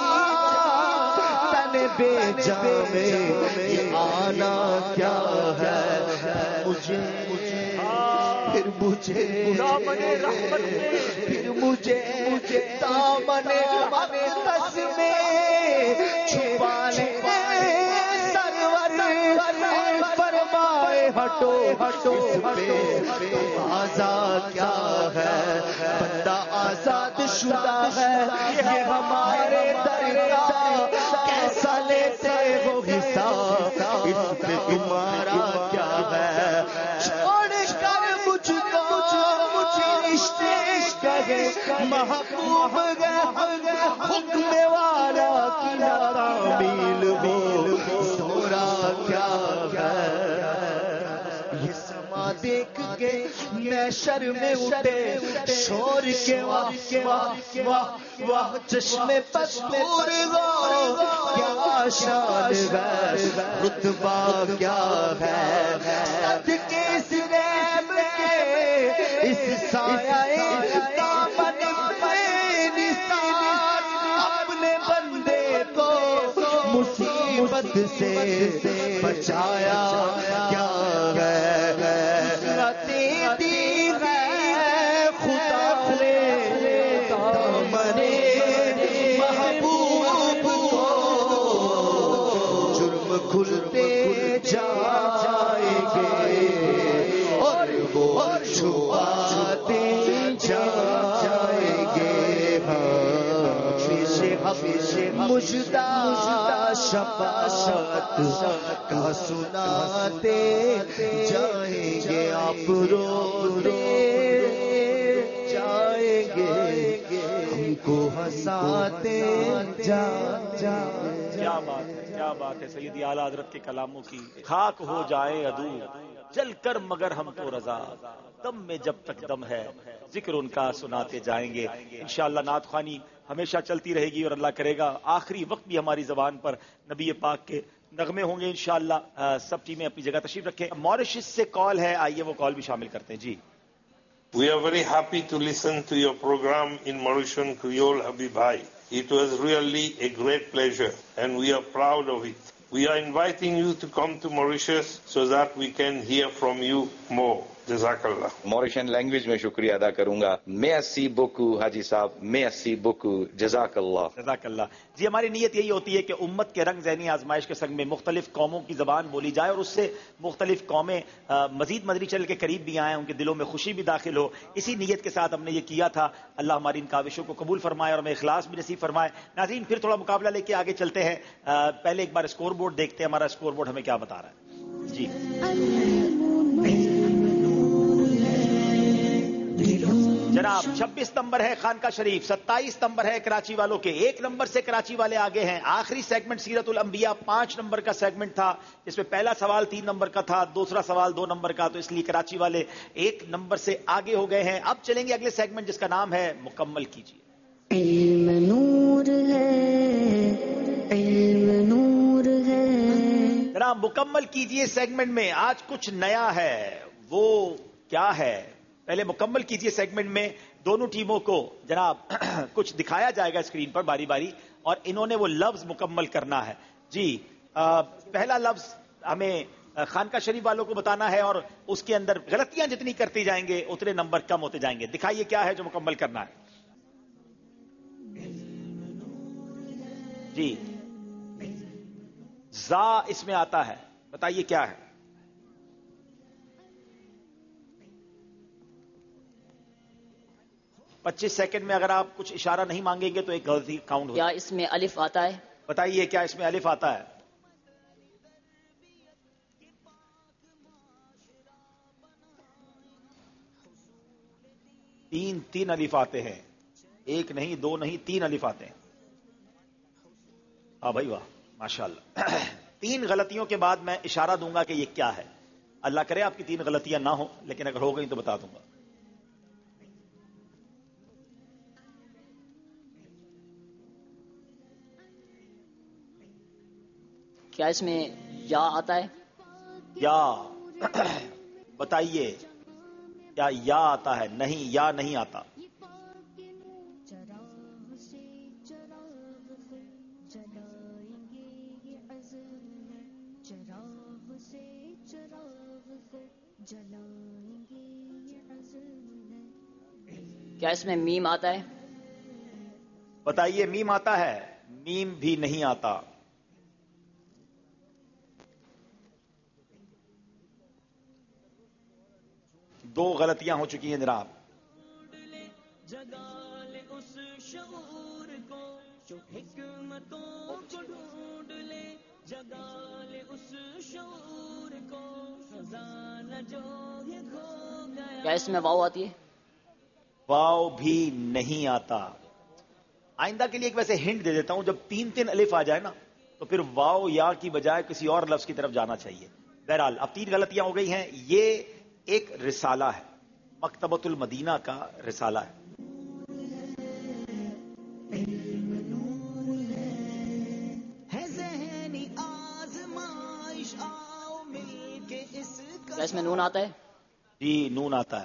تن بے جان میں آنا کیا ہے، مجھے پھر مجھے دامن اقدس میں چھپا لے سرور فرمائے ہٹو آزاد کیا ہے، بندہ آزاد شدہ ہے، یہ ہمارے درگاہ کیسا لیتے ہو حساب، اس میں تمہارا کیا ہے، چھوڑ کر مجھ کو مجھے رشتے کہے محبوب حکم والا کی تعمیل ہو، سورا کیا ہے، یہ سما دیکھ کے محشر میں اٹھے شور کے واہ واہ چشمے پستور ہو، کیا شان ہے، رتبہ کیا ہے، صدقے اس نعم کے اس سایہ دامن میں نثار، اپنے بندے کو مصیبت سے بچایا کیا ہے، دی ہے خدا نے دامن جرم کھلتے جائیں گے اور وہ چھپاتے جائیں گے، مجدہ شفاعت کا سناتے جائیں گے، آپ روتے جائیں گے، ہم کو ہنساتے کیا بات ہے، کیا بات ہے سیدی اعلیٰ حضرت کے کلاموں کی. خاک ہو جائیں عدو جل کر مگر ہم کو رضا، دم میں جب تک دم ہے ذکر ان کا سناتے جائیں گے. انشاءاللہ نعت خوانی ہمیشہ چلتی رہے گی اور اللہ کرے گا آخری وقت بھی ہماری زبان پر نبی پاک کے نغمے ہوں گے انشاءاللہ. سب ٹیمیں اپنی جگہ تشریف رکھیں. ماریشس سے کال ہے، آئیے وہ کال بھی شامل کرتے ہیں. جی We are very happy to listen to your program in Mauritian Creole, Habib Bhai. It was really a great pleasure and we are proud of it. We are inviting you to come to Mauritius so that we can hear from you more. جزاک موریشین لینگویج میں شکریہ ادا کروں گا. میرسی بوکو حاجی صاحب، میرسی بوکو، جزاک اللہ. جزاک اللہ. جی ہماری نیت یہی ہوتی ہے کہ امت کے رنگ ذہنی آزمائش کے سنگ میں مختلف قوموں کی زبان بولی جائے اور اس سے مختلف قومیں مزید مدنی چینل کے قریب بھی آئیں، ان کے دلوں میں خوشی بھی داخل ہو. اسی نیت کے ساتھ ہم نے یہ کیا تھا. اللہ ہماری ان کاوشوں کو قبول فرمائے اور ہمیں اخلاص بھی نصیب فرمائے. ناظرین پھر تھوڑا مقابلہ لے کے آگے چلتے ہیں. پہلے ایک بار اسکور بورڈ دیکھتے ہیں، ہمارا اسکور بورڈ ہمیں کیا بتا رہا ہے. جی جناب 26 نمبر ہے خانقاہ شریف، 27 نمبر ہے کراچی والوں کے. 1 نمبر سے کراچی والے آگے ہیں. آخری سیگمنٹ سیرت الانبیاء 5 نمبر کا سیگمنٹ تھا، جس میں پہلا سوال 3 نمبر کا تھا، دوسرا سوال 2 نمبر کا، تو اس لیے کراچی والے 1 نمبر سے آگے ہو گئے ہیں. اب چلیں گے اگلے سیگمنٹ جس کا نام ہے مکمل کیجیے. علم نور ہے، علم نور ہے. جناب مکمل کیجیے سیگمنٹ میں آج کچھ نیا ہے. وہ کیا ہے؟ پہلے مکمل کیجیے سیگمنٹ میں دونوں ٹیموں کو جناب کچھ دکھایا جائے گا اسکرین پر باری باری، اور انہوں نے وہ لفظ مکمل کرنا ہے. جی پہلا لفظ ہمیں خانقاہ شریف والوں کو بتانا ہے اور اس کے اندر غلطیاں جتنی کرتی جائیں گے اتنے نمبر کم ہوتے جائیں گے. دکھائیے کیا ہے جو مکمل کرنا ہے. جی زا اس میں آتا ہے، بتائیے کیا ہے. پچیس سیکنڈ میں اگر آپ کچھ اشارہ نہیں مانگیں گے تو ایک غلطی کاؤنٹ ہوگی. کیا اس میں الف آتا ہے؟ بتائیے کیا اس میں الف آتا ہے. 3 الف آتے ہیں، 1 نہیں 2 نہیں 3 الف آتے ہیں. ہاں بھائی واہ ماشاءاللہ. 3 غلطیوں کے بعد میں اشارہ دوں گا کہ یہ کیا ہے. اللہ کرے آپ کی 3 غلطیاں نہ ہوں، لیکن اگر ہو گئی تو بتا دوں گا. کیا اس میں یا آتا ہے؟ یا بتائیے کیا یا آتا ہے؟ نہیں، یا نہیں آتا. کیا اس میں میم آتا ہے؟ بتائیے میم آتا ہے؟ میم بھی نہیں آتا. دو غلطیاں ہو چکی ہیں جناب. کیا اس میں واو آتی ہے؟ واو بھی نہیں آتا. آئندہ کے لیے ایک ویسے ہنٹ دے دیتا ہوں، جب 3 الف آ جائے نا تو پھر واو یا کی بجائے کسی اور لفظ کی طرف جانا چاہیے. بہرحال اب 3 غلطیاں ہو گئی ہیں. یہ ایک رسالہ ہے، مکتبۃ المدینہ کا رسالہ ہے. کیا اس میں نون آتا ہے؟ جی نون آتا ہے.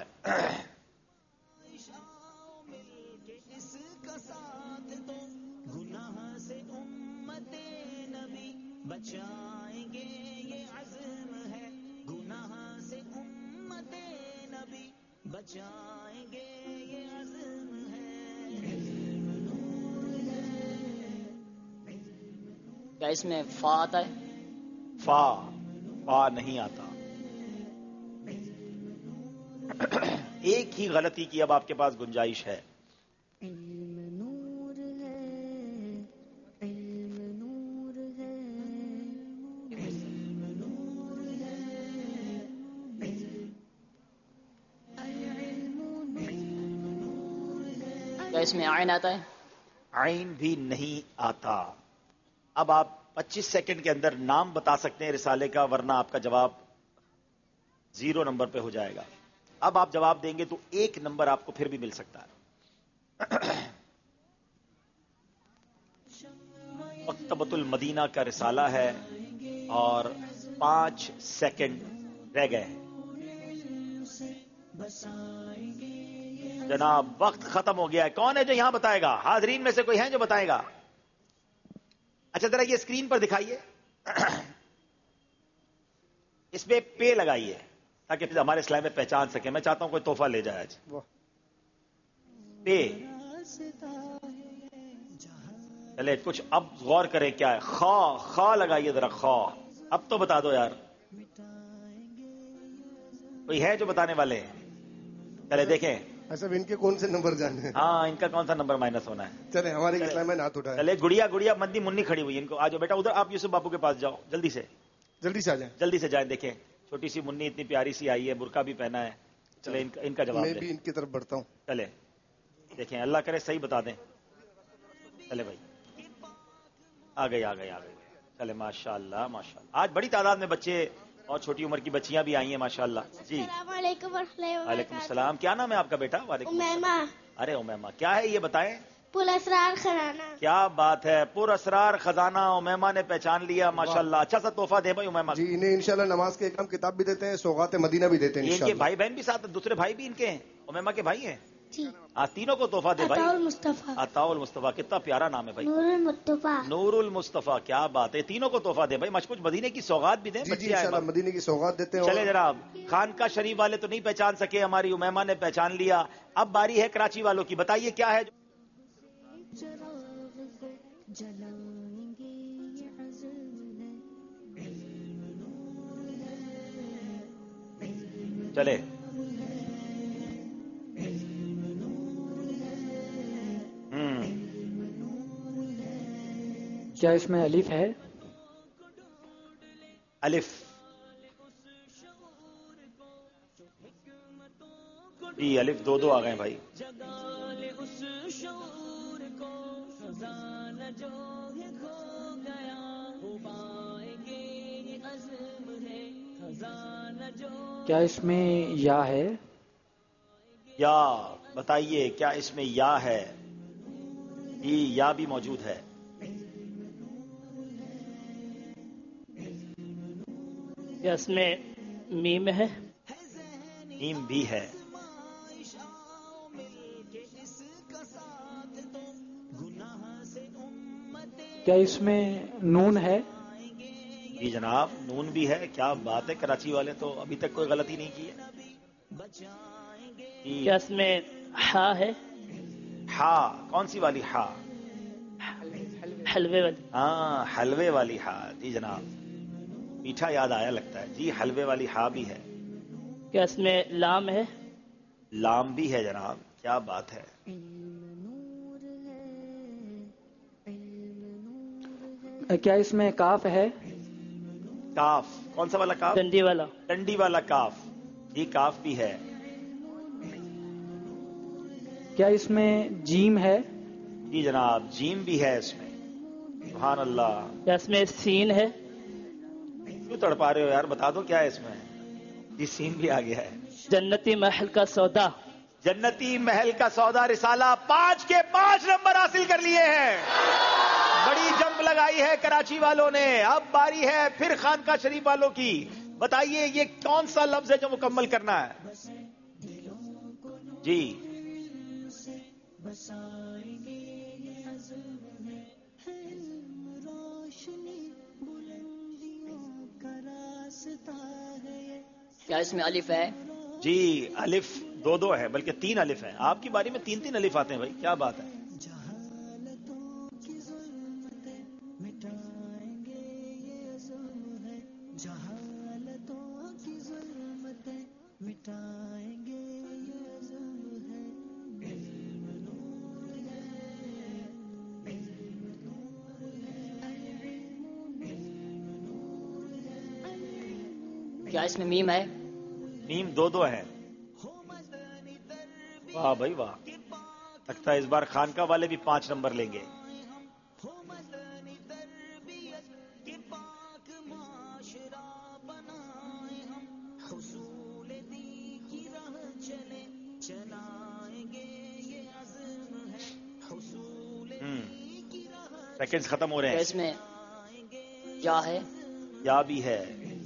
بچائیں گے یہ عزم ہے، گناہ سے امت نبی بچائیں گے یہ عزم ہے. کیا اس میں فا آتا ہے؟ فا نہیں آتا. ایک ہی غلطی کی اب آپ کے پاس گنجائش ہے. کیا اس میں عین آتا ہے؟ عین بھی نہیں آتا. اب آپ 25 سیکنڈ کے اندر نام بتا سکتے ہیں رسالے کا، ورنہ آپ کا جواب 0 نمبر پہ ہو جائے گا. اب آپ جواب دیں گے تو 1 نمبر آپ کو پھر بھی مل سکتا ہے. مکتبۃ المدینہ کا رسالہ ہے اور 5 سیکنڈ رہ گئے ہیں. جناب وقت ختم ہو گیا ہے. کون ہے جو یہاں بتائے گا؟ حاضرین میں سے کوئی ہے جو بتائے گا؟ اچھا ذرا یہ اسکرین پر دکھائیے. اس میں پے لگائیے تاکہ پھر ہمارے اسلام میں پہچان سکیں. میں چاہتا ہوں کوئی تحفہ لے جائے آج. پے چلے کچھ اب غور کریں کیا ہے. خا لگائیے ذرا. خا اب تو بتا دو یار. کوئی ہے جو بتانے والے ہیں؟ چلے دیکھیں. ایسا ان کے کون سے نمبر جانے ہیں؟ ہاں ان کا کون سا نمبر مائنس ہونا ہے؟ چلے ہمارے اسلام میں ہاتھ اٹھائے. چلے گڑیا مندی منی کھڑی ہوئی. ان کو آ جاؤ بیٹا ادھر. آپ یوسف بابو کے پاس جاؤ. جلدی سے آ جائیں. جلدی سے جائیں. دیکھیں چھوٹی سی منی اتنی پیاری سی آئی ہے, برقع بھی پہنا ہے. چلے ان کا جواب میں بھی ان کی طرف بڑھتا ہوں. چلے دیکھیں اللہ کرے صحیح بتا دیں. چلے بھائی آ گئی. چلے ماشاء اللہ ماشاء اللہ. آج بڑی تعداد میں بچے اور چھوٹی عمر کی بچیاں بھی آئی ہیں ماشاء اللہ. جی السلام علیکم ورحمۃ اللہ وبرکاتہ. وعلیکم السلام. کیا نام ہے آپ کا بیٹا؟ وعلیکم امیمہ. ارے امیمہ کیا ہے یہ بتائیں. پل اسرار خزانہ. کیا بات ہے. پر اسرار خزانہ امیمہ نے پہچان لیا ماشاء اللہ. اچھا سا تحفہ دے بھائی امیمہ. جی انہیں انشاءاللہ نماز کے ایک کتاب بھی دیتے ہیں, سوغات مدینہ بھی دیتے ہیں ان کے بھائی بہن بھی ساتھ, دوسرے بھائی بھی ان کے ہیں, امیمہ کے بھائی ہیں. جی تینوں کو تحفہ دے بھائی. عطاء المصطفیٰ. عطاء المصطفیٰ کتنا پیارا نام ہے بھائی. نور المصطفیٰ. نور المصطفیٰ کیا بات ہے. تینوں کو تحفہ دے بھائی. کچھ مدینے کی سوغات بھی دیں. جی انشاءاللہ مدینے کی سوغات دیتے ہیں. چلے جناب خانقاہ شریف والے تو نہیں پہچان سکے, ہماری امیمہ نے پہچان لیا. اب باری ہے کراچی والوں کی. بتائیے کیا ہے. چلے کیا اس میں الف ہے؟ الف جی الف دو آ گئے بھائی. کیا اس میں یا ہے؟ یا بتائیے کیا اس میں یا ہے؟ جی یا بھی موجود ہے. کیا اس میں میم ہے؟ میم بھی ہے. کیا اس میں نون ہے؟ جی جناب نون بھی ہے. کیا بات ہے, کراچی والے تو ابھی تک کوئی غلطی نہیں کی ہے. کیا اس میں ہا ہے؟ ہا کون سی والی ہا؟ حلوے والی. ہاں حلوے والی ہا. جی جناب میٹھا یاد آیا لگتا ہے. جی حلوے والی ہا بھی ہے. کیا اس میں لام ہے؟ لام بھی ہے جناب. کیا بات ہے. کیا اس میں کاف ہے؟ کاف کون سا والا کاف؟ ڈنڈی والا. ڈنڈی والا کاف. جی کاف بھی ہے. کیا اس میں جیم ہے؟ جی جناب جیم بھی ہے اس میں. سبحان اللہ. کیا اس میں سین ہے؟ کیوں تڑپا رہے ہو یار, بتا دو کیا ہے اس میں. جی سین بھی آ گیا ہے. جنتی محل کا سودا. جنتی محل کا سودا رسالہ 5 کے 5 نمبر حاصل کر لیے ہیں. بڑی جمپ لگائی ہے کراچی والوں نے. اب باری ہے پھر خانقاہ شریف والوں کی. بتائیے یہ کون سا لفظ ہے جو مکمل کرنا ہے. جی کیا اس میں الف ہے؟ جی الف دو ہے, بلکہ 3 الف ہیں. آپ کی باری میں 3 الف آتے ہیں بھائی. کیا بات ہے. جہالتوں کی ظلمتیں مٹائیں گے یہ عزم ہے علم نور ہے علم نور ہے علم نور ہے. کیا اس میں میم ہے؟ میم دو ہیں. واہ بھائی واہ، لگتا ہے اس بار خانقاہ والے بھی 5 نمبر لیں گے. سیکنڈز ختم ہو رہے ہیں. اس میں کیا ہے؟ یا بھی ہے.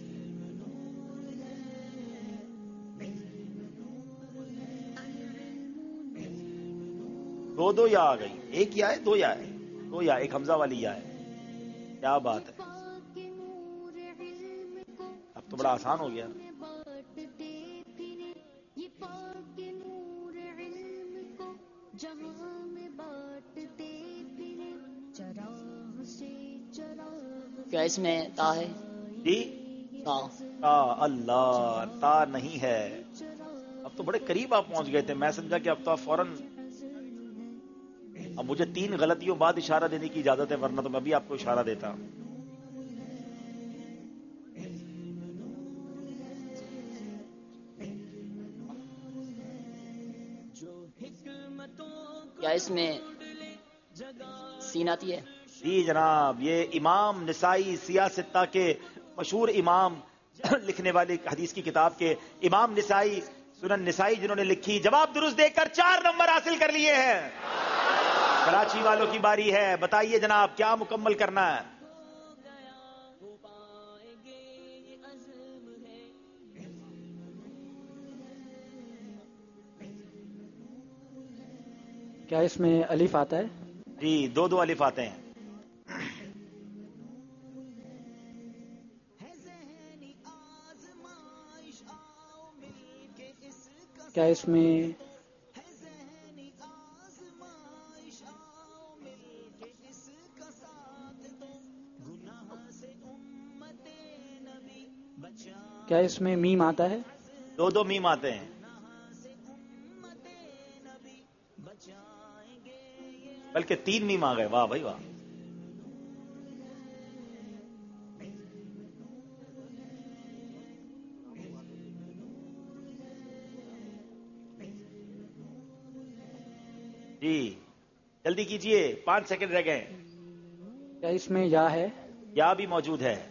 دو یا آ گئی. ایک یا ہے، دو یا ہے. دو یا، ایک حمزہ والی یا ہے. کیا بات ہے، اب تو بڑا آسان ہو گیا. کیا اس میں تا ہے؟ جی تا. اللہ، تا نہیں ہے. اب تو بڑے قریب آپ پہنچ گئے تھے. میں سمجھا کہ اب تو آپ فوراً، اب مجھے 3 غلطیوں بعد اشارہ دینے کی اجازت ہے، ورنہ تو میں بھی آپ کو اشارہ دیتا. کیا اس میں سین آتی ہے؟ جی جناب، یہ امام نسائی سیاستہ کے مشہور امام، لکھنے والے حدیث کی کتاب کے امام نسائی، سنن نسائی، جنہوں نے لکھی. جواب درست دے کر 4 نمبر حاصل کر لیے ہیں. کراچی والوں کی باری ہے. بتائیے جناب کیا مکمل کرنا ہے؟ کیا اس میں الف آتا ہے؟ جی، 2 الف آتے ہیں. کیا اس میں میم آتا ہے؟ 2 میم آتے ہیں. بلکہ 3 میم آ گئے. واہ بھائی واہ. جی جلدی کیجئے، 5 سیکنڈ رہ گئے. کیا اس میں یا ہے؟ یا بھی موجود ہے.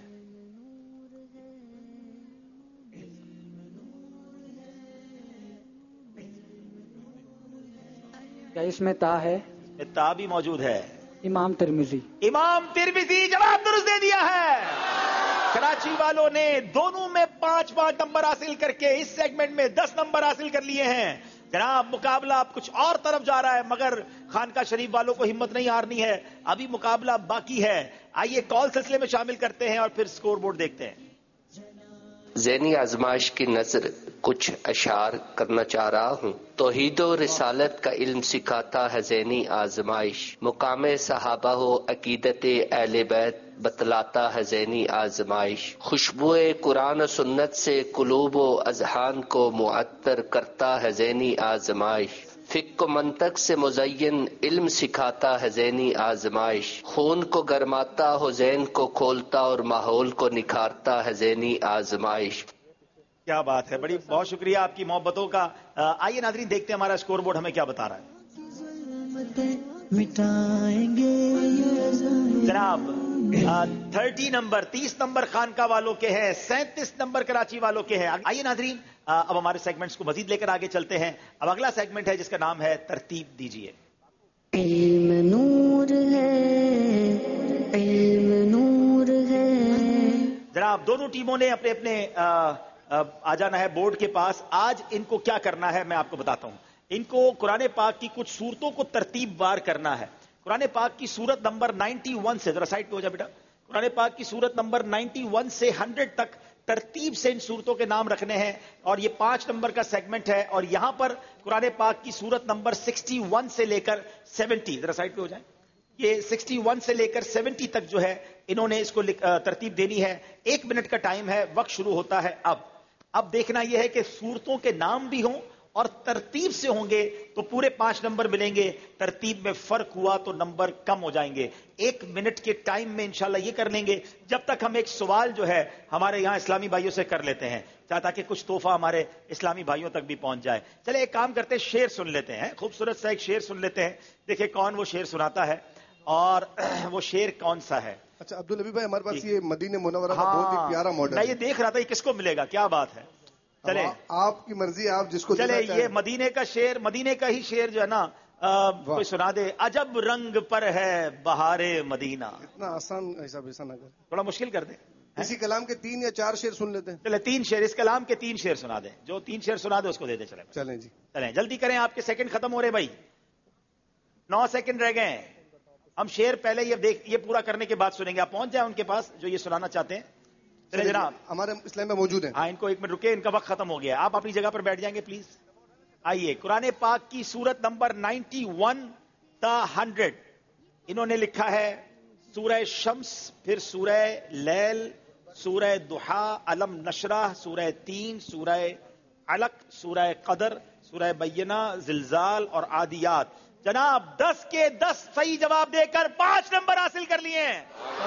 کیا اس میں تا ہے؟ تا بھی موجود ہے. امام ترمذی. امام ترمذی جواب درست دے دیا ہے. کراچی والوں نے دونوں میں 5 نمبر حاصل کر کے اس سیگمنٹ میں 10 نمبر حاصل کر لیے ہیں. جناب مقابلہ اب کچھ اور طرف جا رہا ہے، مگر خانقاہ شریف والوں کو ہمت نہیں ہارنی ہے. ابھی مقابلہ باقی ہے. آئیے کال سلسلے میں شامل کرتے ہیں اور پھر سکور بورڈ دیکھتے ہیں. ذہنی آزمائش کی نظر کچھ اشعار کرنا چاہ رہا ہوں. توحید و رسالت کا علم سکھاتا ہے ذہنی آزمائش، مقام صحابہ و عقیدت اہل بیت بتلاتا ہے ذہنی آزمائش. خوشبو قرآن و سنت سے قلوب و اذہان کو معطر کرتا ہے ذہنی آزمائش. فقہ و منطق سے مزین علم سکھاتا ہے ذہنی آزمائش. خون کو گرماتا ہو ذہن کو کھولتا اور ماحول کو نکھارتا ہے ذہنی آزمائش. کیا بات ہے، بڑی بہت شکریہ آپ کی محبتوں کا. آئیے ناظرین دیکھتے ہیں ہمارا اسکور بورڈ ہمیں کیا بتا رہا ہے. مٹائیں گے جناب 30 نمبر خانقاہ والوں کے ہیں، 37 نمبر کراچی والوں کے ہیں. آئیے ناظرین اب ہمارے سیگمنٹس کو مزید لے کر آگے چلتے ہیں. اب اگلا سیگمنٹ ہے جس کا نام ہے ترتیب دیجیے. علم نور ہے، علم نور ہے. جناب دونوں ٹیموں نے اپنے اپنے آ جانا ہے بورڈ کے پاس. آج ان کو کیا کرنا ہے میں آپ کو بتاتا ہوں. ان کو قرآن پاک کی کچھ صورتوں کو ترتیب وار کرنا ہے. قرآن پاک کی سورت نمبر 91 سے، ذرا سائڈ پہ ہو جا بیٹا، قرآن پاک کی سورت نمبر 91 سے 100 تک ترتیب سے ان صورتوں کے نام رکھنے ہیں. اور یہ 5 نمبر کا سیگمنٹ ہے. اور یہاں پر قرآن پاک کی سورت نمبر 61 سے لے کر 70، ذرا سائڈ پہ ہو جائیں، یہ 61 سے لے کر 70 تک جو ہے انہوں نے اس کو ترتیب دینی ہے. 1 منٹ کا ٹائم ہے, وقت شروع ہوتا ہے اب دیکھنا یہ ہے کہ سورتوں کے نام بھی ہوں اور ترتیب سے ہوں گے تو پورے 5 نمبر ملیں گے. ترتیب میں فرق ہوا تو نمبر کم ہو جائیں گے. 1 منٹ کے ٹائم میں انشاءاللہ یہ کر لیں گے, جب تک ہم ایک سوال جو ہے ہمارے یہاں اسلامی بھائیوں سے کر لیتے ہیں تاکہ کچھ تحفہ ہمارے اسلامی بھائیوں تک بھی پہنچ جائے. چلے ایک کام کرتے ہیں, شعر سن لیتے ہیں, خوبصورت سا ایک شعر سن لیتے ہیں. دیکھیں کون وہ شعر سناتا ہے اور وہ شعر کون سا ہے. اچھا عبدالنبی بھائی, ہمارے پاس یہ مدینہ منورہ کا بہت ہی پیارا ماڈل ہے. میں یہ دیکھ رہا تھا یہ کس کو ملے گا, کیا بات ہے. چلے آپ کی مرضی, آپ جس کو چلے یہ مدینے کا شعر, مدینے کا ہی شعر جو ہے نا کوئی سنا دے. عجب رنگ پر ہے بہار مدینہ. اتنا آسان ایسا نہ کر, تھوڑا مشکل کر دیں. اسی کلام کے 3 یا 4 شعر سن لیتے ہیں. چلے 3 شعر, اس کلام کے 3 شعر سنا دیں. جو 3 شعر سنا دے اس کو دے دیں. چلیں جی, چلیں جلدی کریں, آپ کے سیکنڈ ختم ہو رہے بھائی, 9 سیکنڈ رہ گئے. ہم شعر پہلے یہ پورا کرنے کے بعد سنیں گے. آپ پہنچ جائیں ان کے پاس جو یہ سنانا چاہتے ہیں. چلے جناب, ہمارے اسلام میں موجود ہیں. ہاں, ان کو 1 منٹ رکے, ان کا وقت ختم ہو گیا. آپ اپنی جگہ پر بیٹھ جائیں گے پلیز. آئیے, قرآن پاک کی سورت نمبر 91 تا 100 انہوں نے لکھا ہے. سورہ شمس, پھر سورہ لیل, سورہ ضحا, علم نشرح, سورہ 3, سورہ علق, سورہ قدر, سورہ بینہ, زلزال اور عادیات. جناب 10 کے 10 صحیح جواب دے کر 5 نمبر حاصل کر لیے ہیں.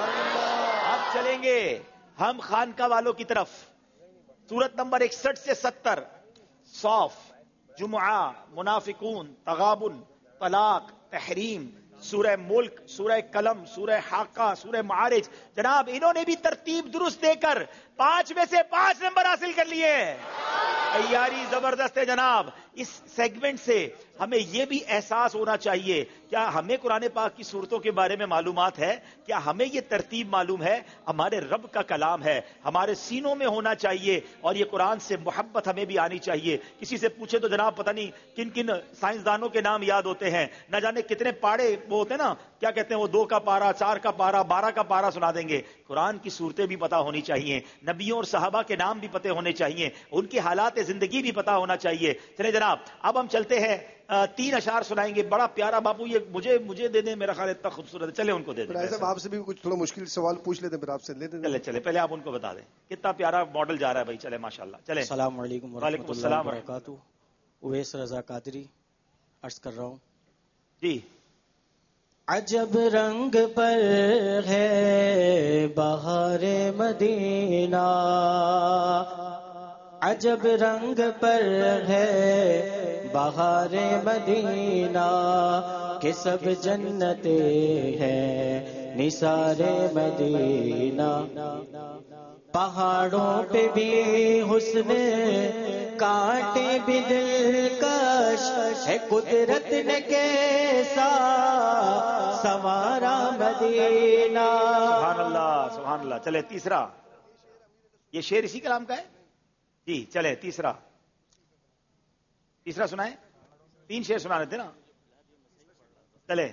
اب چلیں گے ہم خانقاہ والوں کی طرف. سورت نمبر 61 سے 70, صاف, جمعہ, منافقون, تغابن, طلاق, تحریم, سورہ ملک, سورہ قلم, سورہ حاقہ, سورہ معارج. جناب انہوں نے بھی ترتیب درست دے کر 5 میں سے 5 نمبر حاصل کر لیے. تیاری زبردست ہے جناب. اس سیگمنٹ سے ہمیں یہ بھی احساس ہونا چاہیے, کیا ہمیں قرآن پاک کی صورتوں کے بارے میں معلومات ہے, کیا ہمیں یہ ترتیب معلوم ہے. ہمارے رب کا کلام ہے, ہمارے سینوں میں ہونا چاہیے, اور یہ قرآن سے محبت ہمیں بھی آنی چاہیے. کسی سے پوچھے تو جناب پتہ نہیں کن کن سائنسدانوں کے نام یاد ہوتے ہیں, نہ جانے کتنے پاڑے وہ ہوتے ہیں نا, کیا کہتے ہیں وہ 2 کا پارا, 4 کا پارا, 12 کا پارا سنا دیں گے. قرآن کی صورتیں بھی پتہ ہونی چاہیے, نبیوں اور صحابہ کے نام بھی پتہ ہونے چاہیے, ان کے حالات زندگی بھی پتہ ہونا چاہیے. چلے جناب, اب ہم چلتے ہیں 3 اشعار سنائیں گے. بڑا پیارا باپو, یہ مجھے دے دیں, میرا خیال اتنا خوبصورت ہے. چلے ان کو دے دیں. صاحب آپ سے بھی کچھ تھوڑا مشکل سوال پوچھ لیتے ہیں, پھر آپ سے لے دیں. چلے پہلے آپ ان کو بتا دیں کتنا پیارا ماڈل جا رہا ہے بھائی. چلے ماشاءاللہ. چلے. السلام علیکم ورحمۃ اللہ وبرکاتہ. اویس رضا قادری عرض کر رہا ہوں جی. عجب رنگ پر ہے بہار مدینہ, عجب رنگ پر ہے بہار مدینہ, کہ سب جنتے ہیں نثار مدینہ. پہاڑوں پہ بھی حسن, کانٹے بھی دلکش ہے, قدرت نے کیسا سوارا مدینہ. سبحان اللہ, سبحان اللہ. چلے تیسرا, یہ شعر اسی کلام کا ہے جی. چلے تیسرا سنائیں. 3 شعر سنا لیتے نا. چلے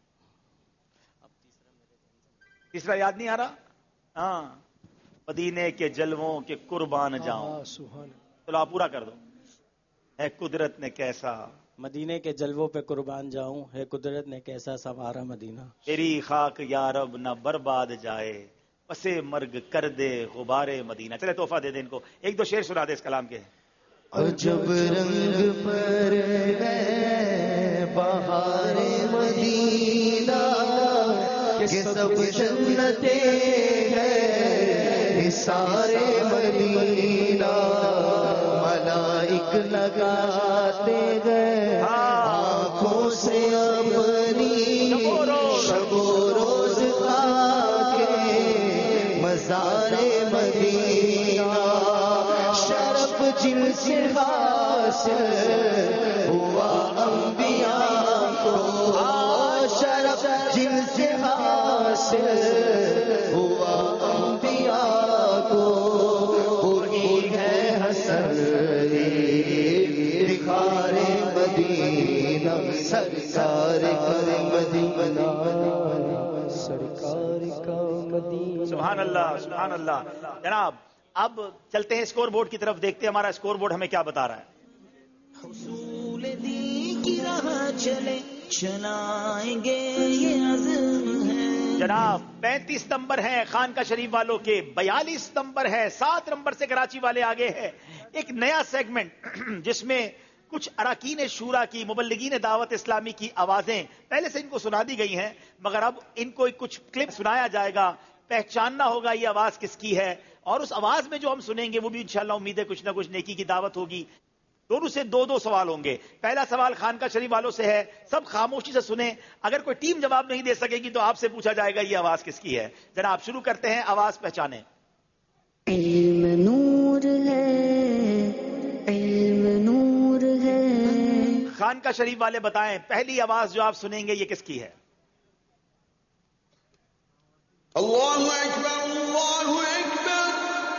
تیسرا یاد نہیں آ رہا. ہاں, مدینے کے جلووں کے قربان جاؤں. چلو آپ پورا کر دو. ہے قدرت نے کیسا, مدینے کے جلووں پہ قربان جاؤں, ہے قدرت نے کیسا سنوارا مدینہ. تیری خاک یا رب نہ برباد جائے, پسے مرگ کر دے غبار مدینہ. چلے تحفہ دے دیں ان کو. 1-2 شعر سنا دے اس کلام کے. عجب رنگ پر ہے بہار مدینہ, کہ سب جنتے ہیں سارے مدینہ. ملائک لگاتے گئے آنکھوں سے اپنی, شب و روز کے مزار مدینہ. شرف جن سے حاصل ہوا انبیاء کو, شرف جن سے حاصل ہوا انبیاء کو. وہی ہے حسن دکھار مدینہ, سرکار کا مدینہ, سرکار کا مدینہ. سبحان اللہ, سبحان اللہ. جناب اب چلتے ہیں اسکور بورڈ کی طرف, دیکھتے ہیں ہمارا اسکور بورڈ ہمیں کیا بتا رہا ہے. حصول دین کی راہ چلے چلائیں گے یہ عزم ہے. جناب 35 نمبر ہیں خانقاہ شریف والوں کے، 42 نمبر ہے، 7 نمبر سے کراچی والے آگے ہیں. ایک نیا سیگمنٹ جس میں کچھ اراکین شورا کی، مبلغین دعوت اسلامی کی آوازیں پہلے سے ان کو سنا دی گئی ہیں، مگر اب ان کو کچھ کلپ سنایا جائے گا، پہچاننا ہوگا یہ آواز کس کی ہے، اور اس آواز میں جو ہم سنیں گے وہ بھی انشاءاللہ امید ہے کچھ نہ کچھ نیکی کی دعوت ہوگی. دونوں سے دو سوال ہوں گے. پہلا سوال خانقاہ شریف والوں سے ہے، سب خاموشی سے سنیں، اگر کوئی ٹیم جواب نہیں دے سکے گی تو آپ سے پوچھا جائے گا یہ آواز کس کی ہے. جناب شروع کرتے ہیں، آواز پہچانیں. علم نور ہے، علم نور ہے. خانقاہ شریف والے بتائیں پہلی آواز جو آپ سنیں گے یہ کس کی ہے؟ اللہ اکبر، اللہ اکبر.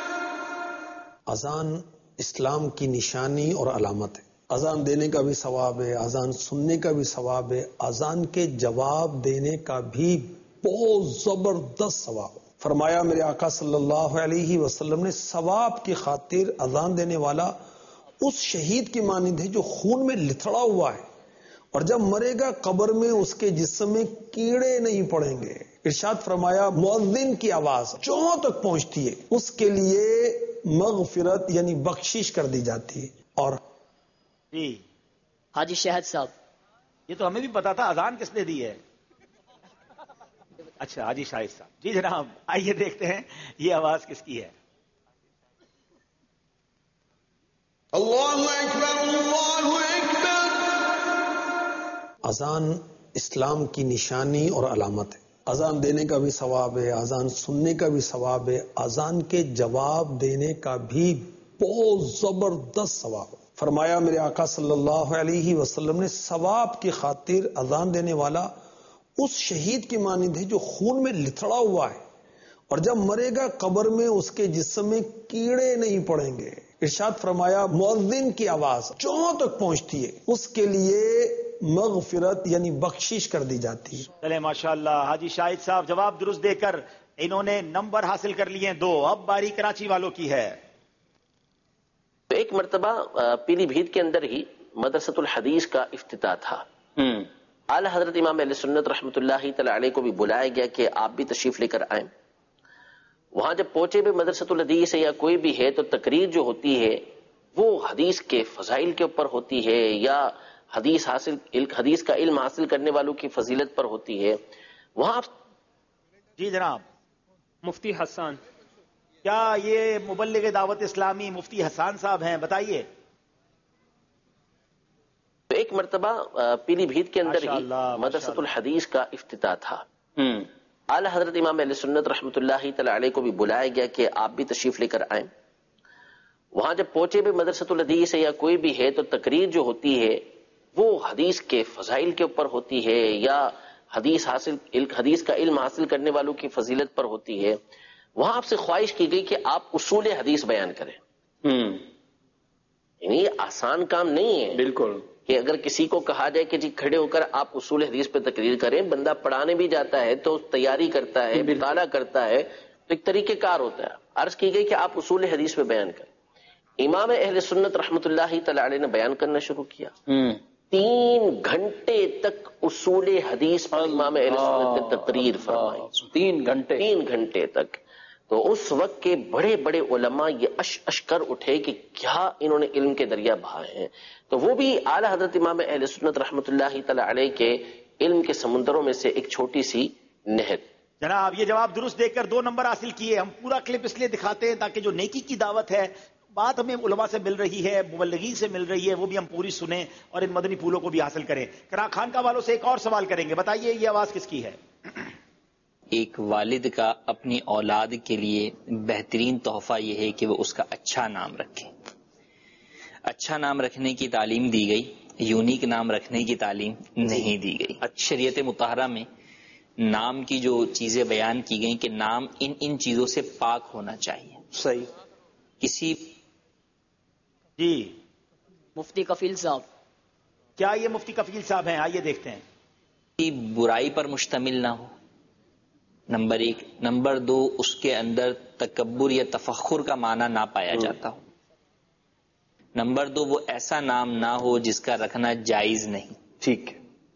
اذان اسلام کی نشانی اور علامت ہے. اذان دینے کا بھی ثواب ہے، اذان سننے کا بھی ثواب ہے، اذان کے جواب دینے کا بھی بہت زبردست ثواب ہے. فرمایا میرے آقا صلی اللہ علیہ وسلم نے، ثواب کی خاطر اذان دینے والا اس شہید کی مانند ہے جو خون میں لتھڑا ہوا ہے، اور جب مرے گا قبر میں اس کے جسم میں کیڑے نہیں پڑیں گے. ارشاد فرمایا مؤذن کی آواز جہاں تک پہنچتی ہے اس کے لیے مغفرت یعنی بخشش کر دی جاتی ہے. اور جی حاجی شہد صاحب، یہ تو ہمیں بھی پتا تھا، اذان کس نے دی ہے؟ اچھا حاجی شاہد صاحب. جی جناب آئیے دیکھتے ہیں یہ آواز کس کی ہے. اللہ اکبر، اللہ اکبر. اذان اسلام کی نشانی اور علامت ہے. اذان دینے کا بھی ثواب ہے، اذان سننے کا بھی ثواب ہے، اذان کے جواب دینے کا بھی بہت زبردست ثواب ہے. فرمایا میرے آقا صلی اللہ علیہ وسلم نے، ثواب کی خاطر اذان دینے والا اس شہید کی مانند ہے جو خون میں لتھڑا ہوا ہے، اور جب مرے گا قبر میں اس کے جسم میں کیڑے نہیں پڑیں گے. ارشاد فرمایا مؤذن کی آواز جہاں تک پہنچتی ہے اس کے لیے مغفرت یعنی بخشش کر دی جاتی ہے. چلے ماشاءاللہ حاجی شاہد صاحب جواب درست دے کر انہوں نے نمبر حاصل کر لیے 2. اب باری کراچی والوں کی ہے. تو ایک مرتبہ پیلی بھیت کے اندر ہی مدرسۃ الحدیث کا افتتاح تھا. اعلی حضرت امام اہل سنت رحمۃ اللہ تعالی علیہ کو بھی بلایا گیا کہ آپ بھی تشریف لے کر آئیں. وہاں جب پہنچے بھی مدرسۃ الحدیث ہے یا کوئی بھی ہے تو تقریر جو ہوتی ہے وہ حدیث کے فضائل کے اوپر ہوتی ہے یا حدیث کا علم حاصل کرنے والوں کی فضیلت پر ہوتی ہے. وہاں جی جناب مفتی حسان، کیا یہ مبلغ دعوت اسلامی مفتی حسان صاحب ہیں؟ بتائیے. تو ایک مرتبہ پیلی بھیت کے اندر ہی مدرسۃ الحدیث کا افتتاح تھا. اعلی حضرت امام اہل سنت رحمۃ اللہ تعالی علیہ کو بھی بلایا گیا کہ آپ بھی تشریف لے کر آئیں. وہاں جب پہنچے بھی مدرسۃ الحدیث ہے یا کوئی بھی ہے تو تقریر جو ہوتی ہے وہ حدیث کے فضائل کے اوپر ہوتی ہے یا حدیث کا علم حاصل کرنے والوں کی فضیلت پر ہوتی ہے. وہاں آپ سے خواہش کی گئی کہ آپ اصول حدیث بیان کریں. یعنی یہ آسان کام نہیں ہے بالکل کہ اگر کسی کو کہا جائے کہ جی کھڑے ہو کر آپ اصول حدیث پہ تقریر کریں، بندہ پڑھانے بھی جاتا ہے تو تیاری کرتا ہے، مطالعہ کرتا ہے، تو ایک طریقہ کار ہوتا ہے. عرض کی گئی کہ آپ اصول حدیث پہ بیان کریں. امام اہل سنت رحمۃ اللہ تعالی علیہ نے بیان کرنا شروع کیا. 3 گھنٹے تک اصول حدیث پر امام اہل سنت نے تقریر فرمائی. 3 گھنٹے تک. تو اس وقت کے بڑے بڑے علماء یہ اش کر اٹھے کہ کیا انہوں نے علم کے دریا بہائے ہیں. تو وہ بھی اعلی حضرت امام اہل سنت رحمۃ اللہ تعالی علیہ کے علم کے سمندروں میں سے ایک چھوٹی سی نہر. جناب یہ جواب درست دے کر 2 نمبر حاصل کیے. ہم پورا کلپ اس لیے دکھاتے ہیں تاکہ جو نیکی کی دعوت ہے، بات ہمیں علماء سے مل رہی ہے، مبلغین سے مل رہی ہے، وہ بھی ہم پوری سنیں اور ان مدنی پھولوں کو بھی حاصل کریں. خانقاہ والوں سے ایک اور سوال کریں گے. بتائیے یہ آواز کس کی ہے؟ ایک والد کا اپنی اولاد کے لیے بہترین تحفہ یہ ہے کہ وہ اس کا اچھا نام رکھے. اچھا نام رکھنے کی تعلیم دی گئی، یونیک نام رکھنے کی تعلیم نہیں دی گئی. شریعت مطہرہ میں نام کی جو چیزیں بیان کی گئیں کہ نام ان چیزوں سے پاک ہونا چاہیے. صحیح. کسی جی مفتی کفیل صاحب، کیا یہ مفتی کفیل صاحب ہیں؟ آئیے دیکھتے ہیں. برائی پر مشتمل نہ ہو، نمبر 1. نمبر 2 اس کے اندر تکبر یا تفخر کا معنی نہ پایا جاتا ہو. نمبر 2 وہ ایسا نام نہ ہو جس کا رکھنا جائز نہیں. ٹھیک.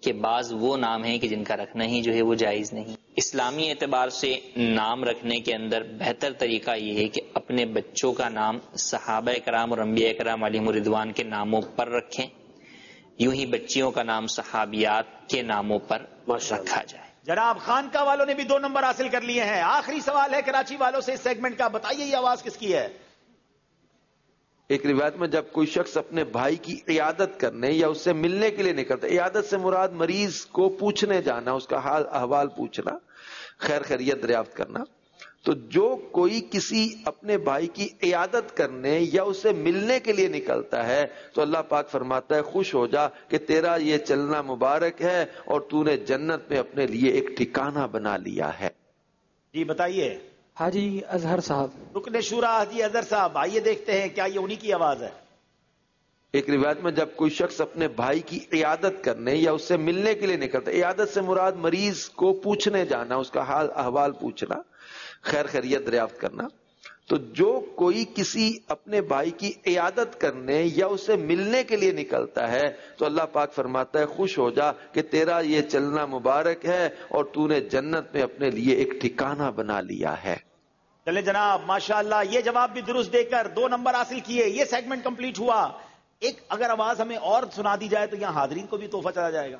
کہ بعض وہ نام ہیں کہ جن کا رکھنا ہی جو ہے وہ جائز نہیں. اسلامی اعتبار سے نام رکھنے کے اندر بہتر طریقہ یہ ہے کہ اپنے بچوں کا نام صحابہ کرام اور انبیاء کرام علیہم رضوان کے ناموں پر رکھیں، یوں ہی بچیوں کا نام صحابیات کے ناموں پر رکھا جائے. جناب خانقاہ والوں نے بھی 2 نمبر حاصل کر لیے ہیں. آخری سوال ہے کراچی والوں سے اس سیگمنٹ کا، بتائیے یہ آواز کس کی ہے؟ ایک روایت میں جب کوئی شخص اپنے بھائی کی عیادت کرنے یا اس سے ملنے کے لیے نکلتا ہے، عیادت سے مراد مریض کو پوچھنے جانا، اس کا حال احوال پوچھنا، خیر خیریت دریافت کرنا، تو جو کوئی کسی اپنے بھائی کی عیادت کرنے یا اس سے ملنے کے لیے نکلتا ہے تو اللہ پاک فرماتا ہے خوش ہو جا کہ تیرا یہ چلنا مبارک ہے اور تو نے جنت میں اپنے لیے ایک ٹھکانہ بنا لیا ہے. جی بتائیے. حاجی اظہر صاحب، رکن شورا حاجی اظہر صاحب، آئیے دیکھتے ہیں کیا یہ انہی کی آواز ہے. ایک روایت میں جب کوئی شخص اپنے بھائی کی عیادت کرنے یا اس سے ملنے کے لیے نکلتا ہے، عیادت سے مراد مریض کو پوچھنے جانا، اس کا حال احوال پوچھنا، خیر خیریت دریافت کرنا، تو جو کوئی کسی اپنے بھائی کی عیادت کرنے یا اس سے ملنے کے لیے نکلتا ہے تو اللہ پاک فرماتا ہے خوش ہو جا کہ تیرا یہ چلنا مبارک ہے اور تو نے جنت میں اپنے لیے ایک ٹھکانہ بنا لیا ہے. چلے جناب ماشاءاللہ، یہ جواب بھی درست دے کر 2 نمبر حاصل کیے. یہ سیگمنٹ کمپلیٹ ہوا. ایک اگر آواز ہمیں اور سنا دی جائے تو یہاں حاضرین کو بھی تحفہ چلا جائے گا.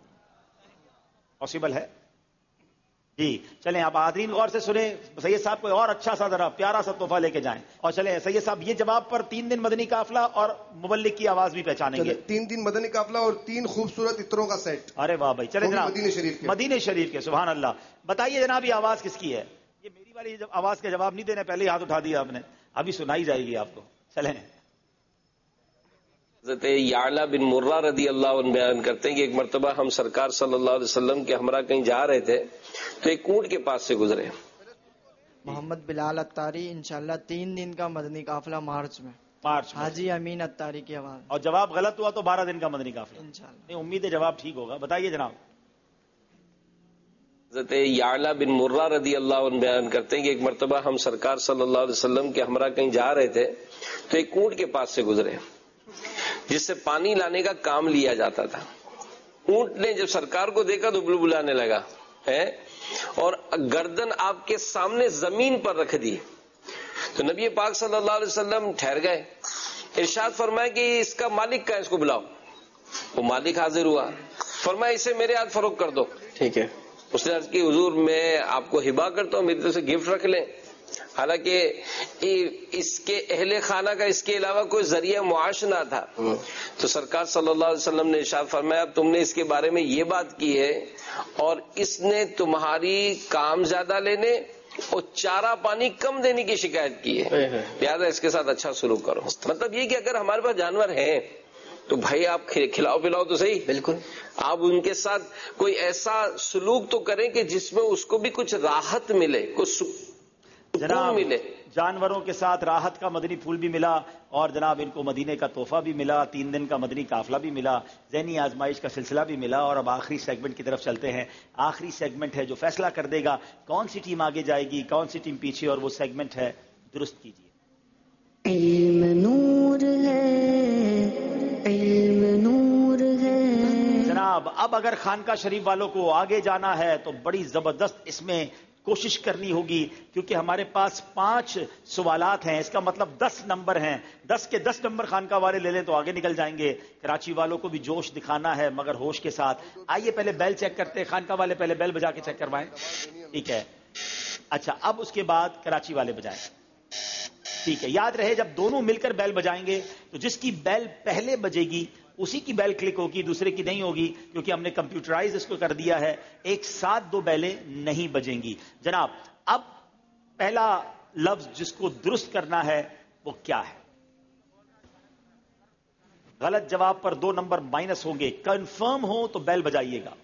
پاسبل ہے؟ جی چلیں آپ حاضرین غور سے سنیں. سید صاحب کوئی اور اچھا سا ذرا پیارا سا تحفہ لے کے جائیں. اور چلیں سید صاحب یہ جواب پر 3 دن مدنی قافلہ اور مبلغ کی آواز بھی پہچانیں گے. 3 دن مدنی قافلہ اور 3 خوبصورت عطروں کا سیٹ. ارے واہ بھائی. چلیں جناب مدینے شریف کے. سبحان اللہ. بتائیے جناب یہ آواز کس کی ہے؟ یہ میری والی آواز کا جواب نہیں دینا، پہلے ہی ہاتھ اٹھا دیا آپ نے، ابھی سنائی جائے گی آپ کو. چلیں. حضرت یعلا بن مرہ رضی اللہ عنہ بیان کرتے ہیں کہ ایک مرتبہ ہم سرکار صلی اللہ علیہ وسلم کے ہمراہ کہیں جا رہے تھے تو ایک اونٹ کے پاس سے گزرے. محمد بلال اتاری انشاءاللہ 3 دن کا مدنی قافلہ مارچ میں. حاجی امین اتاری کی آواز. اور جواب غلط ہوا تو 12 دن کا مدنی قافلہ انشاءاللہ. نہیں امید ہے جواب ٹھیک ہوگا. بتائیے جناب. حضرت یعلا بن مرہ رضی اللہ عنہ بیان کرتے ہیں کہ ایک مرتبہ ہم سرکار صلی اللہ علیہ وسلم کے ہمراہ کہیں جا رہے تھے تو ایک اونٹ کے پاس سے گزرے جس سے پانی لانے کا کام لیا جاتا تھا. اونٹ نے جب سرکار کو دیکھا تو بلبلانے لگا ہے اور گردن آپ کے سامنے زمین پر رکھ دی. تو نبی پاک صلی اللہ علیہ وسلم ٹھہر گئے. ارشاد فرمایا کہ اس کا مالک کا ہے، اس کو بلاؤ. وہ مالک حاضر ہوا. فرمایا اسے میرے ہاتھ فروخت کر دو. ٹھیک ہے. اس نے عرض کی حضور میں آپ کو ہبا کرتا ہوں، میری طرف سے گفٹ رکھ لیں. حالانکہ اس کے اہل خانہ کا اس کے علاوہ کوئی ذریعہ معاش نہ تھا. تو سرکار صلی اللہ علیہ وسلم نے ارشاد فرمایا تم نے اس کے بارے میں یہ بات کی ہے اور اس نے تمہاری کام زیادہ لینے اور چارہ پانی کم دینے کی شکایت کی ہے، لہٰذا اس کے ساتھ اچھا سلوک کرو. مطلب یہ کہ اگر ہمارے پاس جانور ہیں تو بھائی آپ کھلاؤ پلاؤ تو صحیح. بالکل. آپ ان کے ساتھ کوئی ایسا سلوک تو کریں کہ جس میں اس کو بھی کچھ راحت ملے، کچھ جناب ملے. جانوروں کے ساتھ راحت کا مدنی پھول بھی ملا اور جناب ان کو مدینے کا تحفہ بھی ملا، 3 دن کا مدنی قافلہ بھی ملا، ذہنی آزمائش کا سلسلہ بھی ملا. اور اب آخری سیگمنٹ کی طرف چلتے ہیں. آخری سیگمنٹ ہے جو فیصلہ کر دے گا کون سی ٹیم آگے جائے گی کون سی ٹیم پیچھے، اور وہ سیگمنٹ ہے درست کیجیے. علم نور ہے، علم نور ہے. جناب اب اگر خانقاہ شریف والوں کو آگے جانا ہے تو بڑی زبردست اس میں کوشش کرنی ہوگی، کیونکہ ہمارے پاس 5 سوالات ہیں. اس کا مطلب 10 نمبر ہیں. 10 کے 10 نمبر خانقاہ والے لے لیں تو آگے نکل جائیں گے. کراچی والوں کو بھی جوش دکھانا ہے مگر ہوش کے ساتھ. آئیے پہلے بیل چیک کرتے ہیں. خانقاہ والے پہلے بیل بجا کے چیک کروائیں. ٹھیک ہے. اچھا اب اس کے بعد کراچی والے بجائیں. ٹھیک ہے. یاد رہے جب دونوں مل کر بیل بجائیں گے تو جس کی بیل پہلے بجے گی اسی کی بیل کلک ہوگی، دوسرے کی نہیں ہوگی، کیونکہ ہم نے کمپیوٹرائز اس کو کر دیا ہے. ایک ساتھ 2 بیلیں نہیں بجیں گی. جناب اب پہلا لفظ جس کو درست کرنا ہے وہ کیا ہے؟ غلط جواب پر 2 نمبر مائنس ہوں گے. کنفرم ہو تو بیل بجائیے گا.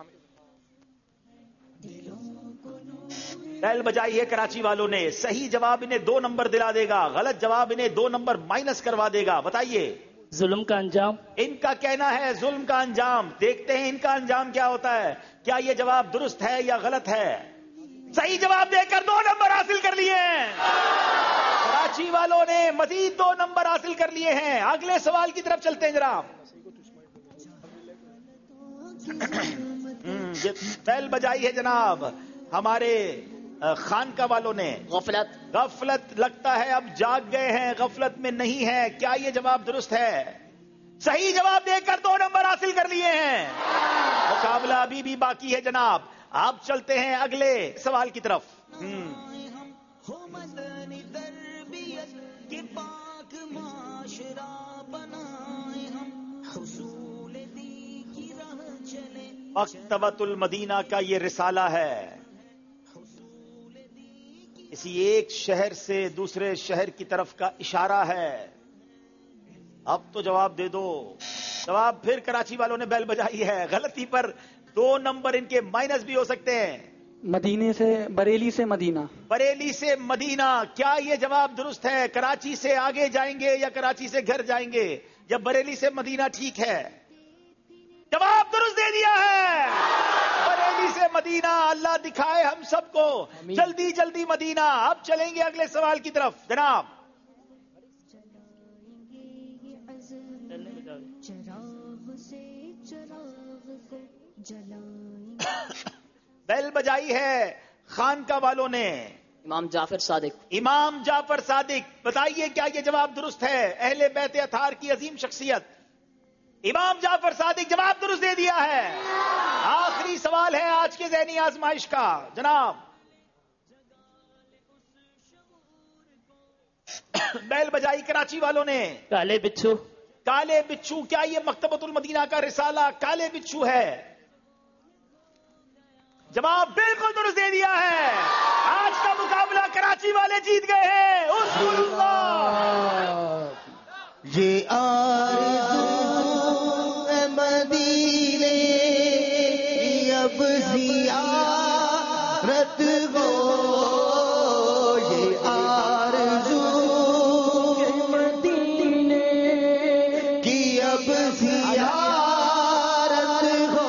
بیل بجائی ہے کراچی والوں نے. صحیح جواب انہیں 2 نمبر دلا دے گا، غلط جواب انہیں 2 نمبر مائنس کروا دے گا. بتائیے. ظلم کا انجام. ان کا کہنا ہے ظلم کا انجام. دیکھتے ہیں ان کا انجام کیا ہوتا ہے. کیا یہ جواب درست ہے یا غلط ہے؟ صحیح جواب دے کر 2 نمبر حاصل کر لیے ہیں. کراچی والوں نے مزید 2 نمبر حاصل کر لیے ہیں. اگلے سوال کی طرف چلتے ہیں جناب. بیل بجائی ہے جناب ہمارے خانقاہ والوں نے. غفلت لگتا ہے اب جاگ گئے ہیں, غفلت میں نہیں ہے. کیا یہ جواب درست ہے؟ صحیح جواب دے کر 2 نمبر حاصل کر لیے ہیں. مقابلہ ابھی بھی باقی ہے جناب. آپ چلتے ہیں اگلے سوال کی طرف. مکتبۃ المدینہ کا یہ رسالہ ہے. اسی ایک شہر سے دوسرے شہر کی طرف کا اشارہ ہے. اب تو جواب دے دو. جواب پھر کراچی والوں نے بیل بجائی ہے. غلطی پر 2 نمبر ان کے مائنس بھی ہو سکتے ہیں. مدینے سے بریلی سے مدینہ. بریلی سے مدینہ. کیا یہ جواب درست ہے؟ کراچی سے آگے جائیں گے یا کراچی سے گھر جائیں گے؟ یا بریلی سے مدینہ ٹھیک ہے؟ جواب درست دے دیا ہے. بریلی سے مدینہ. اللہ دکھائے ہم سب کو جلدی جلدی مدینہ. اب چلیں گے اگلے سوال کی طرف جناب. بیل بجائی ہے خانقاہ والوں نے. امام جعفر صادق. امام جعفر صادق. بتائیے کیا یہ جواب درست ہے؟ اہل بیت اطہار کی عظیم شخصیت امام جعفر صادق. جواب درست دے دیا ہے. آخری سوال ہے آج کے ذہنی آزمائش کا جناب. بیل بجائی کراچی والوں نے. کالے بچھو. کالے بچھو. کیا یہ مکتبۃ المدینہ کا رسالہ کالے بچھو ہے؟ جواب بالکل درست دے دیا ہے. آج کا مقابلہ کراچی والے جیت گئے ہیں. اذکر اللہ. یہ مدینے اب زیارت ہو. یہ آرزو مدینے کی اب زیارت ہو.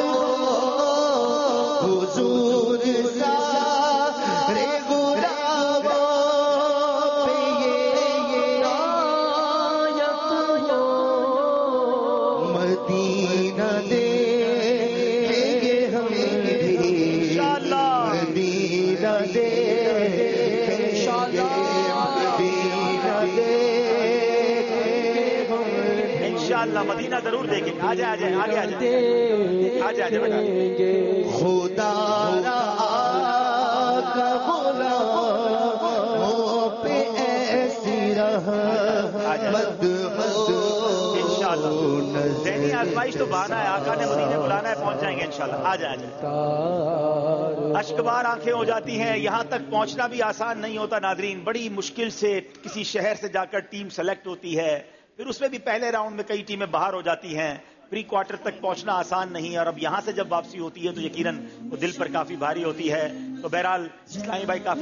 حضور سارے غلاموں پہ یہ آیت ہو. مدینہ دے گے ہم انشاءاللہ. مدینہ دے انشاءاللہ مدینہ ضرور دیکھیں. آ جائے آ جائے آگے آ جائے بیٹا. خدا کا غلاموں پہ ایسی رحمت انشاءاللہ. ذہنی آزمائش تو بہانا ہے. آقا نے مدینے بلانا ہے. پہنچ جائیں گے انشاءاللہ. آ جائے اشکبار آنکھیں ہو جاتی ہیں. یہاں تک پہنچنا بھی آسان نہیں ہوتا ناظرین. بڑی مشکل سے کسی شہر سے جا کر ٹیم سلیکٹ ہوتی ہے. پھر اس میں بھی پہلے راؤنڈ میں کئی ٹیمیں باہر ہو جاتی ہیں. پری کوارٹر تک پہنچنا آسان نہیں ہے. اور اب یہاں سے جب واپسی ہوتی ہے تو یقیناً وہ دل پر کافی بھاری ہوتی ہے. تو بہرحال اسلامی بھائی کافی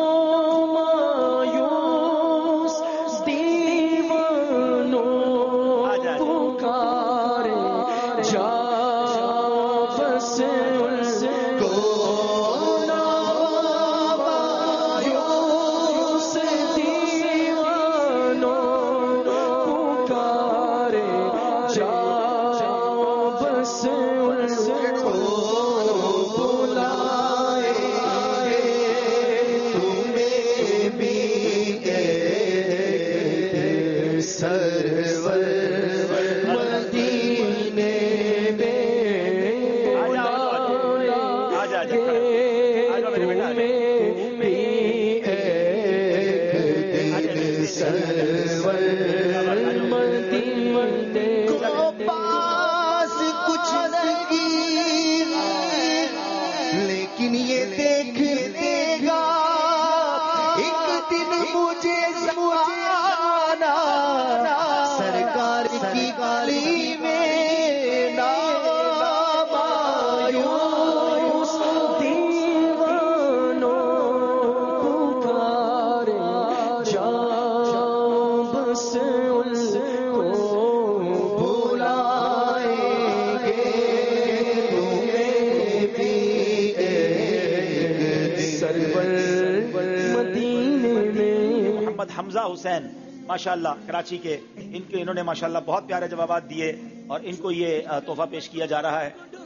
حمزہ حسین ماشاءاللہ کراچی کے انہوں نے ماشاءاللہ بہت پیارے جوابات دیے اور ان کو یہ تحفہ پیش کیا جا رہا ہے.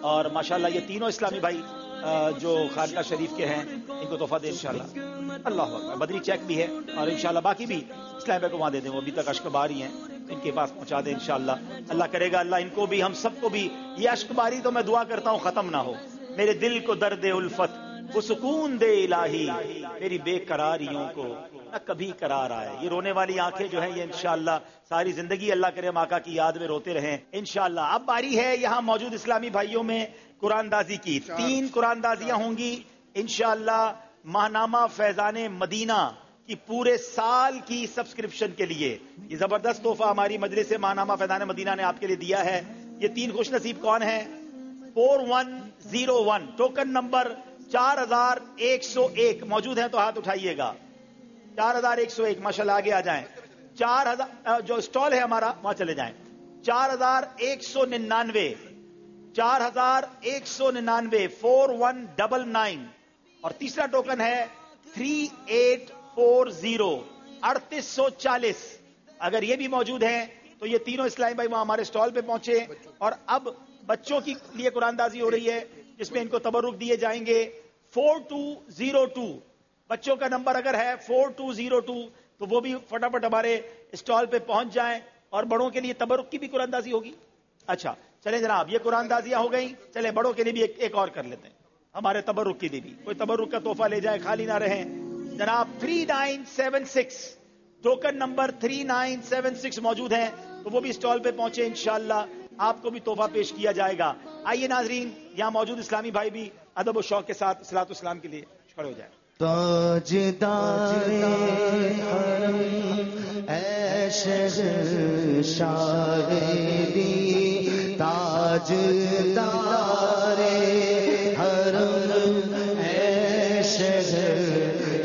اور ماشاءاللہ یہ تینوں اسلامی بھائی جو خانقاہ شریف کے ہیں ان کو تحفہ دیں انشاءاللہ. اللہ اکبر. بدری چیک بھی ہے اور انشاءاللہ باقی بھی اسلامی بھائی کو وہاں دے دیں, وہ ابھی تک اشکباری ہیں, ان کے پاس پہنچا دیں انشاءاللہ. اللہ کرے گا اللہ ان کو بھی ہم سب کو بھی یہ اشکباری تو میں دعا کرتا ہوں ختم نہ ہو. میرے دل کو درد الفت وہ سکون دے الہی, میری بے قراریوں کو نہ کبھی قرار آئے. یہ رونے والی آنکھیں جو ہیں یہ انشاءاللہ ساری زندگی اللہ کرے ہم آقا کی یاد میں روتے رہیں انشاءاللہ. اب باری ہے یہاں موجود اسلامی بھائیوں میں قرآن دازی کی. 3 قرآن دازیاں ہوں گی انشاءاللہ ماہنامہ فیضان مدینہ کی پورے سال کی سبسکرپشن کے لیے. یہ زبردست تحفہ ہماری مجلس ماہنامہ فیضان مدینہ نے آپ کے لیے دیا ہے. یہ 3 خوش نصیب کون ہیں؟ 4101 ٹوکن نمبر 4101 موجود ہیں تو ہاتھ اٹھائیے گا. 4101 ماشاءاللہ آگے آ جائیں. 4000 جو اسٹال ہے ہمارا وہاں چلے جائیں. 4199 4199 4199. اور تیسرا ٹوکن ہے 3840 3840. اگر یہ بھی موجود ہیں تو یہ تینوں اسلامی بھائی وہاں ہمارے اسٹال پہ پہنچے. اور اب بچوں کی لیے قرآن دازی ہو رہی ہے جس میں ان کو تبرک دیے جائیں گے. 4202 بچوں کا نمبر اگر ہے 4202 تو وہ بھی فٹافٹ ہمارے اسٹال پہ پہنچ جائیں. اور بڑوں کے لیے تبرک کی بھی قرآن دازی ہوگی. اچھا چلیں جناب, یہ قرآن دازیاں ہو گئیں. چلیں بڑوں کے لیے بھی ایک اور کر لیتے ہیں, ہمارے تبرک کے لیے بھی کوئی تبرک کا تحفہ لے جائے, خالی نہ رہیں جناب. 3976 ٹوکن نمبر 3976 موجود ہیں تو وہ بھی اسٹال پہ پہنچے انشاءاللہ, آپ کو بھی تحفہ پیش کیا جائے گا. آئیے ناظرین یہاں موجود اسلامی بھائی بھی ادب و شوق کے ساتھ صلاۃ والسلام کے لیے کھڑے ہو جائیں. تاجدار حرم اے شہر شاہدی, تاجدار حرم اے شہر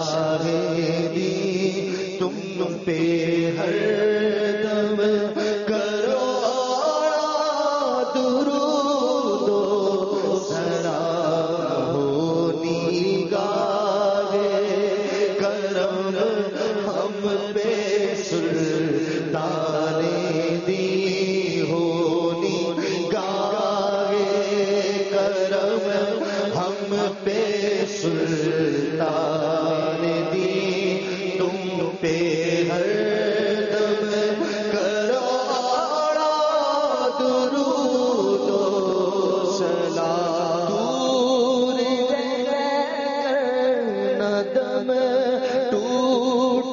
شاہدی, تم پہ ہر دم کرو درود و سلام ہونی گاہے, کرم ہم پہ سلطان دی ہونی گاہے, کرم ہم پہ سلطان دی, تم پہ ہر دم کرو درود و سلام. دور کرنا دم ٹوٹ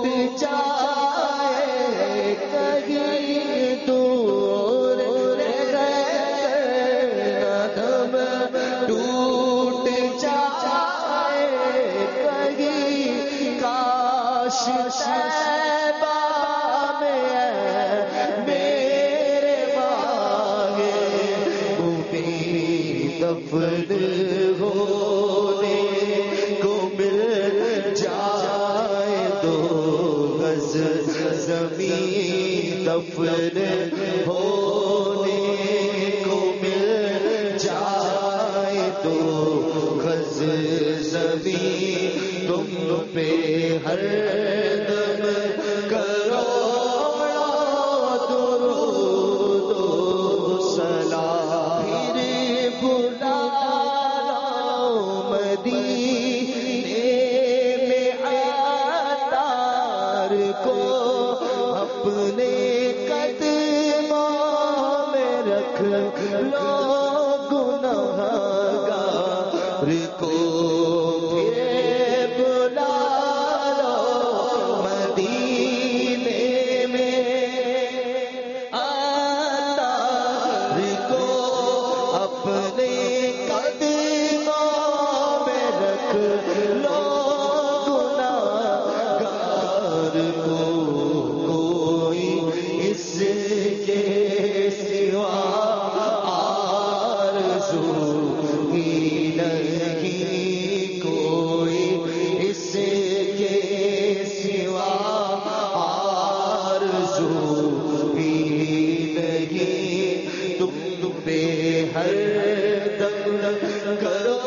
جائے کہیں, دور کرنا دم ٹوٹ جائے کہیں, کاش شیبہ میں میرے باغے بھی دفن ہونے کو مل جائے, دو گز زمین دفن ہونے کو مل جائے, دو گز زمین تم پہ ہر دم کرو درود و سلام. پھر بلا مدینے میں عطار کو اپنے قدموں میں رکھ لو, گنہگار کو بلا لو مدینے میں عطار کو اپنے قدموں میں رکھ لو, گنہگار کو کوئی اس کے سوا آرزو ہی نہیں, کوئی اس کے سوا آرزو ہی نہیں, تم پہ ہر دم کرو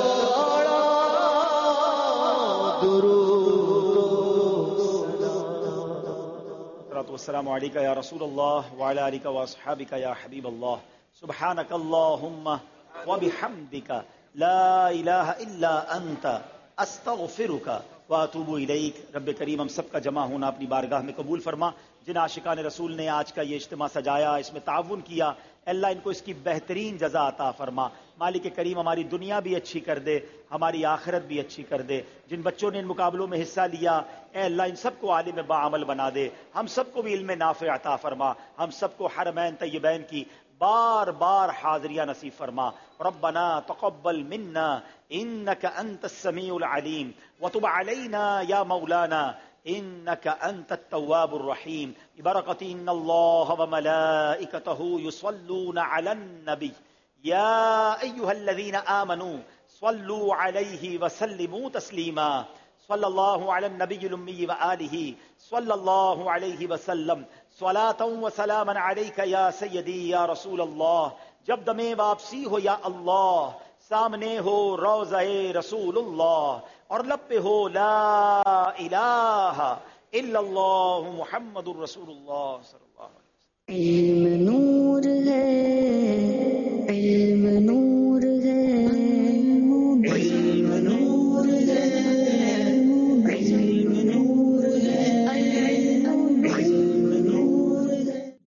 والسلام علیکہ یا رسول اللہ وعلی آلہ واصحابہ یا حبیب اللہ. سبحانک اللہم وبحمدک لا الہ الا انت استغفرک واتوب الیک. رب کریم ہم سب کا جمع ہونا اپنی بارگاہ میں قبول فرما. جن عاشقان رسول نے آج کا یہ اجتماع سجایا، اس میں تعاون کیا، اللہ ان کو اس کی بہترین جزا عطا فرما. مالک کریم ہماری دنیا بھی اچھی کر دے، ہماری آخرت بھی اچھی کر دے. جن بچوں نے ان مقابلوں میں حصہ لیا، اے اللہ ان سب کو عالم باعمل بنا دے. ہم سب کو بھی علم نافع عطا فرما. ہم سب کو حرمین طیبین کی بار بار حاضریہ نصیب فرما. ربنا تقبل منا انك انت السميع العليم وتب علينا يا مولانا انك انت التواب الرحيم. ببركة ان الله وملائكته يصلون على النبي يا ايها الذين امنوا صلوا عليه وسلموا تسليما. صلى الله على النبي الأمي وآله صلى الله عليه وسلم صلاة وسلاما عليك يا سيدي يا رسول اللہ. جب دم واپسی ہو یا اللہ، سامنے ہو روضہ رسول اللہ اور لب پہ ہو لا الہ الا اللہ محمد الرسول اللہ صلی اللہ علیہ وسلم.